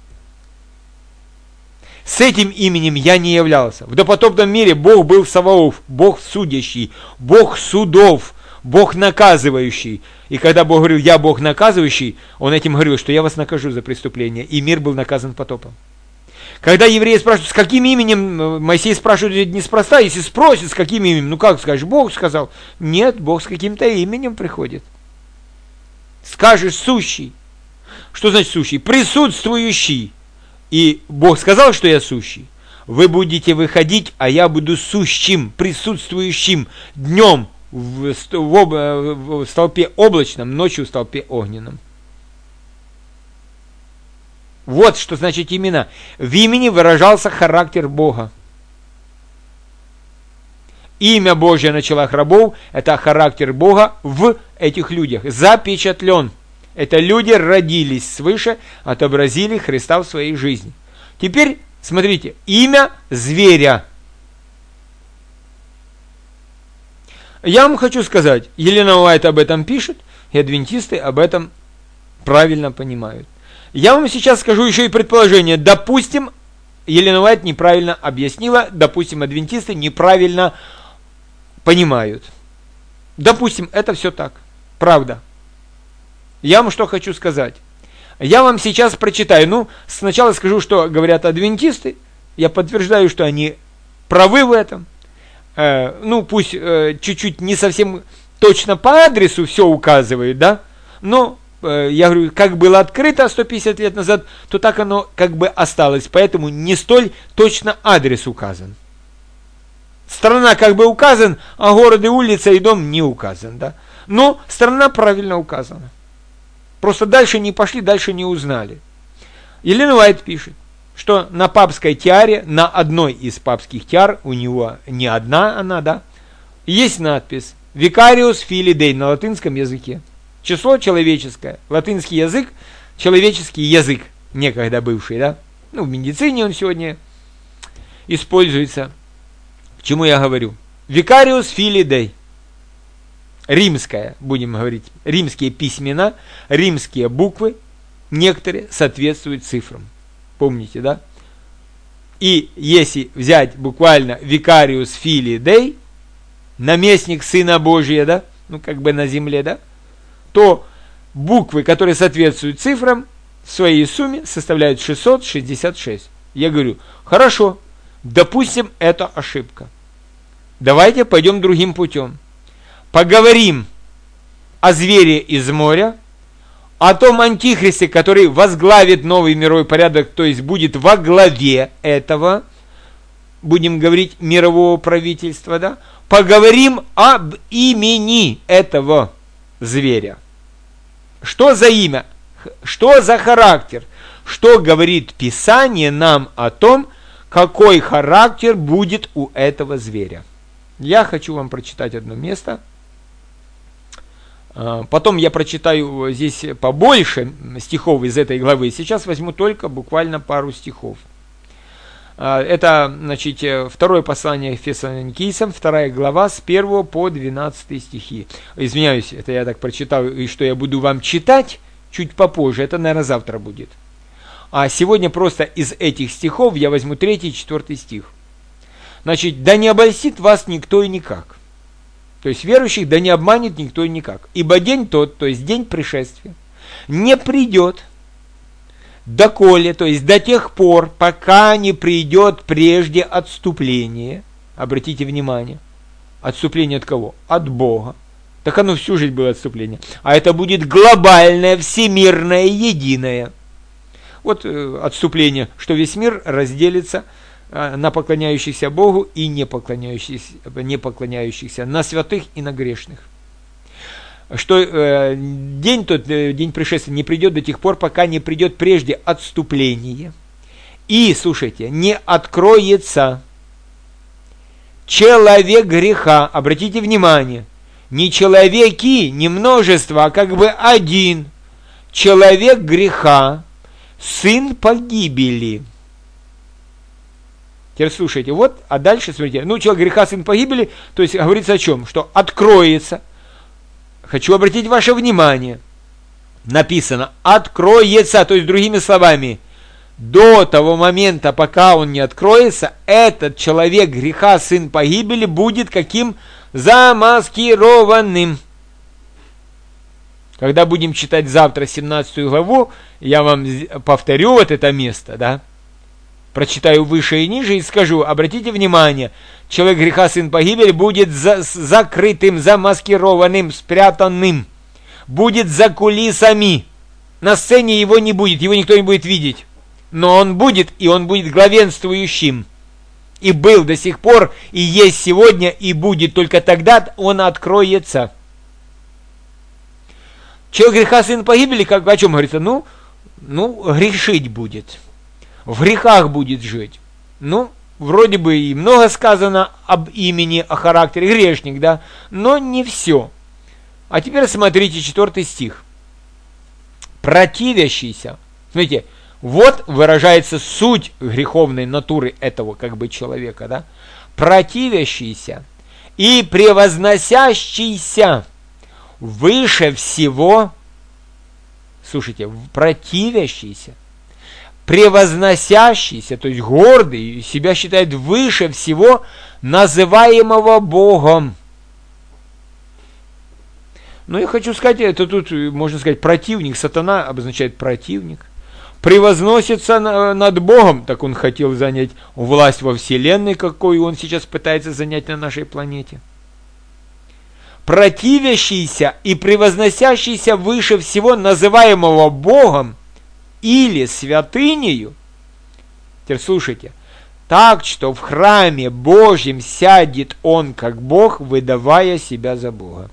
С этим именем я не являлся. В допотопном мире Бог был Саваоф, Бог судящий, Бог судов, Бог наказывающий. И когда Бог говорил, я Бог наказывающий, Он этим говорил, что я вас накажу за преступление. И мир был наказан потопом. Когда евреи спрашивают, с каким именем, Моисей спрашивает неспроста, если спросят, с каким именем, ну как скажешь, Бог сказал. Нет, Бог с каким-то именем приходит. Скажешь сущий. Что значит сущий? Присутствующий. И Бог сказал, что я сущий. Вы будете выходить, а я буду сущим, присутствующим днем в столпе облачном, ночью в столпе огненном. Вот что значит имена. В имени выражался характер Бога. Имя Божье на челах рабов – это характер Бога в этих людях. Запечатлен. Это люди родились свыше, отобразили Христа в своей жизни. Теперь, смотрите, имя зверя. Я вам хочу сказать, Елена Уайт об этом пишет, и адвентисты об этом правильно понимают. Я вам сейчас скажу еще и предположение. Допустим, Елена Уайт неправильно объяснила, допустим, адвентисты неправильно понимают. Допустим, это все так. Правда. Я вам что хочу сказать. Я вам сейчас прочитаю. Ну, сначала скажу, что говорят адвентисты. Я подтверждаю, что они правы в этом. Ну, пусть чуть-чуть не совсем точно по адресу все указывают, да? Но, я говорю, как было открыто 150 лет назад, то так оно как бы осталось. Поэтому не столь точно адрес указан. Страна как бы указан, а город и улица и дом не указан, да? Но страна правильно указана. Просто дальше не пошли, дальше не узнали. Елена Уайт пишет, что на папской тиаре, на одной из папских тиар, у него не одна она, да, есть надпись «Vicarius Filii Dei» на латинском языке. Число человеческое. Латинский язык, человеческий язык, некогда бывший, да. Ну, в медицине он сегодня используется. К чему я говорю? «Vicarius Filii Dei». Римская, будем говорить, римские письмена, римские буквы, некоторые соответствуют цифрам. Помните, да? И если взять буквально Vicarius Filii Dei, наместник Сына Божия, да, ну как бы на земле, да, то буквы, которые соответствуют цифрам, в своей сумме составляют 666. Я говорю, хорошо, допустим, это ошибка. Давайте пойдем другим путем. поговорим о звере из моря, о том антихристе, который возглавит новый мировой порядок, то есть будет во главе этого, будем говорить, мирового правительства, да? Поговорим об имени этого зверя. Что за имя? Что за характер? Что говорит Писание нам о том, какой характер будет у этого зверя? Я хочу вам прочитать одно место. Потом я прочитаю здесь побольше стихов из этой главы. Сейчас возьму только буквально пару стихов. Это, значит, второе послание Фессалоникийцам, 2 глава, с 1 по 12 стихи. Извиняюсь, это я так прочитал, и что я буду вам читать чуть попозже, это, наверное, завтра будет. А сегодня просто из этих стихов я возьму 3 и 4 стих. Значит, «Да не обольстит вас никто и никак». То есть верующих да не обманет никто и никак. «Ибо день тот, то есть день пришествия, не придет, доколе, то есть до тех пор, пока не придет прежде отступление». Обратите внимание, отступление от кого? От Бога. Так оно всю жизнь было отступление. А это будет глобальное, всемирное, единое. Вот отступление, что весь мир разделится на поклоняющихся Богу и не поклоняющихся, на святых и на грешных. Что день тот, день пришествия, не придет до тех пор, пока не придет прежде отступление. И, слушайте, не откроется человек греха. Обратите внимание, не человеки, не множество, а как бы один человек греха, сын погибели. Теперь слушайте, вот, а дальше смотрите, человек греха, сын погибели, то есть говорится о чем? Что откроется. Хочу обратить ваше внимание, написано откроется, то есть другими словами, до того момента, пока он не откроется, этот человек греха, сын погибели, будет каким? Замаскированным. Когда будем читать завтра 17 главу, я вам повторю вот это место, да? Прочитаю выше и ниже и скажу, обратите внимание, человек греха, сын погибели, будет закрытым, замаскированным, спрятанным, будет за кулисами. На сцене его не будет, его никто не будет видеть, но он будет, и он будет главенствующим. И был до сих пор, и есть сегодня, и будет, только тогда он откроется. Человек греха, сын погибели, как о чем говорится? Грешить будет. В грехах будет жить. Вроде бы и много сказано об имени, о характере, грешник, да, но не все. А теперь смотрите 4 стих. Противящийся. Смотрите, вот выражается суть греховной натуры этого как бы человека, да. Противящийся и превозносящийся выше всего. Слушайте, противящийся, превозносящийся, то есть гордый, себя считает выше всего называемого Богом. Я хочу сказать, это тут, можно сказать, противник, сатана обозначает противник. Превозносится над Богом, так он хотел занять власть во вселенной, какую он сейчас пытается занять на нашей планете. Противящийся и превозносящийся выше всего называемого Богом, или святынею, теперь слушайте, так что в храме Божьем сядет он как Бог, выдавая себя за Бога.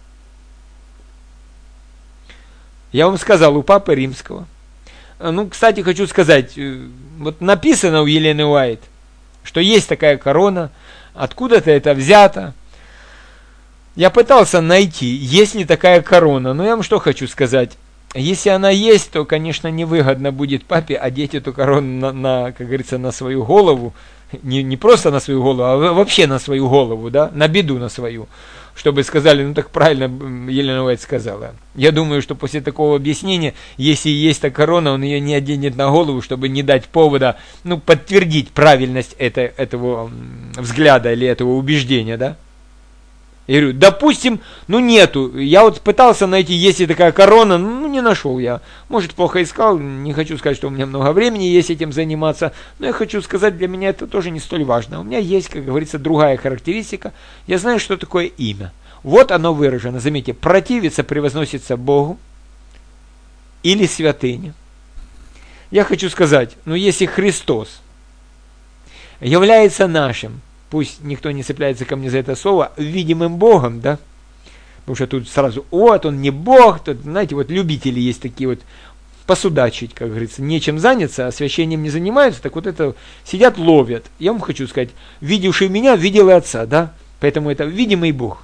Я вам сказал, у Папы Римского. Кстати, хочу сказать, вот написано у Елены Уайт, что есть такая корона, откуда-то это взято. Я пытался найти, есть ли такая корона, но я вам что хочу сказать. Если она есть, то, конечно, невыгодно будет папе одеть эту корону на, как говорится, на свою голову. Не просто на свою голову, а вообще на свою голову, да, на беду на свою. Чтобы сказали, так правильно Елена Уайт сказала. Я думаю, что после такого объяснения, если есть та корона, он ее не оденет на голову, чтобы не дать повода, подтвердить правильность этого взгляда или этого убеждения, да. Я говорю, допустим, нету. Я вот пытался найти, есть ли такая корона, не нашел я. Может, плохо искал, не хочу сказать, что у меня много времени есть этим заниматься, но я хочу сказать, для меня это тоже не столь важно. У меня есть, как говорится, другая характеристика. Я знаю, что такое имя. Вот оно выражено. Заметьте, противится превозносится Богу или святыне. Я хочу сказать, если Христос является нашим, пусть никто не цепляется ко мне за это слово, видимым Богом, да, потому что тут сразу, он не Бог, тут, знаете, любители есть такие посудачить, как говорится, нечем заняться, освящением не занимаются, так это сидят, ловят. Я вам хочу сказать, видевший меня, видел и Отца, да, поэтому это видимый Бог.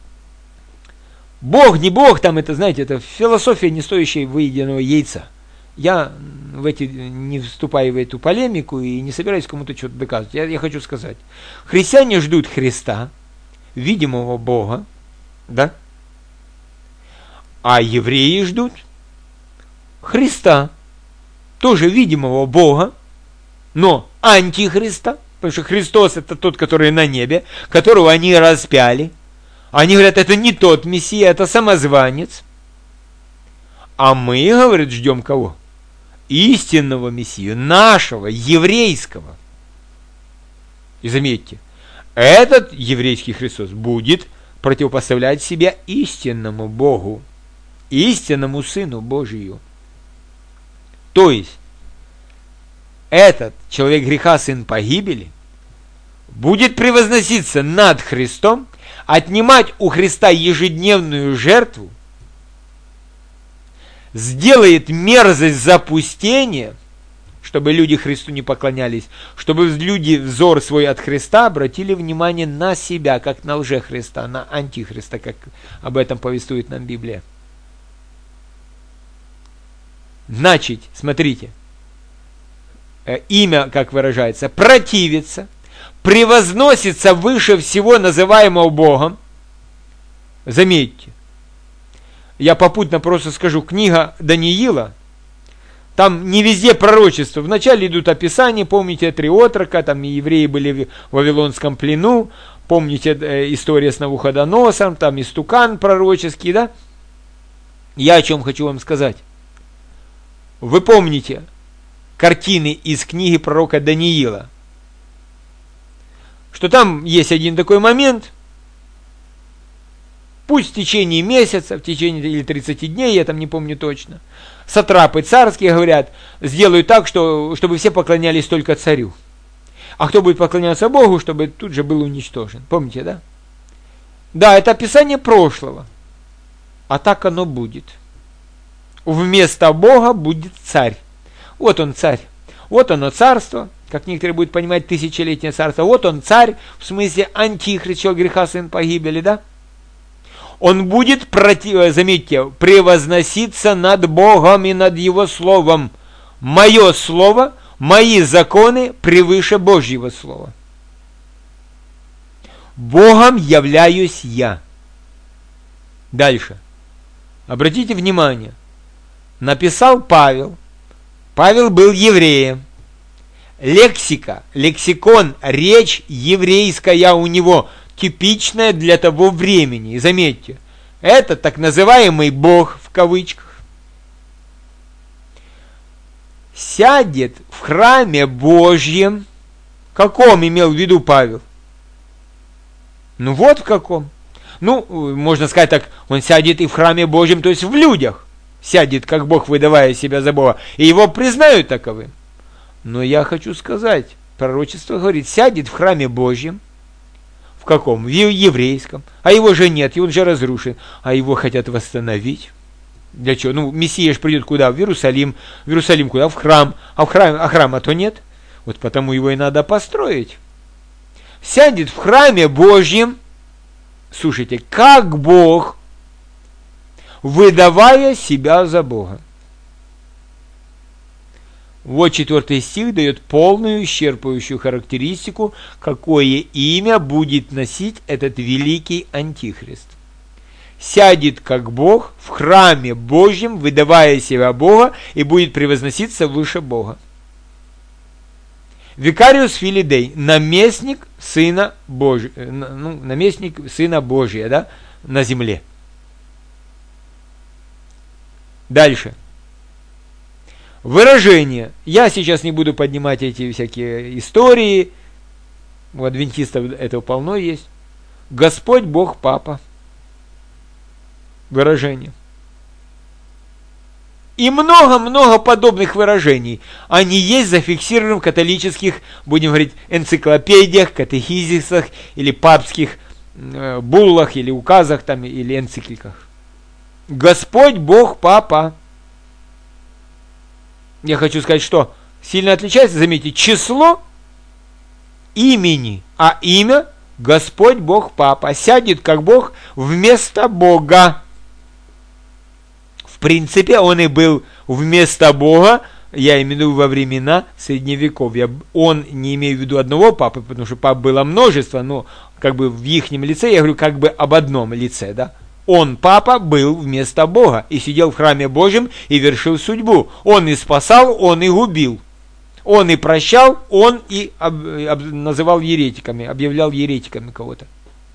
Бог, не Бог, это, знаете, это философия, не стоящая выеденного яйца. Я не вступаю в эту полемику и не собираюсь кому-то что-то доказывать. Я хочу сказать, христиане ждут Христа, видимого Бога, да, а евреи ждут Христа, тоже видимого Бога, но антихриста, потому что Христос это тот, который на небе, которого они распяли. Они говорят, это не тот Мессия, это самозванец. А мы, говорят, ждем кого? Истинного Мессию, нашего, еврейского. И заметьте, этот еврейский Христос будет противопоставлять себя истинному Богу, истинному Сыну Божию. То есть, этот человек греха, сын погибели, будет превозноситься над Христом, отнимать у Христа ежедневную жертву, сделает мерзость запустения, чтобы люди Христу не поклонялись, чтобы люди взор свой от Христа обратили внимание на себя, как на лжехриста, на антихриста, как об этом повествует нам Библия. Значит, смотрите, имя, как выражается, противится, превозносится выше всего называемого Богом. Заметьте, я попутно просто скажу, книга Даниила, там не везде пророчество. Вначале идут описания, помните, 3 отрока, там евреи были в Вавилонском плену, помните история с Навуходоносором, там истукан пророческий, да? Я о чем хочу вам сказать. Вы помните картины из книги пророка Даниила, что там есть один такой момент, пусть в течение месяца, в течение или 30 дней, я там не помню точно, сатрапы царские говорят, сделают так, чтобы все поклонялись только царю. А кто будет поклоняться Богу, чтобы тут же был уничтожен. Помните, да? Да, это описание прошлого. А так оно будет. Вместо Бога будет царь. Вот он царь. Вот оно царство. Как некоторые будут понимать, тысячелетнее царство. Вот он царь, в смысле антихрист, человек греха, сын погибели, да? Он будет, заметьте, превозноситься над Богом и над Его Словом. Мое Слово, мои законы превыше Божьего Слова. Богом являюсь я. Дальше. Обратите внимание. Написал Павел. Павел был евреем. Лексика, лексикон, речь еврейская у него, типичная для того времени. И заметьте, это так называемый Бог в кавычках сядет в храме Божьем. Каком имел в виду Павел? Ну вот в каком. Ну, можно сказать так, он сядет и в храме Божьем, то есть в людях. Сядет, как Бог, выдавая себя за Бога. И его признают таковым. Но я хочу сказать, пророчество говорит, сядет в храме Божьем. В каком? В еврейском. А его же нет, и он же разрушен. А его хотят восстановить. Для чего? Ну, Мессия же придет куда? В Иерусалим. В Иерусалим куда? В храм. А храма-то нет. Вот потому его и надо построить. Сядет в храме Божьем. Слушайте, как Бог, выдавая себя за Бога. Вот 4 стих дает полную, исчерпывающую характеристику, какое имя будет носить этот великий антихрист. Сядет как Бог в храме Божьем, выдавая себя Бога, и будет превозноситься выше Бога. Викариус Филидей, наместник Сына Божия, наместник Сына Божия, да, на земле. Дальше. Выражение. Я сейчас не буду поднимать эти всякие истории. У адвентистов этого полно есть. Господь Бог Папа. выражение. И много-много подобных выражений. Они есть зафиксированы в католических, будем говорить, энциклопедиях, катехизисах или папских буллах или указах там, или энцикликах. Господь Бог Папа. Я хочу сказать, что сильно отличается, заметьте, число имени, а имя Господь Бог Папа сядет как Бог вместо Бога. В принципе, он и был вместо Бога, я имею в виду во времена Средневековья. Он, не имею в виду одного папы, потому что пап было множество, но как бы в ихнем лице, я говорю как бы об одном лице, да. Он, папа, был вместо Бога и сидел в храме Божьем и вершил судьбу. Он и спасал, он и губил. Он и прощал, он и называл еретиками, объявлял еретиками кого-то.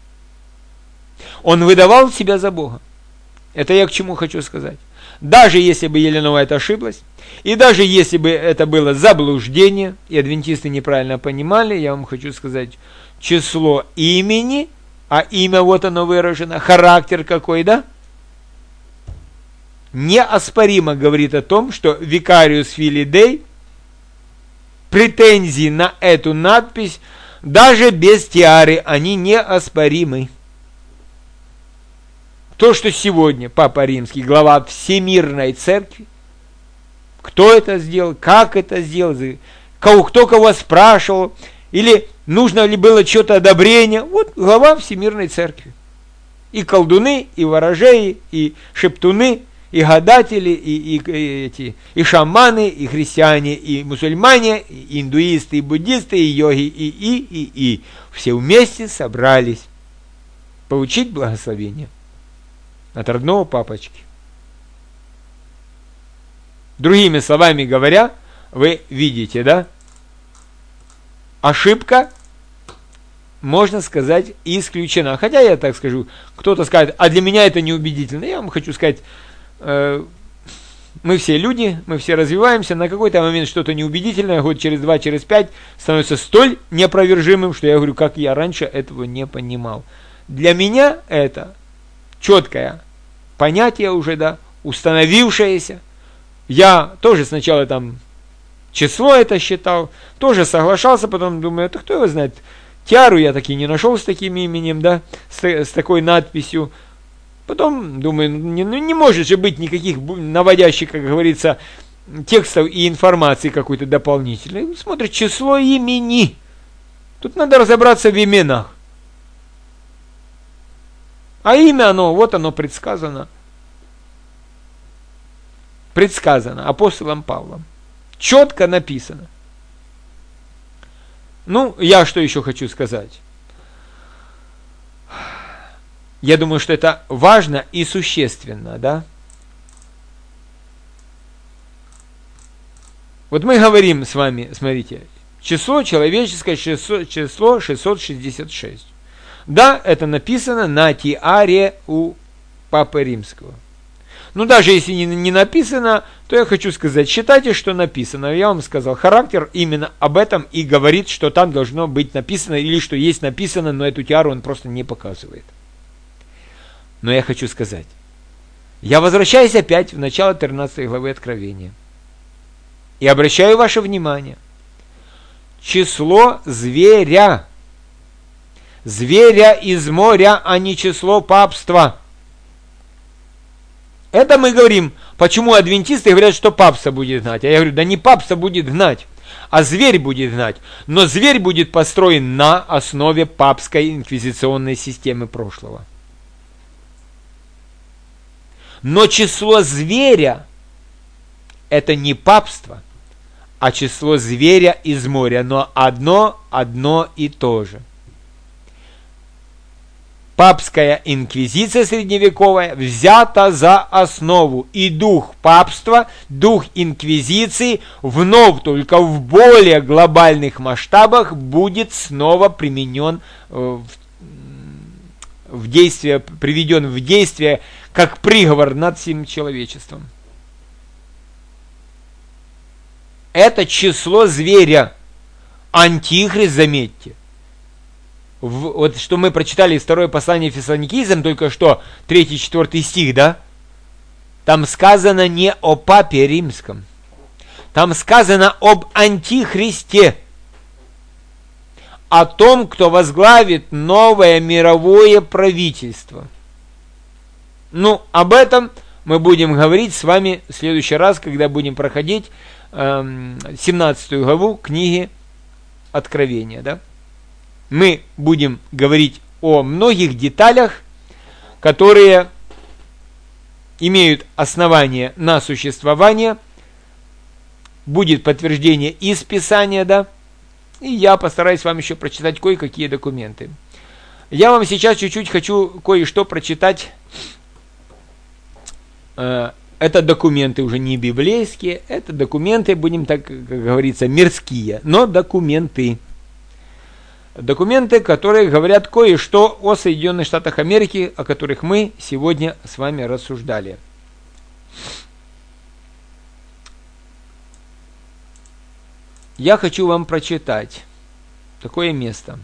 Он выдавал себя за Бога. Это я к чему хочу сказать. Даже если бы Елена Уайт ошиблась, и даже если бы это было заблуждение, и адвентисты неправильно понимали, я вам хочу сказать, число имени, а имя вот оно выражено, характер какой, да? Неоспоримо говорит о том, что Викариус Филий Дей претензии на эту надпись, даже без тиары, они неоспоримы. То, что сегодня Папа Римский, глава Всемирной Церкви, кто это сделал, как это сделал, кто кого спрашивал, или нужно ли было что-то одобрение, вот глава Всемирной Церкви. И колдуны, и ворожеи, и шептуны, и гадатели, и шаманы, и христиане, и мусульмане, и индуисты, и буддисты, и йоги, и. Все вместе собрались получить благословение от родного папочки. Другими словами говоря, вы видите, да? Ошибка, можно сказать, исключена. Хотя я так скажу, кто-то скажет, а для меня это неубедительно. Я вам хочу сказать, мы все люди, мы все развиваемся, на какой-то момент что-то неубедительное, год через 2, через 5 становится столь неопровержимым, что я говорю, как я раньше этого не понимал. Для меня это четкое понятие уже, да, установившееся. Я тоже сначала там число это считал, тоже соглашался, потом думаю, это кто его знает. Тиару я таки не нашел с таким именем, да, с такой надписью. Потом думаю, не может же быть никаких наводящих, как говорится, текстов и информации какой-то дополнительной. Смотрит число имени. Тут надо разобраться в именах. А имя оно, вот оно предсказано. Предсказано апостолом Павлом. Четко написано. Ну, я что еще хочу сказать? Я думаю, что это важно и существенно, да? Вот мы говорим с вами, смотрите, число человеческое, число 666. Да, это написано на тиаре у Папы Римского. Ну, даже если не написано, то я хочу сказать, считайте, что написано. Я вам сказал, характер именно об этом и говорит, что там должно быть написано, или что есть написано, но эту тиару он просто не показывает. Но я хочу сказать, я возвращаюсь опять в начало 13 главы Откровения и обращаю ваше внимание. Число зверя. Зверя из моря, а не число папства. Это мы говорим, почему адвентисты говорят, что папство будет гнать. А я говорю, да не папство будет гнать, а зверь будет гнать. Но зверь будет построен на основе папской инквизиционной системы прошлого. Но число зверя это не папство, а число зверя из моря, но одно и то же. Папская инквизиция средневековая взята за основу, и дух папства, дух инквизиции вновь, только в более глобальных масштабах, будет снова применен в действие, приведен в действие как приговор над всем человечеством. Это число зверя. Антихрист, заметьте, вот что мы прочитали из второе послание Фессалоникийцам, только что 3-4 стих, да? Там сказано не о папе римском. Там сказано об антихристе. О том, кто возглавит новое мировое правительство. Ну, об этом мы будем говорить с вами в следующий раз, когда будем проходить 17 главу книги Откровения. Да? Мы будем говорить о многих деталях, которые имеют основание на существование. Будет подтверждение из Писания, да? И я постараюсь вам еще прочитать кое-какие документы. Я вам сейчас чуть-чуть хочу кое-что прочитать. Это документы уже не библейские, это документы, будем так, как говорится, мирские, но документы. Документы, которые говорят кое-что о Соединенных Штатах Америки, о которых мы сегодня с вами рассуждали. Я хочу вам прочитать такое место.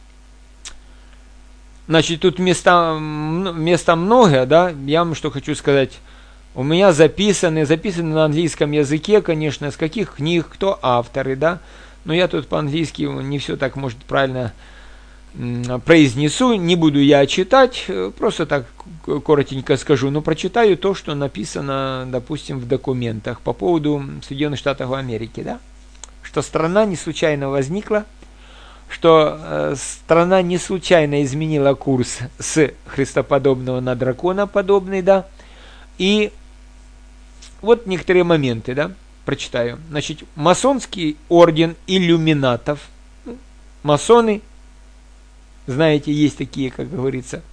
Значит, тут места много, да, я вам что хочу сказать. У меня записаны на английском языке, конечно, с каких книг, кто авторы, да. Но я тут по-английски не все так, может, правильно произнесу, не буду я читать, просто так коротенько скажу, но прочитаю то, что написано, допустим, в документах по поводу Соединенных Штатов Америки, да. Что страна не случайно возникла, что страна не случайно изменила курс с христоподобного на драконоподобный, да, и вот некоторые моменты, да, прочитаю. Значит, масонский орден иллюминатов, масоны, знаете, есть такие, как говорится,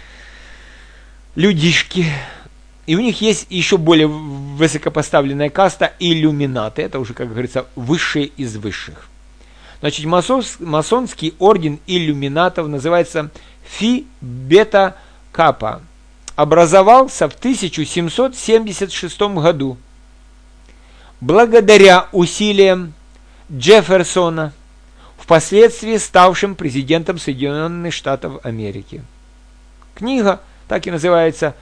людишки, и у них есть еще более высокопоставленная каста иллюминаты. Это уже, как говорится, высшие из высших. Значит, масонский орден иллюминатов называется Фи Бета Капа. Образовался в 1776 году. Благодаря усилиям Джефферсона, впоследствии ставшим президентом Соединенных Штатов Америки. Книга так и называется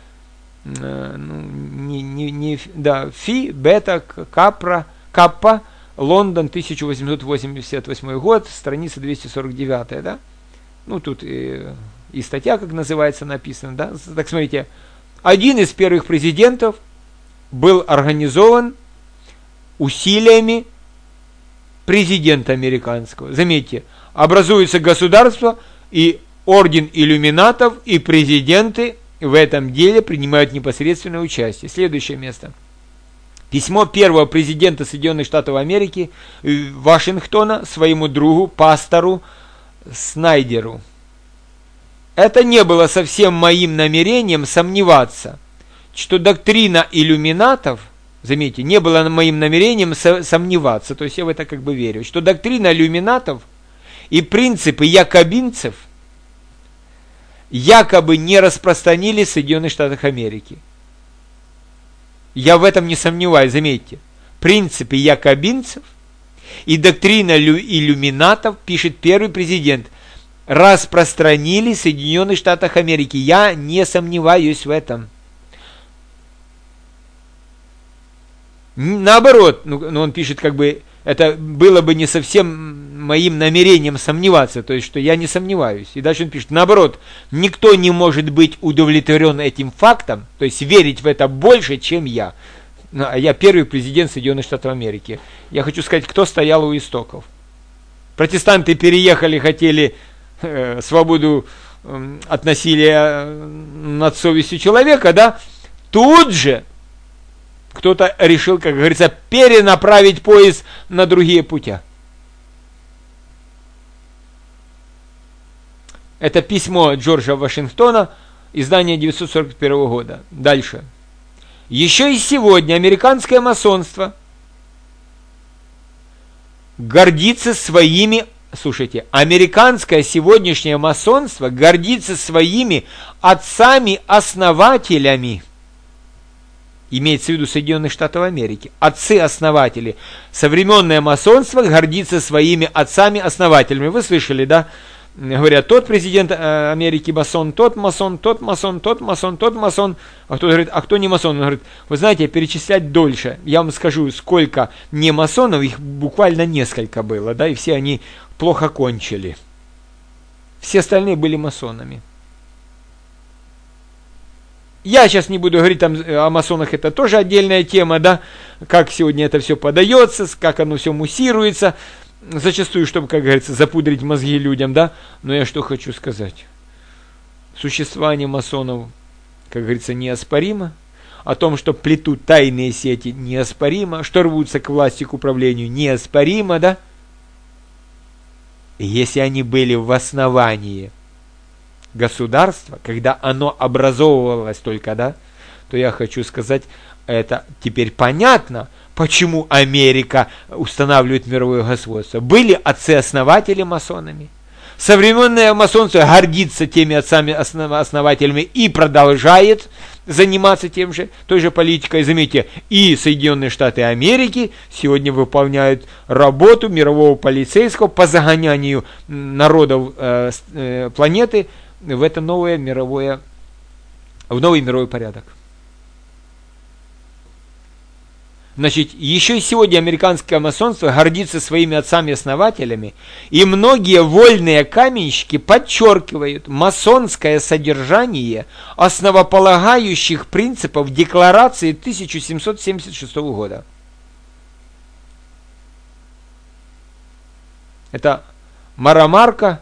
Фи, Бета, Каппа, Лондон, 1888 год, страница 249, да? Ну, тут и статья, как называется, написана, да? Так, смотрите, один из первых президентов был организован усилиями президента американского. Заметьте, образуется государство, и орден иллюминатов, и президенты в этом деле принимают непосредственное участие. Следующее место. Письмо первого президента Соединенных Штатов Америки Вашингтона своему другу, пастору Снайдеру. Это не было совсем моим намерением сомневаться, что доктрина иллюминатов, заметьте, не было моим намерением сомневаться, то есть я в это как бы верю, что доктрина иллюминатов и принципы якобинцев якобы не распространились в Соединенных Штатах Америки. Я в этом не сомневаюсь, заметьте. Принципы якобинцев и доктрина иллюминатов, пишет первый президент, распространились в Соединенных Штатах Америки. Я не сомневаюсь в этом. Наоборот, ну он пишет, как бы, это было бы не совсем моим намерением сомневаться, то есть, что я не сомневаюсь. И дальше он пишет, наоборот, никто не может быть удовлетворен этим фактом, то есть верить в это больше, чем я. А я первый президент Соединенных Штатов Америки. Я хочу сказать, кто стоял у истоков. Протестанты переехали, хотели свободу от насилия над совестью человека, да? Тут же кто-то решил, как говорится, перенаправить поезд на другие пути. Это письмо Джорджа Вашингтона, издание 1941 года. Дальше. Еще и сегодня американское масонство гордится своими... Слушайте, американское сегодняшнее масонство гордится своими отцами-основателями. Имеется в виду Соединенных Штатов Америки. Отцы-основатели. Современное масонство гордится своими отцами-основателями. Вы слышали, да? говорят, тот президент Америки масон, тот масон, тот масон, тот масон, тот масон. А кто говорит, а кто не масон? Он говорит, вы знаете, перечислять дольше. Я вам скажу, сколько не масонов, их буквально несколько было, да, и все они плохо кончили. Все остальные были масонами. Я сейчас не буду говорить там о масонах, это тоже отдельная тема, да, как сегодня это все подается, как оно все муссируется, зачастую, чтобы, как говорится, запудрить мозги людям, да, но я что хочу сказать. Существование масонов, как говорится, неоспоримо, о том, что плетут тайные сети, неоспоримо, что рвутся к власти, к управлению, неоспоримо, да. И если они были в основании государства, когда оно образовывалось только, да, то я хочу сказать, это теперь понятно, почему Америка устанавливает мировое господство. Были отцы-основатели масонами. Современное масонство гордится теми отцами-основателями и продолжает заниматься тем же, той же политикой. Заметьте, и Соединенные Штаты Америки сегодня выполняют работу мирового полицейского по загонянию народов планеты в это новый мировой порядок. Значит, еще и сегодня американское масонство гордится своими отцами-основателями, и многие вольные каменщики подчеркивают масонское содержание основополагающих принципов Декларации 1776 года. Это Марамарка,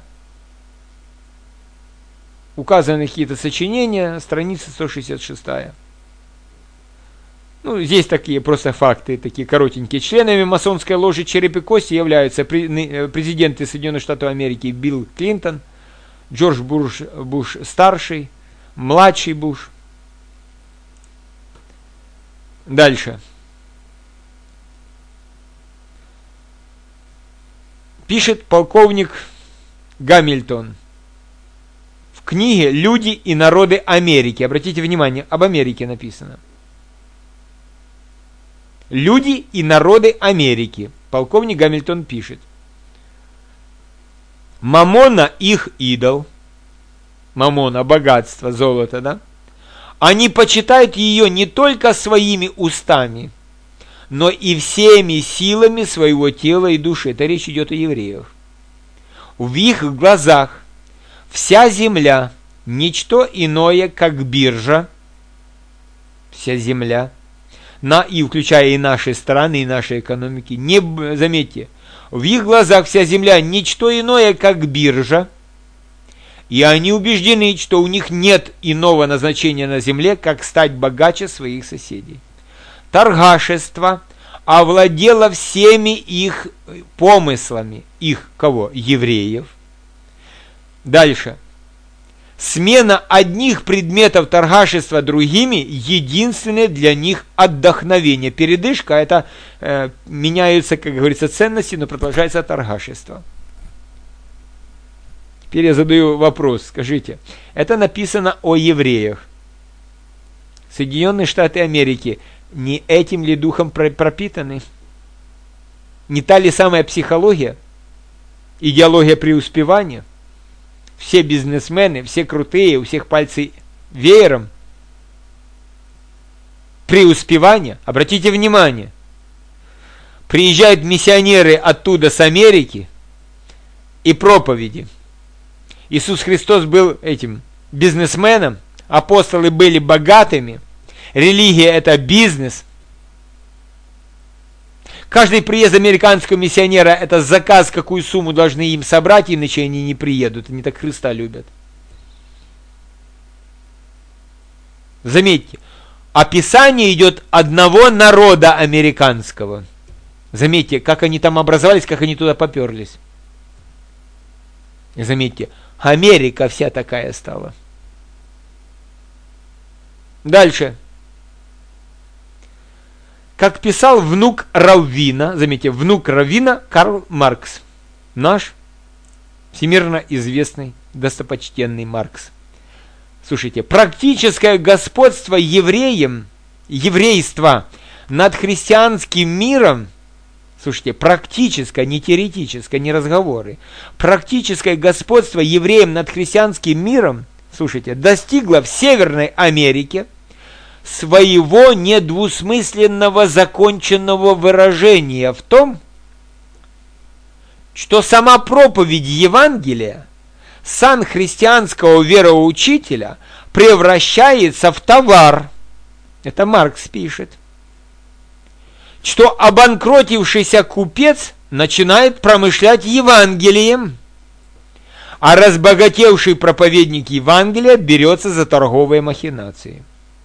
указаны какие-то сочинения, страница 166. Ну, здесь такие просто факты, такие коротенькие. Членами масонской ложи череп и кости являются президенты Соединенных Штатов Америки Билл Клинтон, Джордж Буш старший, младший Буш. Дальше. Пишет полковник Гамильтон в книге «Люди и народы Америки». Обратите внимание, об Америке написано. Люди и народы Америки. Полковник Гамильтон пишет. Мамона их идол. Мамона, богатство, золото, да? Они почитают ее не только своими устами, но и всеми силами своего тела и души. Это речь идет о евреях. В их глазах вся земля ничто иное, как биржа. Вся земля. И включая и наши страны, и наши экономики. Заметьте, в их глазах вся земля ничто иное, как биржа, и они убеждены, что у них нет иного назначения на земле, как стать богаче своих соседей. Торгашество овладело всеми их помыслами. Их кого? Евреев. Дальше. Смена одних предметов торгашества другими – единственное для них отдохновение. Передышка – это меняются, как говорится, ценности, но продолжается торгашество. Теперь я задаю вопрос, скажите, это написано о евреях. Соединенные Штаты Америки не этим ли духом пропитаны? Не та ли самая психология, идеология преуспевания? Все бизнесмены, все крутые, у всех пальцы веером. Преуспевание. Обратите внимание. Приезжают миссионеры оттуда, с Америки, и проповеди. Иисус Христос был этим бизнесменом, апостолы были богатыми, религия – это бизнес. Каждый приезд американского миссионера – это заказ, какую сумму должны им собрать, иначе они не приедут. Они так Христа любят. Заметьте, описание идет одного народа американского. Заметьте, как они там образовались, как они туда поперлись. Заметьте, Америка вся такая стала. Дальше. Как писал внук Раввина, заметьте, внук Раввина Карл Маркс, наш всемирно известный, достопочтенный Маркс. Слушайте, практическое господство еврейства над христианским миром, Слушайте, практическое, не теоретическое, не разговоры, практическое господство евреям над христианским миром, слушайте, достигло в Северной Америке своего недвусмысленного законченного выражения в том, что сама проповедь Евангелия, сан христианского вероучителя, превращается в товар. Это Маркс пишет. Что обанкротившийся купец начинает промышлять Евангелием, а разбогатевший проповедник Евангелия берется за торговые махинации.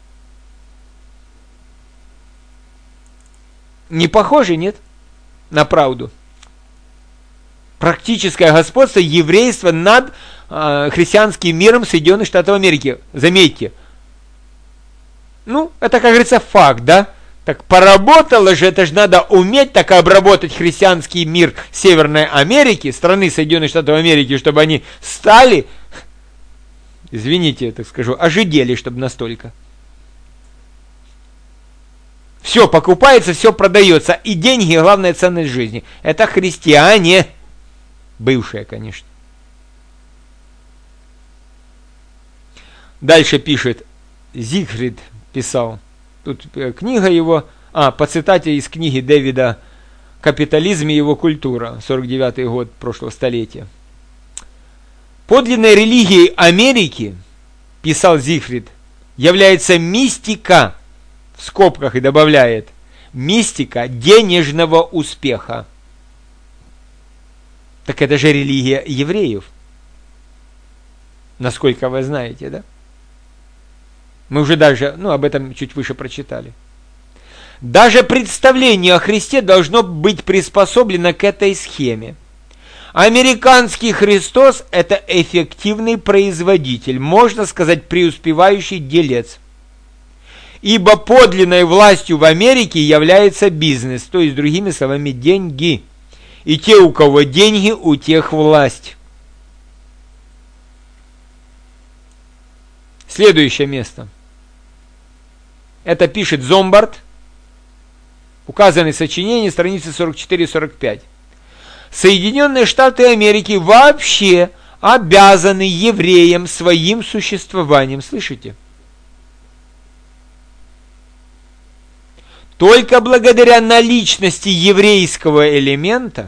Не похоже, нет, на правду? Практическое господство еврейства над христианским миром Соединенных Штатов Америки. Заметьте. Ну, это, как говорится, факт, да? Так поработало же, это же надо уметь так обработать христианский мир Северной Америки, страны Соединенных Штатов Америки, чтобы они стали, извините, я так скажу, ожидели, чтобы настолько. Все покупается, все продается, и деньги – главная ценность жизни. Это христиане, бывшие, конечно. Дальше пишет, Зигфрид писал, тут книга его, по цитате из книги Дэвида «Капитализм и его культура», 49-й год прошлого столетия. Подлинной религией Америки, писал Зигфрид, является мистика, в скобках и добавляет, мистика денежного успеха. Так это же религия евреев. Насколько вы знаете, да? Мы уже даже, об этом чуть выше прочитали. Даже представление о Христе должно быть приспособлено к этой схеме. Американский Христос – это эффективный производитель, можно сказать, преуспевающий делец. Ибо подлинной властью в Америке является бизнес, то есть, другими словами, деньги. И те, у кого деньги, у тех власть. Следующее место. Это пишет Зомбард, указанные сочинения, страницы 44-45. Соединенные Штаты Америки вообще обязаны евреям своим существованием. Слышите? Только благодаря наличности еврейского элемента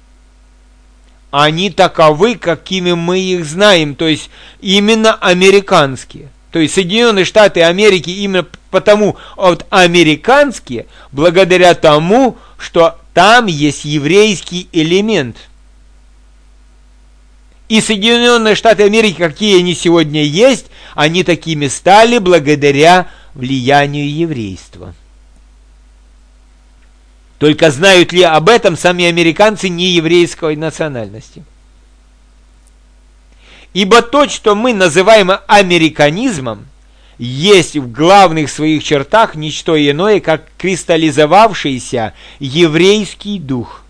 они таковы, какими мы их знаем, то есть именно американские. То есть Соединенные Штаты Америки именно потому американские, благодаря тому, что там есть еврейский элемент. И Соединенные Штаты Америки, какие они сегодня есть, они такими стали благодаря влиянию еврейства. Только знают ли об этом сами американцы не еврейской национальности? Ибо то, что мы называем американизмом, есть в главных своих чертах ничто иное, как кристаллизовавшийся еврейский дух.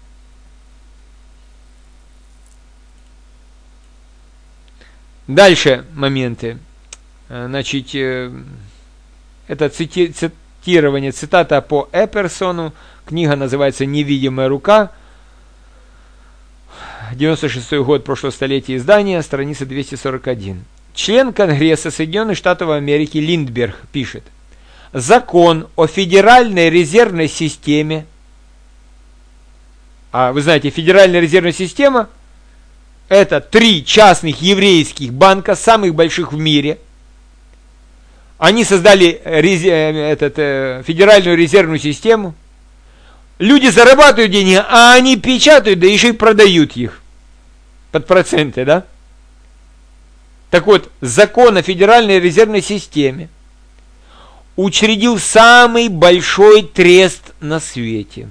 Дальше моменты. Значит, это цитирование, цитата по Эперсону. Книга называется «Невидимая рука». 96-й год прошлого столетия издания, страница 241. Член Конгресса Соединенных Штатов Америки Линдберг пишет: закон о Федеральной резервной системе. А вы знаете, Федеральная резервная система – это 3 частных еврейских банка, самых больших в мире. Они создали Федеральную резервную систему. Люди зарабатывают деньги, а они печатают, да еще и продают их под проценты, да? Так вот, закон о Федеральной резервной системе учредил самый большой трест на свете.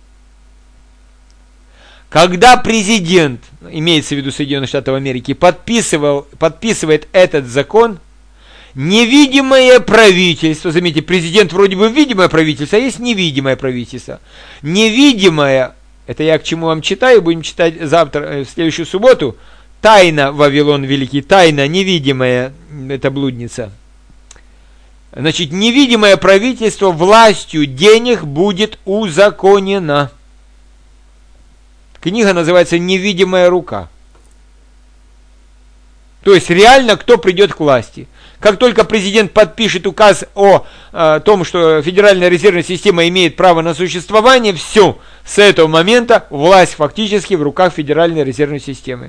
Когда президент, имеется в виду Соединенных Штатов Америки, подписывает этот закон, невидимое правительство, заметьте, президент вроде бы видимое правительство, а есть невидимое правительство. Невидимое, это я к чему вам читаю, будем читать завтра, в следующую субботу, тайна Вавилон Великий, тайна невидимая, это блудница. Значит, невидимое правительство властью денег будет узаконено. Книга называется «Невидимая рука». То есть реально кто придет к власти. Как только президент подпишет указ о том, что Федеральная резервная система имеет право на существование, все, с этого момента власть фактически в руках Федеральной резервной системы.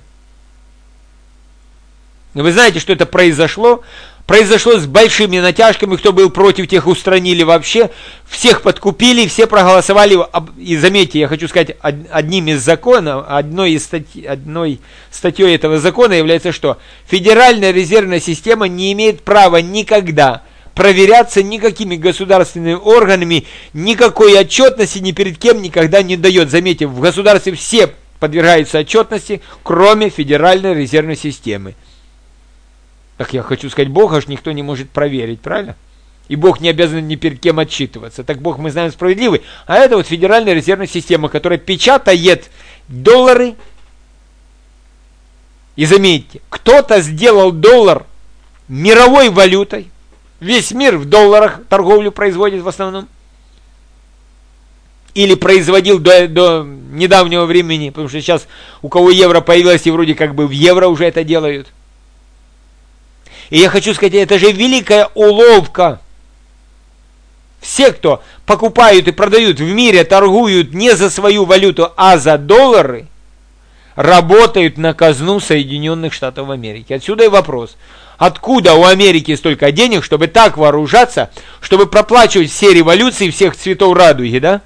Вы знаете, что это произошло? Произошло с большими натяжками, кто был против, тех устранили вообще, всех подкупили, все проголосовали, и заметьте, я хочу сказать, одним из законов, одной статьей этого закона является что? Федеральная резервная система не имеет права никогда проверяться никакими государственными органами, никакой отчетности ни перед кем никогда не дает. Заметьте, в государстве все подвергаются отчетности, кроме Федеральной резервной системы. Так я хочу сказать, Бога же никто не может проверить, правильно? И Бог не обязан ни перед кем отчитываться. Так Бог, мы знаем, справедливый. А это вот Федеральная резервная система, которая печатает доллары. И заметьте, кто-то сделал доллар мировой валютой. Весь мир в долларах торговлю производит в основном. Или производил до недавнего времени, потому что сейчас у кого евро появилось, и вроде как бы в евро уже это делают. И я хочу сказать, это же великая уловка. Все, кто покупают и продают в мире, торгуют не за свою валюту, а за доллары, работают на казну Соединенных Штатов Америки. Отсюда и вопрос. Откуда у Америки столько денег, чтобы так вооружаться, чтобы проплачивать все революции всех цветов радуги, да?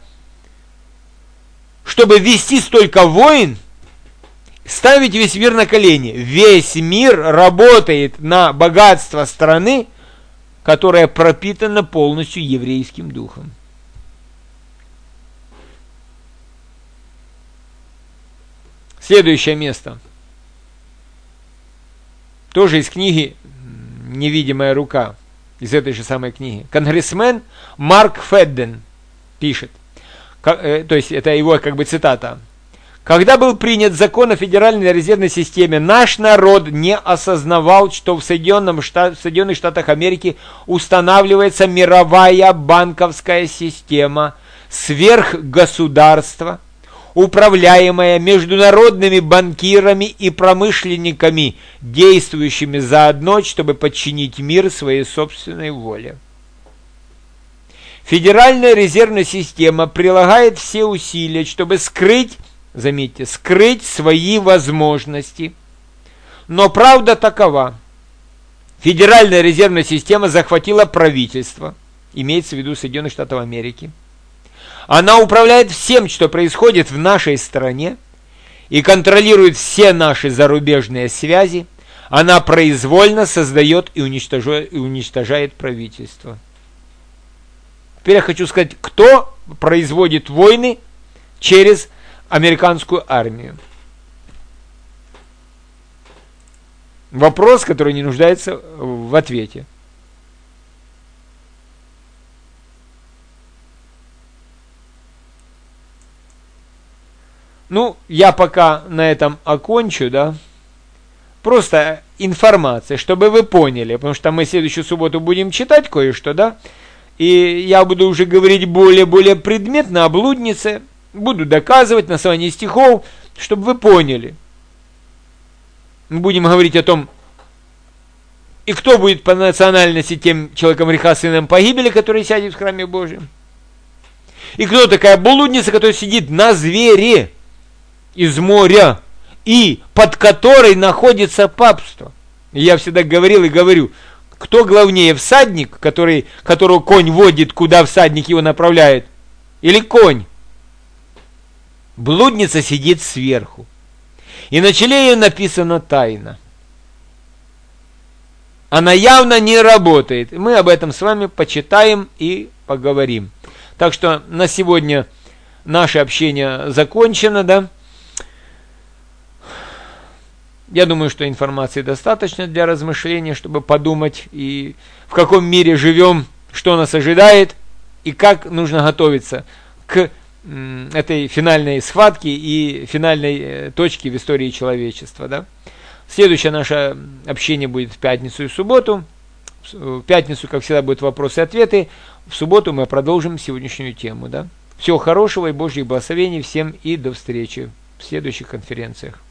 Чтобы вести столько войн, ставить весь мир на колени. Весь мир работает на богатство страны, которая пропитана полностью еврейским духом. Следующее место. Тоже из книги «Невидимая рука». Из этой же самой книги. Конгрессмен Марк Федден пишет. То есть это его как бы цитата. Когда был принят закон о Федеральной резервной системе, наш народ не осознавал, что в Соединенных Штатах Америки устанавливается мировая банковская система, сверхгосударство, управляемое международными банкирами и промышленниками, действующими заодно, чтобы подчинить мир своей собственной воле. Федеральная резервная система прилагает все усилия, чтобы скрыть, заметьте, скрыть свои возможности. Но правда такова. Федеральная резервная система захватила правительство, имеется в виду Соединенных Штатов Америки. Она управляет всем, что происходит в нашей стране, и контролирует все наши зарубежные связи. Она произвольно создает и уничтожает правительство. Теперь я хочу сказать, кто производит войны через американскую армию. Вопрос, который не нуждается в ответе. Ну, я пока на этом окончу, да. Просто информация, чтобы вы поняли, потому что мы в следующую субботу будем читать кое-что, да. И я буду уже говорить более предметно о блуднице. Буду доказывать на основании стихов, чтобы вы поняли. Мы будем говорить о том, и кто будет по национальности тем человеком греха, сыном погибели, который сядет в храме Божьем. И кто такая блудница, которая сидит на звере из моря, и под которой находится папство. И я всегда говорил и говорю, кто главнее, всадник, которого конь водит, куда всадник его направляет, или конь? Блудница сидит сверху. И на челе ее написано тайна. Она явно не работает. Мы об этом с вами почитаем и поговорим. Так что на сегодня наше общение закончено, да? Я думаю, что информации достаточно для размышления, чтобы подумать, и в каком мире живем, что нас ожидает, и как нужно готовиться к этой финальной схватке и финальной точке в истории человечества. Да? Следующее наше общение будет в пятницу и в субботу. В пятницу, как всегда, будут вопросы и ответы. В субботу мы продолжим сегодняшнюю тему. Да? Всего хорошего и Божьих благословений всем и до встречи. в следующих конференциях.